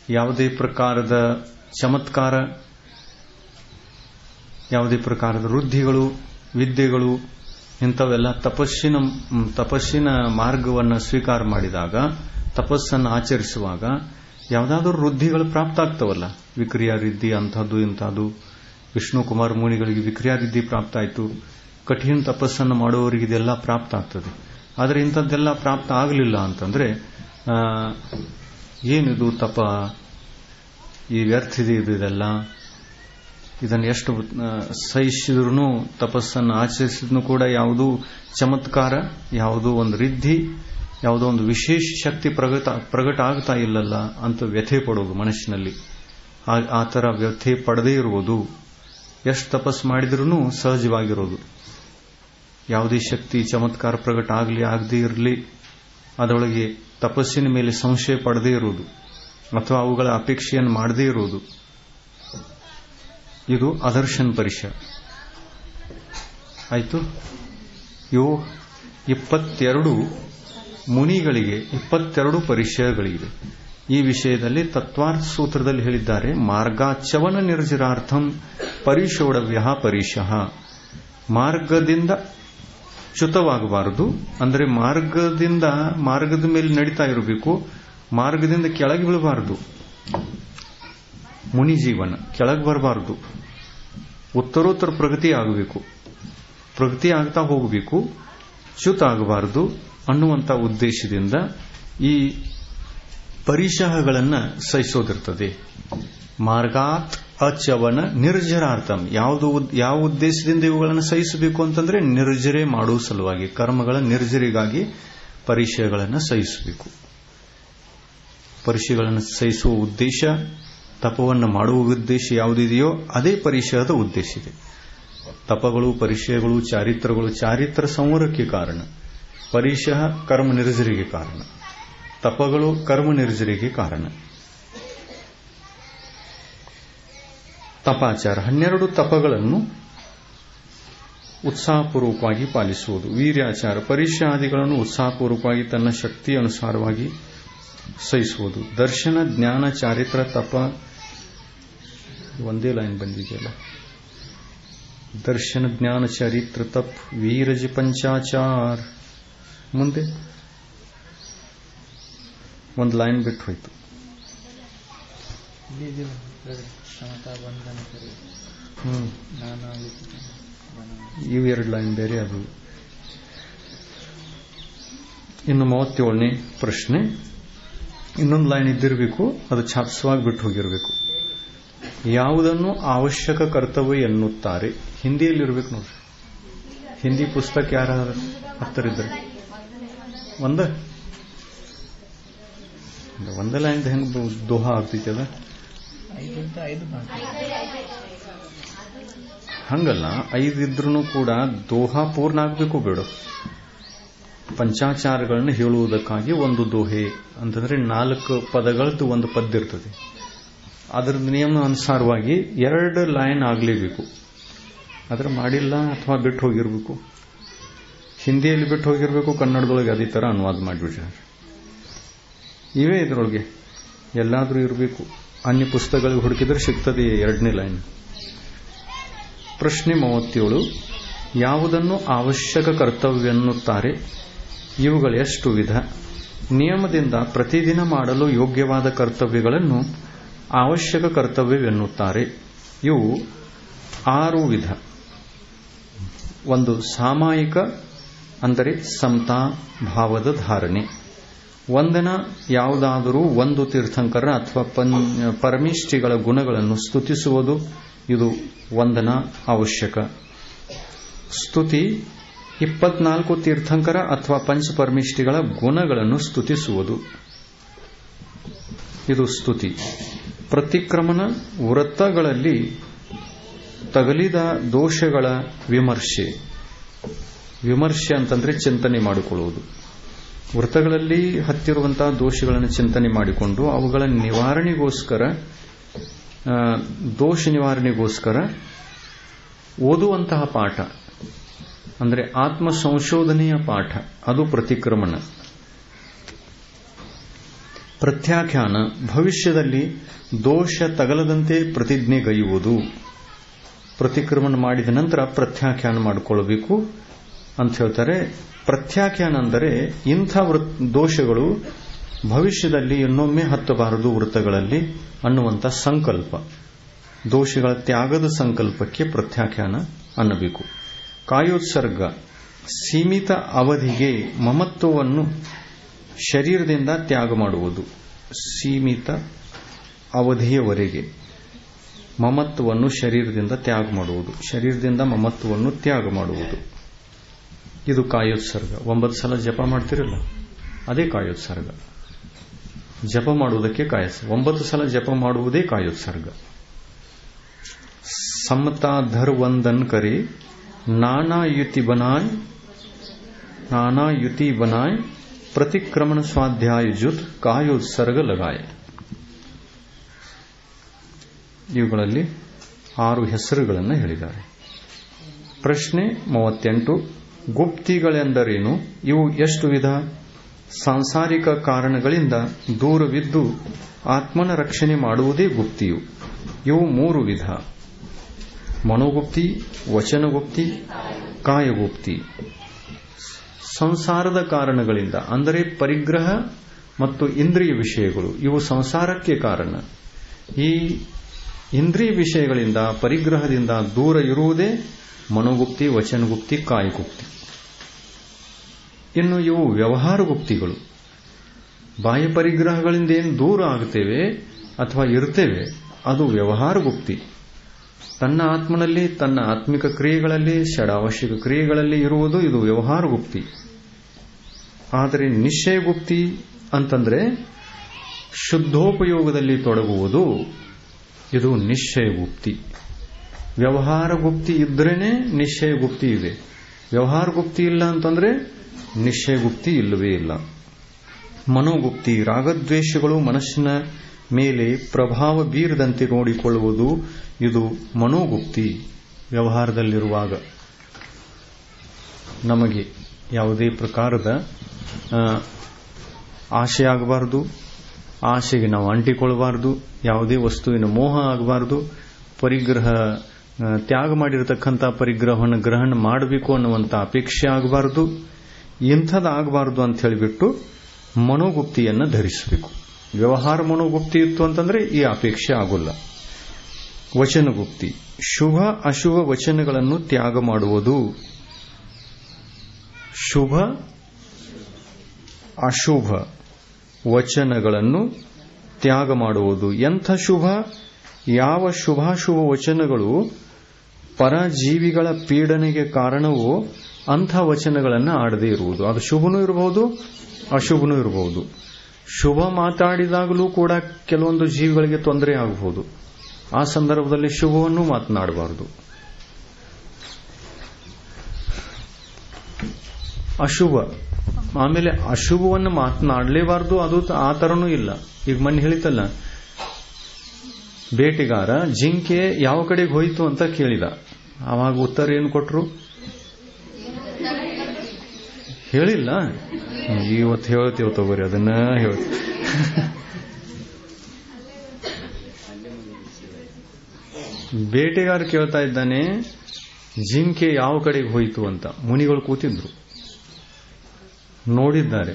ಯಾವುದೇ ಪ್ರಕಾರದ ಚಮತ್ಕಾರ, ಯಾವುದೇ ಪ್ರಕಾರದ ವೃದ್ಧಿಗಳು, ವಿದ್ಯೆಗಳು, ಇಂಥವೆಲ್ಲ ತಪಸ್ಸಿನ ತಪಸ್ಸಿನ ಮಾರ್ಗವನ್ನು ಸ್ವೀಕಾರ ಮಾಡಿದಾಗ, ತಪಸ್ಸನ್ನು ಆಚರಿಸುವಾಗ ಯಾವುದಾದ್ರೂ ವೃದ್ಧಿಗಳು ಪ್ರಾಪ್ತ ಆಗ್ತವಲ್ಲ. ವಿಕ್ರಿಯಾರಿದ್ಧಿ ಅಂಥದ್ದು ಇಂಥದ್ದು. ವಿಷ್ಣು ಕುಮಾರ ಮುನಿಗಳಿಗೆ ವಿಕ್ರಿಯಾರಿದ್ಧಿ ಪ್ರಾಪ್ತ ಆಯಿತು. ಕಠಿಣ ತಪಸ್ಸನ್ನು ಮಾಡುವವರಿಗೆ ಇದೆಲ್ಲ ಪ್ರಾಪ್ತ ಆಗ್ತದೆ. ಆದರೆ ಇಂಥದ್ದೆಲ್ಲ ಪ್ರಾಪ್ತ ಆಗಲಿಲ್ಲ ಅಂತಂದ್ರೆ ಏನಿದು ತಪ, ಈ ವ್ಯರ್ಥ ಇದೆ ಇದೆಲ್ಲ, ಇದನ್ನು ಎಷ್ಟು ಸಹಿಸಿದ್ರು ತಪಸ್ಸನ್ನು ಆಚರಿಸಿದ್ರೂ ಕೂಡ ಯಾವುದೂ ಚಮತ್ಕಾರ, ಯಾವುದೋ ಒಂದು ರಿದ್ಧಿ, ಯಾವುದೋ ಒಂದು ವಿಶೇಷ ಶಕ್ತಿ ಪ್ರಗಟ ಪ್ರಗಟ ಆಗ್ತಾ ಇಲ್ಲಲ್ಲ ಅಂತ ವ್ಯಥೆ ಪಡೋದು ಮನಸ್ಸಿನಲ್ಲಿ. ಆ ಥರ ವ್ಯಥೆ ಪಡದೇ ಇರುವುದು, ಎಷ್ಟು ತಪಸ್ಸು ಮಾಡಿದ್ರೂ ಸಹಜವಾಗಿರೋದು. ಯಾವುದೇ ಶಕ್ತಿ ಚಮತ್ಕಾರ ಪ್ರಗಟ ಆಗಲಿ ಆಗದೇ ಇರಲಿ ಅದರೊಳಗೆ ತಪಸ್ಸಿನ ಮೇಲೆ ಸಂಶಯ ಪಡದೇ ಇರುವುದು ಅಥವಾ ಅವುಗಳ ಅಪೇಕ್ಷೆಯನ್ನು ಮಾಡದೇ ಇರುವುದು, ಇದು ಅದರ್ಶನ್ ಪರಿಷ ಆಯಿತು. ಇವು ಇಪ್ಪತ್ತೆರಡು ಮುನಿಗಳಿಗೆ ಇಪ್ಪತ್ತೆರಡು ಪರಿಚಯಗಳಿವೆ. ಈ ವಿಷಯದಲ್ಲಿ ತತ್ವಾರ್ಥ ಸೂತ್ರದಲ್ಲಿ ಹೇಳಿದ್ದಾರೆ, ಮಾರ್ಗಾಚವನ ನಿರ್ಜರಾರ್ಥಂ ಪರಿಶೋಡವ್ಯ ಪರಿಶಃ. ಮಾರ್ಗದಿಂದ ಚ್ಯುತವಾಗಬಾರದು, ಅಂದರೆ ಮಾರ್ಗದಿಂದ ಮಾರ್ಗದ ಮೇಲೆ ನಡೀತಾ ಇರಬೇಕು, ಮಾರ್ಗದಿಂದ ಕೆಳಗೆ ಬೀಳಬಾರದು. ಮುನಿ ಜೀವನ ಕೆಳಗೆ ಬರಬಾರದು, ಉತ್ತರೋತ್ತರ ಪ್ರಗತಿ ಆಗಬೇಕು, ಪ್ರಗತಿ ಆಗ್ತಾ ಹೋಗಬೇಕು, ಚ್ಯುತ ಆಗಬಾರದು ಅನ್ನುವಂಥ ಉದ್ದೇಶದಿಂದ ಈ ಪರಿಶಹಗಳನ್ನು ಸಹಿಸೋದಿರ್ತದೆ. ಮಾರ್ಗಾತ್ ಅಚವನ ನಿರ್ಜರಾರ್ಥಂ. ಯಾವುದು ಯಾವ ಉದ್ದೇಶದಿಂದ ಇವುಗಳನ್ನು ಸಹಿಸಬೇಕು ಅಂತಂದ್ರೆ ನಿರ್ಜರೆ ಮಾಡುವ ಸಲುವಾಗಿ, ಕರ್ಮಗಳ ನಿರ್ಜರಿಗಾಗಿ ಪರಿಶಯಗಳನ್ನು ಸಹಿಸಬೇಕು. ಪರಿಶಯಗಳನ್ನು ಸಹಿಸುವ ಉದ್ದೇಶ, ತಪವನ್ನು ಮಾಡುವ ಉದ್ದೇಶ ಯಾವುದಿದೆಯೋ ಅದೇ ಪರಿಶಯದ ಉದ್ದೇಶ ಇದೆ. ತಪಗಳು, ಪರಿಶಯಗಳು, ಚಾರಿತ್ರಗಳು ಚಾರಿತ್ರ ಸಂವರಕ್ಕೆ ಕಾರಣ, ಪರಿಶಯ ಕರ್ಮ ನಿರ್ಜರಿಗೆ ಕಾರಣ, ತಪಗಳು ಕರ್ಮ ನಿರ್ಜರಿಗೆ ಕಾರಣ. ತಪಾಚಾರ ಹನ್ನೆರಡು ತಪಗಳನ್ನು ಉತ್ಸಾಹಪೂರ್ವಕವಾಗಿ ಪಾಲಿಸುವುದು. ವೀರ್ಯಾಚಾರ ಪರಿಶಯಾದಿಗಳನ್ನು ಉತ್ಸಾಹಪೂರ್ವಕವಾಗಿ ತನ್ನ ಶಕ್ತಿ ಅನುಸಾರವಾಗಿ ಸಹಿಸುವುದು. ದರ್ಶನ, ಜ್ಞಾನ, ಚಾರಿತ್ರ, ತಪ ಒಂದೇ ಲೈನ್ ಬಂದಿದೆಯಲ್ಲ. ದರ್ಶನ, ಜ್ಞಾನ, ಚರಿತ್ರ, ತಪ್, ವೀರಜ, ಪಂಚಾಚಾರ. ಮುಂದೆ ಒಂದು ಲೈನ್ ಬಿಟ್ಟು ಹೋಯ್ತು. ಹ್ಮ್ ಇವೆರಡು ಲೈನ್ ಬೇರೆ ಅದು. ಇನ್ನು ಮೂವತ್ತೇಳನೇ ಪ್ರಶ್ನೆ, ಇನ್ನೊಂದು ಲೈನ್ ಇದ್ದಿರಬೇಕು, ಅದು ಛಾಪ್ಸವಾಗಿ ಬಿಟ್ಟು ಹೋಗಿರಬೇಕು. ಯಾವುದನ್ನು ಅವಶ್ಯಕ ಕರ್ತವ್ಯ ಎನ್ನುತ್ತಾರೆ. ಹಿಂದಿಯಲ್ಲಿರ್ಬೇಕು ನೋಡ್ರಿ. ಹಿಂದಿ ಪುಸ್ತಕ ಯಾರ ಹತ್ತರಿದ್ದಾರೆ ಒಂದ ಒಂದ ಲೈನ್ ಹೆಂಗ್ ದೋಹ ಆಗ್ತೈತಿ ಅದ ಹಂಗಲ್ಲ. ಐದು ಇದ್ರೂ ಕೂಡ ದೋಹ ಪೂರ್ಣ ಆಗಬೇಕು ಬೇಡ. ಪಂಚಾಚಾರಗಳನ್ನು ಹೇಳುವುದಕ್ಕಾಗಿ ಒಂದು ದೋಹೆ ಅಂತಂದ್ರೆ ನಾಲ್ಕು ಪದಗಳದ್ದು ಒಂದು ಪದ್ಯ ಇರ್ತದೆ. ಅದರ ನಿಯಮ ಅನುಸಾರವಾಗಿ ಎರಡು ಲೈನ್ ಆಗಲೇಬೇಕು. ಆದ್ರೆ ಮಾಡಿಲ್ಲ ಅಥವಾ ಬಿಟ್ಟು ಹೋಗಿರ್ಬೇಕು. ಹಿಂದಿಯಲ್ಲಿ ಬಿಟ್ಟು ಹೋಗಿರ್ಬೇಕು, ಕನ್ನಡದೊಳಗೆ ಅದೇ ತರ ಅನುವಾದ ಮಾಡಿಬಿಟ್ಟಾರೆ. ಇವೇ ಇದರೊಳಗೆ ಎಲ್ಲಾದ್ರೂ ಇರಬೇಕು. ಅನ್ಯ ಪುಸ್ತಕಗಳಿಗೆ ಹುಡುಕಿದ್ರೆ ಸಿಗ್ತದೆ ಎರಡನೇ ಲೈನ್. ಪ್ರಶ್ನೆ ಮೂವತ್ತೇಳು, ಯಾವುದನ್ನು ಅವಶ್ಯಕ ಕರ್ತವ್ಯ ಎನ್ನುತ್ತಾರೆ. ಇವುಗಳು ಎಷ್ಟು ವಿಧ? ನಿಯಮದಿಂದ ಪ್ರತಿದಿನ ಮಾಡಲು ಯೋಗ್ಯವಾದ ಕರ್ತವ್ಯಗಳನ್ನು ಅವಶ್ಯಕ ಕರ್ತವ್ಯವೆನ್ನುತ್ತಾರೆ. ಇವು ಆರು ವಿಧ. ಒಂದು ಸಾಮಾಯಿಕ, ಅಂದರೆ ಸಮತಾ ಭಾವದ ಧಾರಣೆ. ವಂದನ, ಯಾವುದಾದರೂ ಒಂದು ತೀರ್ಥಂಕರ ಅಥವಾ ಪರಮಿಷ್ಠಿಗಳ ಗುಣಗಳನ್ನು ಸ್ತುತಿಸುವುದು, ಇದು ವಂದನ ಅವಶ್ಯಕ. ಸ್ತುತಿ, ಇಪ್ಪತ್ನಾಲ್ಕು ತೀರ್ಥಂಕರ ಅಥವಾ ಪಂಚಪರಮಿಷ್ಠಿಗಳ ಗುಣಗಳನ್ನು ಸ್ತುತಿಸುವುದು, ಇದು ಸ್ತುತಿ. ಪ್ರತಿಕ್ರಮಣ, ವ್ರತಗಳಲ್ಲಿ ತಗಲಿದ ದೋಷಗಳ ವಿಮರ್ಶೆ. ವಿಮರ್ಶೆ ಅಂತಂದ್ರೆ ಚಿಂತನೆ ಮಾಡಿಕೊಳ್ಳುವುದು. ವ್ರತಗಳಲ್ಲಿ ಹತ್ತಿರುವಂತಹ ದೋಷಗಳನ್ನು ಚಿಂತನೆ ಮಾಡಿಕೊಂಡು ಅವುಗಳ ನಿವಾರಣೆಗೋಸ್ಕರ, ದೋಷ ನಿವಾರಣೆಗೋಸ್ಕರ ಓದುವಂತಹ ಪಾಠ ಅಂದರೆ ಆತ್ಮ ಸಂಶೋಧನೆಯ ಪಾಠ, ಅದು ಪ್ರತಿಕ್ರಮಣ. ಪ್ರತ್ಯಾಖ್ಯಾನ ಭವಿಷ್ಯದಲ್ಲಿ ದೋಷ ತಗಲದಂತೆ ಪ್ರತಿಜ್ಞೆಗೈಯುವುದು. ಪ್ರತಿಕ್ರಮಣ ಮಾಡಿದ ನಂತರ ಪ್ರತ್ಯಾಖ್ಯಾನ ಮಾಡಿಕೊಳ್ಳಬೇಕು ಅಂತ ಹೇಳ್ತಾರೆ. ಪ್ರತ್ಯಾಖ್ಯಾನ ಅಂದರೆ ಇಂಥ ದೋಷಗಳು ಭವಿಷ್ಯದಲ್ಲಿ ಇನ್ನೊಮ್ಮೆ ಹತ್ತಬಾರದು ವೃತ್ತಗಳಲ್ಲಿ ಅನ್ನುವಂಥ ಸಂಕಲ್ಪ, ದೋಷಗಳ ತ್ಯಾಗದ ಸಂಕಲ್ಪಕ್ಕೆ ಪ್ರತ್ಯಾಖ್ಯಾನ ಅನ್ನಬೇಕು. ಕಾಯೋತ್ಸರ್ಗ ಸೀಮಿತ ಅವಧಿಗೆ ಮಮತ್ವವನ್ನು ಶರೀರದಿಂದ ತ್ಯಾಗ ಮಾಡುವುದು. ಸೀಮಿತ ಅವಧಿಯವರೆಗೆ ಮಮತ್ವವನ್ನು ಶರೀರದಿಂದ ತ್ಯಾಗ ಮಾಡುವುದು, ಶರೀರದಿಂದ ಮಮತ್ವವನ್ನು ತ್ಯಾಗ ಮಾಡುವುದು. ಇದು ಕಾಯೋತ್ಸರ್ಗ. ಒಂಬತ್ತು ಸಲ ಜಪ ಮಾಡ್ತಿರಲ್ಲ, ಅದೇ ಕಾಯೋತ್ಸರ್ಗ. ಜಪ ಮಾಡುವುದಕ್ಕೆ ಕಾಯಸ ಒಂಬತ್ತು ಸಲ ಜಪ ಮಾಡುವುದೇ ಕಾಯೋತ್ಸರ್ಗ. ಸಮತಾ ಧರ್ ವಂದನ್ ಕರೆ ನಾನಾ ಯುತಿ ಬನಾಯ್ ನಾನಾ ಯುತಿ ಬನಾಯ್ ಪ್ರತಿಕ್ರಮಣ ಸ್ವಾಧ್ಯಾಯ ಜುತ್ ಕಾಯೋತ್ಸರ್ಗ ಲಗಾಯ್. ಇವುಗಳಲ್ಲಿ ಆರು ಹೆಸರುಗಳನ್ನು ಹೇಳಿದ್ದಾರೆ. ಪ್ರಶ್ನೆ ಮೂವತ್ತೆಂಟು. ಗುಪ್ತಿಗಳೆಂದರೇನು? ಇವು ಎಷ್ಟು ವಿಧ? ಸಾಂಸಾರಿಕ ಕಾರಣಗಳಿಂದ ದೂರವಿದ್ದು ಆತ್ಮನ ರಕ್ಷಣೆ ಮಾಡುವುದೇ ಗುಪ್ತಿಯು. ಇವು ಮೂರು ವಿಧ: ಮನೋಗುಪ್ತಿ, ವಚನಗುಪ್ತಿ, ಕಾಯಗುಪ್ತಿ. ಸಂಸಾರದ ಕಾರಣಗಳಿಂದ ಅಂದರೆ ಪರಿಗ್ರಹ ಮತ್ತು ಇಂದ್ರಿಯ ವಿಷಯಗಳು, ಇವು ಸಂಸಾರಕ್ಕೆ ಕಾರಣ. ಈ ಇಂದ್ರಿಯ ವಿಷಯಗಳಿಂದ, ಪರಿಗ್ರಹದಿಂದ ದೂರ ಇರುವುದೇ ಮನೋಗುಪ್ತಿ, ವಚನಗುಪ್ತಿ, ಕಾಯಗುಪ್ತಿ. ಇನ್ನು ಇವು ವ್ಯವಹಾರ ಗುಪ್ತಿಗಳು. ಬಾಹ್ಯ ಪರಿಗ್ರಹಗಳಿಂದ ಏನು ದೂರ ಆಗುತ್ತೇವೆ ಅಥವಾ ಇರ್ತೇವೆ, ಅದು ವ್ಯವಹಾರ ಗುಪ್ತಿ. ತನ್ನ ಆತ್ಮನಲ್ಲಿ, ತನ್ನ ಆತ್ಮಿಕ ಕ್ರಿಯೆಗಳಲ್ಲಿ, ಷಡಾವಶ್ಯಕ ಕ್ರಿಯೆಗಳಲ್ಲಿ ಇರುವುದು ಇದು ವ್ಯವಹಾರ ಗುಪ್ತಿ. ಆದರೆ ನಿಶ್ಚಯ ಗುಪ್ತಿ ಅಂತಂದ್ರೆ ಶುದ್ಧೋಪಯೋಗದಲ್ಲಿ ತೊಡಗುವುದು, ಇದು ನಿಶ್ಚಯ ಗುಪ್ತಿ. ವ್ಯವಹಾರ ಗುಪ್ತಿ ಇದ್ರೇನೆ ನಿಶ್ಚಯ ಗುಪ್ತಿ ಇದೆ. ವ್ಯವಹಾರ ಗುಪ್ತಿ ಇಲ್ಲ ಅಂತಂದ್ರೆ ನಿಶ್ಚಯ ಗುಪ್ತಿ ಇಲ್ಲವೇ ಇಲ್ಲ. ಮನೋಗುಪ್ತಿ ರಾಗದ್ವೇಷಗಳು ಮನಸ್ಸಿನ ಮೇಲೆ ಪ್ರಭಾವ ಬೀರದಂತೆ ನೋಡಿಕೊಳ್ಳುವುದು, ಇದು ಮನೋಗುಪ್ತಿ. ವ್ಯವಹಾರದಲ್ಲಿರುವಾಗ ನಮಗೆ ಯಾವುದೇ ಪ್ರಕಾರದ ಆಶೆ ಆಗಬಾರದು, ಆಶೆಗೆ ನಾವು ಅಂಟಿಕೊಳ್ಳಬಾರದು, ಯಾವುದೇ ವಸ್ತುವಿನ ಮೋಹ ಆಗಬಾರದು, ಪರಿಗ್ರಹ ತ್ಯಾಗ ಮಾಡಿರತಕ್ಕಂಥ ಪರಿಗ್ರಹವನ್ನು ಗ್ರಹಣ ಮಾಡಬೇಕು ಅನ್ನುವಂಥ ಅಪೇಕ್ಷೆ ಆಗಬಾರದು. ಇಂಥದ್ದಾಗಬಾರದು ಅಂತ ಹೇಳಿಬಿಟ್ಟು ಮನೋಗುಪ್ತಿಯನ್ನು ಧರಿಸಬೇಕು. ವ್ಯವಹಾರ ಮನೋಗುಪ್ತಿ ಇತ್ತು ಅಂತಂದ್ರೆ ಈ ಅಪೇಕ್ಷೆ ಆಗೋಲ್ಲ. ವಚನಗುಪ್ತಿ ಶುಭ ಅಶುಭ ವಚನಗಳನ್ನು ತ್ಯಾಗ ಮಾಡುವುದು. ಶುಭ ಅಶುಭ ವಚನಗಳನ್ನು ತ್ಯಾಗ ಮಾಡುವುದು. ಎಂಥ ಶುಭ? ಯಾವ ಶುಭಾಶುಭ ವಚನಗಳು ಪರಜೀವಿಗಳ ಪೀಡನೆಗೆ ಕಾರಣವೋ ಅಂಥ ವಚನಗಳನ್ನು ಆಡದೇ ಇರುವುದು. ಅದು ಶುಭನೂ ಇರಬಹುದು, ಅಶುಭನೂ ಇರಬಹುದು. ಶುಭ ಮಾತಾಡಿದಾಗಲೂ ಕೂಡ ಕೆಲವೊಂದು ಜೀವಿಗಳಿಗೆ ತೊಂದರೆ ಆಗಬಹುದು. ಆ ಸಂದರ್ಭದಲ್ಲಿ ಶುಭವನ್ನು ಮಾತನಾಡಬಾರದು. ಅಶುಭ ಆಮೇಲೆ ಅಶುಭವನ್ನು ಮಾತನಾಡಲೇಬಾರದು. ಅದು ಆ ತರನೂ ಇಲ್ಲ. ಈಗ ಮೊನ್ನೆ ಹೇಳಿತಲ್ಲ, ಬೇಟೆಗಾರ ಜಿಂಕೆ ಯಾವ ಕಡೆಗೆ ಹೋಯಿತು ಅಂತ ಕೇಳಿದ. ಆವಾಗ ಉತ್ತರ ಏನು ಕೊಟ್ರು? ಹೇಳಿಲ್ಲ. ಇವತ್ತು ಹೇಳ್ತೇವೆ ತಗೋರಿ, ಅದನ್ನ ಹೇಳ್ತೀವಿ. ಬೇಟೆಗಾರ ಕೇಳ್ತಾ ಇದ್ದಾನೆ, ಜಿಂಕೆ ಯಾವ ಕಡೆಗೆ ಹೋಯಿತು ಅಂತ. ಮುನಿಗಳು ಕೂತಿದ್ರು, ನೋಡಿದ್ದಾರೆ.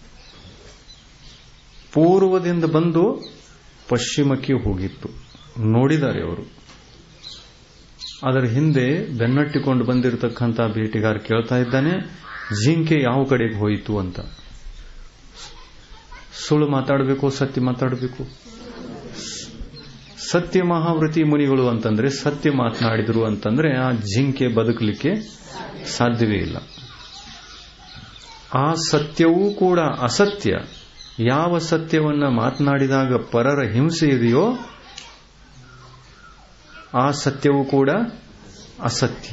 ಪೂರ್ವದಿಂದ ಬಂದು ಪಶ್ಚಿಮಕ್ಕೆ ಹೋಗಿತ್ತು. ನೋಡಿದ್ದಾರೆ ಅವರು. ಅದರ ಹಿಂದೆ ಬೆನ್ನಟ್ಟಿಕೊಂಡು ಬಂದಿರತಕ್ಕಂಥ ಬೇಟೆಗಾರ ಕೇಳ್ತಾ ಇದ್ದಾನೆ, ಜಿಂಕೆ ಯಾವ ಕಡೆಗೆ ಹೋಯಿತು ಅಂತ. ಸುಳ್ಳು ಮಾತಾಡಬೇಕು, ಸತ್ಯ ಮಾತಾಡಬೇಕು? ಸತ್ಯ ಮಹಾವ್ರತಿ ಮುನಿಗಳು ಅಂತಂದ್ರೆ ಸತ್ಯ ಮಾತನಾಡಿದ್ರು ಅಂತಂದ್ರೆ ಆ ಜಿಂಕೆ ಬದುಕಲಿಕ್ಕೆ ಸಾಧ್ಯವೇ ಇಲ್ಲ. ಆ ಸತ್ಯವೂ ಕೂಡ ಅಸತ್ಯ. ಯಾವ ಸತ್ಯವನ್ನ ಮಾತನಾಡಿದಾಗ ಪರರ ಹಿಂಸೆ ಇದೆಯೋ ಆ ಸತ್ಯವೂ ಕೂಡ ಅಸತ್ಯ.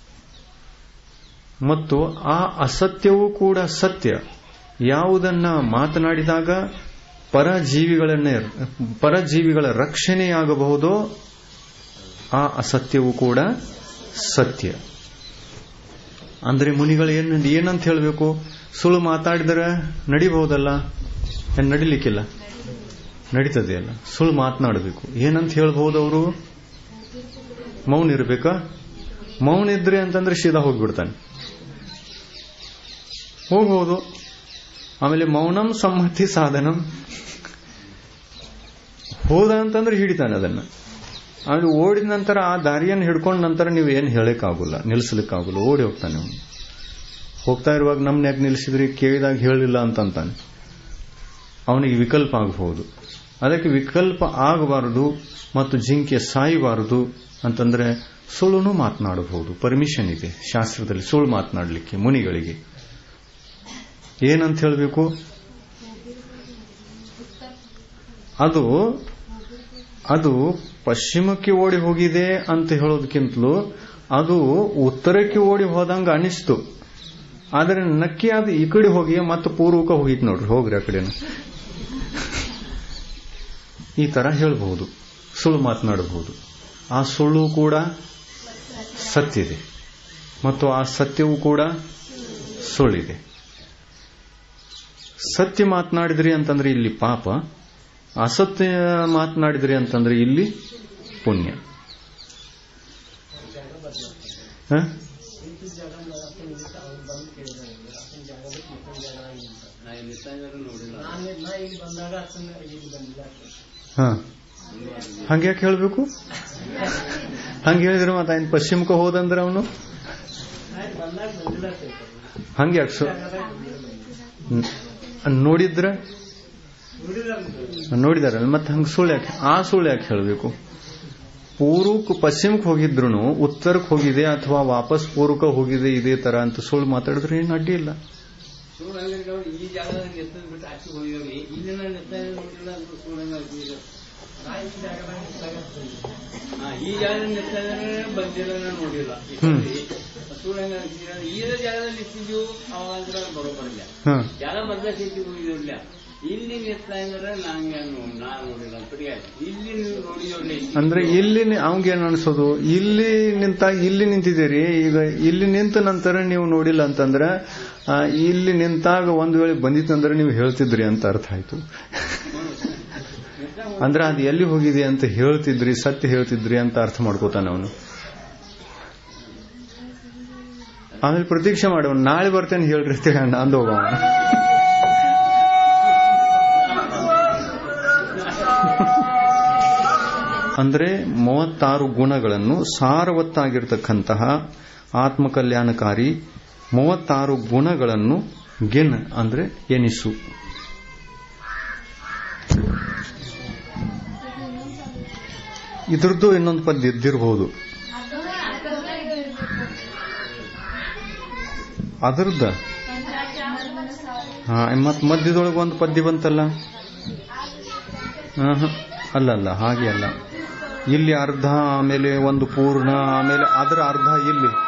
ಮತ್ತು ಆ ಅಸತ್ಯವೂ ಕೂಡ ಸತ್ಯ. ಯಾವುದನ್ನ ಮಾತನಾಡಿದಾಗ ಪರಜೀವಿಗಳನ್ನೇ ಪರಜೀವಿಗಳ ರಕ್ಷಣೆಯಾಗಬಹುದೋ ಆ ಅಸತ್ಯವೂ ಕೂಡ ಸತ್ಯ. ಅಂದ್ರೆ ಮುನಿಗಳು ಏನು ಏನಂತ ಹೇಳಬೇಕು? ಸುಳ್ಳು ಮಾತಾಡಿದರೆ ನಡಿಬಹುದಲ್ಲ? ಏನ್ ನಡಿಲಿಕ್ಕಿಲ್ಲ? ನಡೀತದೆ ಅಲ್ಲ. ಸುಳ್ಳು ಮಾತನಾಡಬೇಕು. ಏನಂತ ಹೇಳ್ಬಹುದು ಅವರು? ಮೌನ ಇರಬೇಕಾ? ಮೌನ ಇದ್ರೆ ಅಂತಂದ್ರೆ ಸೀದಾ ಹೋಗ್ಬಿಡ್ತಾನೆ, ಹೋಗ್ಬೋದು. ಆಮೇಲೆ ಮೌನಂ ಸಮ್ಮತಿ ಸಾಧನಂ, ಹೋದ ಅಂತಂದ್ರೆ ಹಿಡಿತಾನೆ ಅದನ್ನ. ಆಮೇಲೆ ಓಡಿದ ನಂತರ ಆ ದಾರಿಯನ್ನು ಹಿಡ್ಕೊಂಡ ನಂತರ ನೀವು ಏನು ಹೇಳಕ್ಕಾಗಲ್ಲ, ನಿಲ್ಲಿಸ್ಲಿಕ್ಕಾಗಲ್ಲ, ಓಡಿ ಹೋಗ್ತಾನೆ ಅವನು. ಹೋಗ್ತಾ ಇರುವಾಗ ನಮ್ನ ಯಾಕೆ ನಿಲ್ಲಿಸಿದ್ರಿ ಕೇಳಿದಾಗ ಹೇಳಿಲ್ಲ ಅಂತಂತಾನೆ. ಅವನಿಗೆ ವಿಕಲ್ಪ ಆಗಬಹುದು. ಅದಕ್ಕೆ ವಿಕಲ್ಪ ಆಗಬಾರದು ಮತ್ತು ಜಿಂಕೆ ಸಾಯಬಾರದು ಅಂತಂದ್ರೆ ಸುಳ್ಳುನು ಮಾತನಾಡಬಹುದು. ಪರ್ಮಿಷನ್ ಇದೆ ಶಾಸ್ತ್ರದಲ್ಲಿ ಸುಳ್ಳು ಮಾತನಾಡಲಿಕ್ಕೆ ಮುನಿಗಳಿಗೆ. ಏನಂತ ಹೇಳಬೇಕು? ಅದು ಅದು ಪಶ್ಚಿಮಕ್ಕೆ ಓಡಿ ಹೋಗಿದೆ ಅಂತ ಹೇಳೋದಕ್ಕಿಂತಲೂ ಅದು ಉತ್ತರಕ್ಕೆ ಓಡಿ ಹೋದಂಗ ಅನಿಸ್ತು. ಆದರೆ ನಕ್ಕಿ ಅದು ಈ ಕಡೆ ಹೋಗಿ ಮತ್ತೆ ಪೂರ್ವಕ ಹೋಗಿತ್ತು ನೋಡ್ರಿ, ಹೋಗ್ರಿ ಆ ಕಡೆನ. ಈ ತರ ಹೇಳಬಹುದು, ಸುಳ್ಳು ಮಾತನಾಡಬಹುದು. ಆ ಸುಳ್ಳು ಕೂಡ ಸತ್ಯ ಇದೆ ಮತ್ತು ಆ ಸತ್ಯವೂ ಕೂಡ ಸುಳ್ಳಿದೆ. ಸತ್ಯ ಮಾತನಾಡಿದ್ರಿ ಅಂತಂದ್ರೆ ಇಲ್ಲಿ ಪಾಪ, ಅಸತ್ಯ ಮಾತನಾಡಿದ್ರಿ ಅಂತಂದ್ರೆ ಇಲ್ಲಿ ಪುಣ್ಯ. ಹ ಹಂಗ್ಯಾಕೆ ಹೇಳ್ಬೇಕು? ಹಂಗೆ ಹೇಳಿದ್ರೆ ಮತ್ತೆ ఆయన ಪಶ್ಚಿಮಕ್ಕೆ ಹೋದಂದ್ರೆ ಅವನು ಹಂಗೆ ಯಾಕೆ ನೋಡಿದ್ರ ನೋಡಿದಾರಲ್ಲ, ಮತ್ತೆ ಹಂಗೆ ಸುಳ್ಳು ಯಾಕೆ? ಆ ಸುಳ್ಳು ಯಾಕೆ ಹೇಳಬೇಕು? ಪೂರ್ವಕ್ಕೆ ಪಶ್ಚಿಮಕ್ಕೆ ಹೋಗಿದ್ರು ಉತ್ತರಕ್ಕೆ ಹೋಗಿದೆ ಅಥವಾ ವಾಪಸ್ ಪೂರ್ವಕ ಹೋಗಿದೆ ಇದೇ ತರ ಅಂತ ಸುಳ್ಳು ಮಾತಾಡಿದ್ರೆ ಏನು ಅಡ್ಡಿ ಇಲ್ಲ. ಈ ಜಾಗದಲ್ಲಿ ಬಿಟ್ಟು ಆಚೆ ಹೋಗಿ ಇಲ್ಲಿನ ನೋಡಿಲ್ಲ ಈ ಜಾಗದಲ್ಲಿ ಬಂದಿಲ್ಲ ನೋಡಿಲ್ಲ. ಈ ಜಾಗದಲ್ಲಿ ಇರ್ತಿದ್ವು ಅವಾಗ ಬರೋಬರಿಲ್ಲ. ಜಾಗ ಬದಲಾಯಿಸಿ ಹೋಗಿರಲಿಲ್ಲ. ಇಲ್ಲಿ ನಿರ್ತಾ ಇದ್ರೆ ನಂಗೆ ನಾ ನೋಡಿಲ್ಲ ಇಲ್ಲಿ ನೀವು ನೋಡಿ ಅಂದ್ರೆ ಇಲ್ಲಿ ಅವಂಗ ಏನ್ ಅನ್ಸೋದು? ಇಲ್ಲಿ ನಿಂತಾಗ ಇಲ್ಲಿ ನಿಂತಿದ್ದೀರಿ, ಈಗ ಇಲ್ಲಿ ನಿಂತ ನಂತರ ನೀವು ನೋಡಿಲ್ಲ ಅಂತಂದ್ರೆ ಇಲ್ಲಿ ನಿಂತಾಗ ಒಂದ್ ವೇಳೆ ಬಂದಿತ್ತಂದ್ರೆ ನೀವು ಹೇಳ್ತಿದ್ರಿ ಅಂತ ಅರ್ಥ ಆಯ್ತು. ಅಂದ್ರೆ ಅದು ಎಲ್ಲಿ ಹೋಗಿದೆ ಅಂತ ಹೇಳ್ತಿದ್ರಿ, ಸತ್ಯ ಹೇಳ್ತಿದ್ರಿ ಅಂತ ಅರ್ಥ ಮಾಡ್ಕೋತಾನೆ ಅವನು. ಆಮೇಲೆ ಪ್ರತೀಕ್ಷೆ ಮಾಡುವ, ನಾಳೆ ಬರ್ತೇನೆ ಹೇಳ್ರಿ ಅಂದು ಹೋಗೋಣ. ಅಂದ್ರೆ ಮೂವತ್ತಾರು ಗುಣಗಳನ್ನು ಸಾರವತ್ತಾಗಿರ್ತಕ್ಕಂತಹ ಆತ್ಮಕಲ್ಯಾಣಕಾರಿ ಮೂವತ್ತಾರು ಗುಣಗಳನ್ನು ಗಿನ್ ಅಂದ್ರೆ ಎನಿಸು. ಇದ್ರದ್ದು ಇನ್ನೊಂದು ಪದ್ಯ ಇದ್ದಿರಬಹುದು. ಅದರದ್ದ ಮತ್ ಮಧ್ಯದೊಳಗೆ ಒಂದು ಪದ್ಯ ಬಂತಲ್ಲ. ಅಲ್ಲ ಅಲ್ಲ ಹಾಗೆ ಅಲ್ಲ. ಇಲ್ಲಿ ಅರ್ಧ, ಆಮೇಲೆ ಒಂದು ಪೂರ್ಣ, ಆಮೇಲೆ ಅದರ ಅರ್ಧ ಇಲ್ಲಿ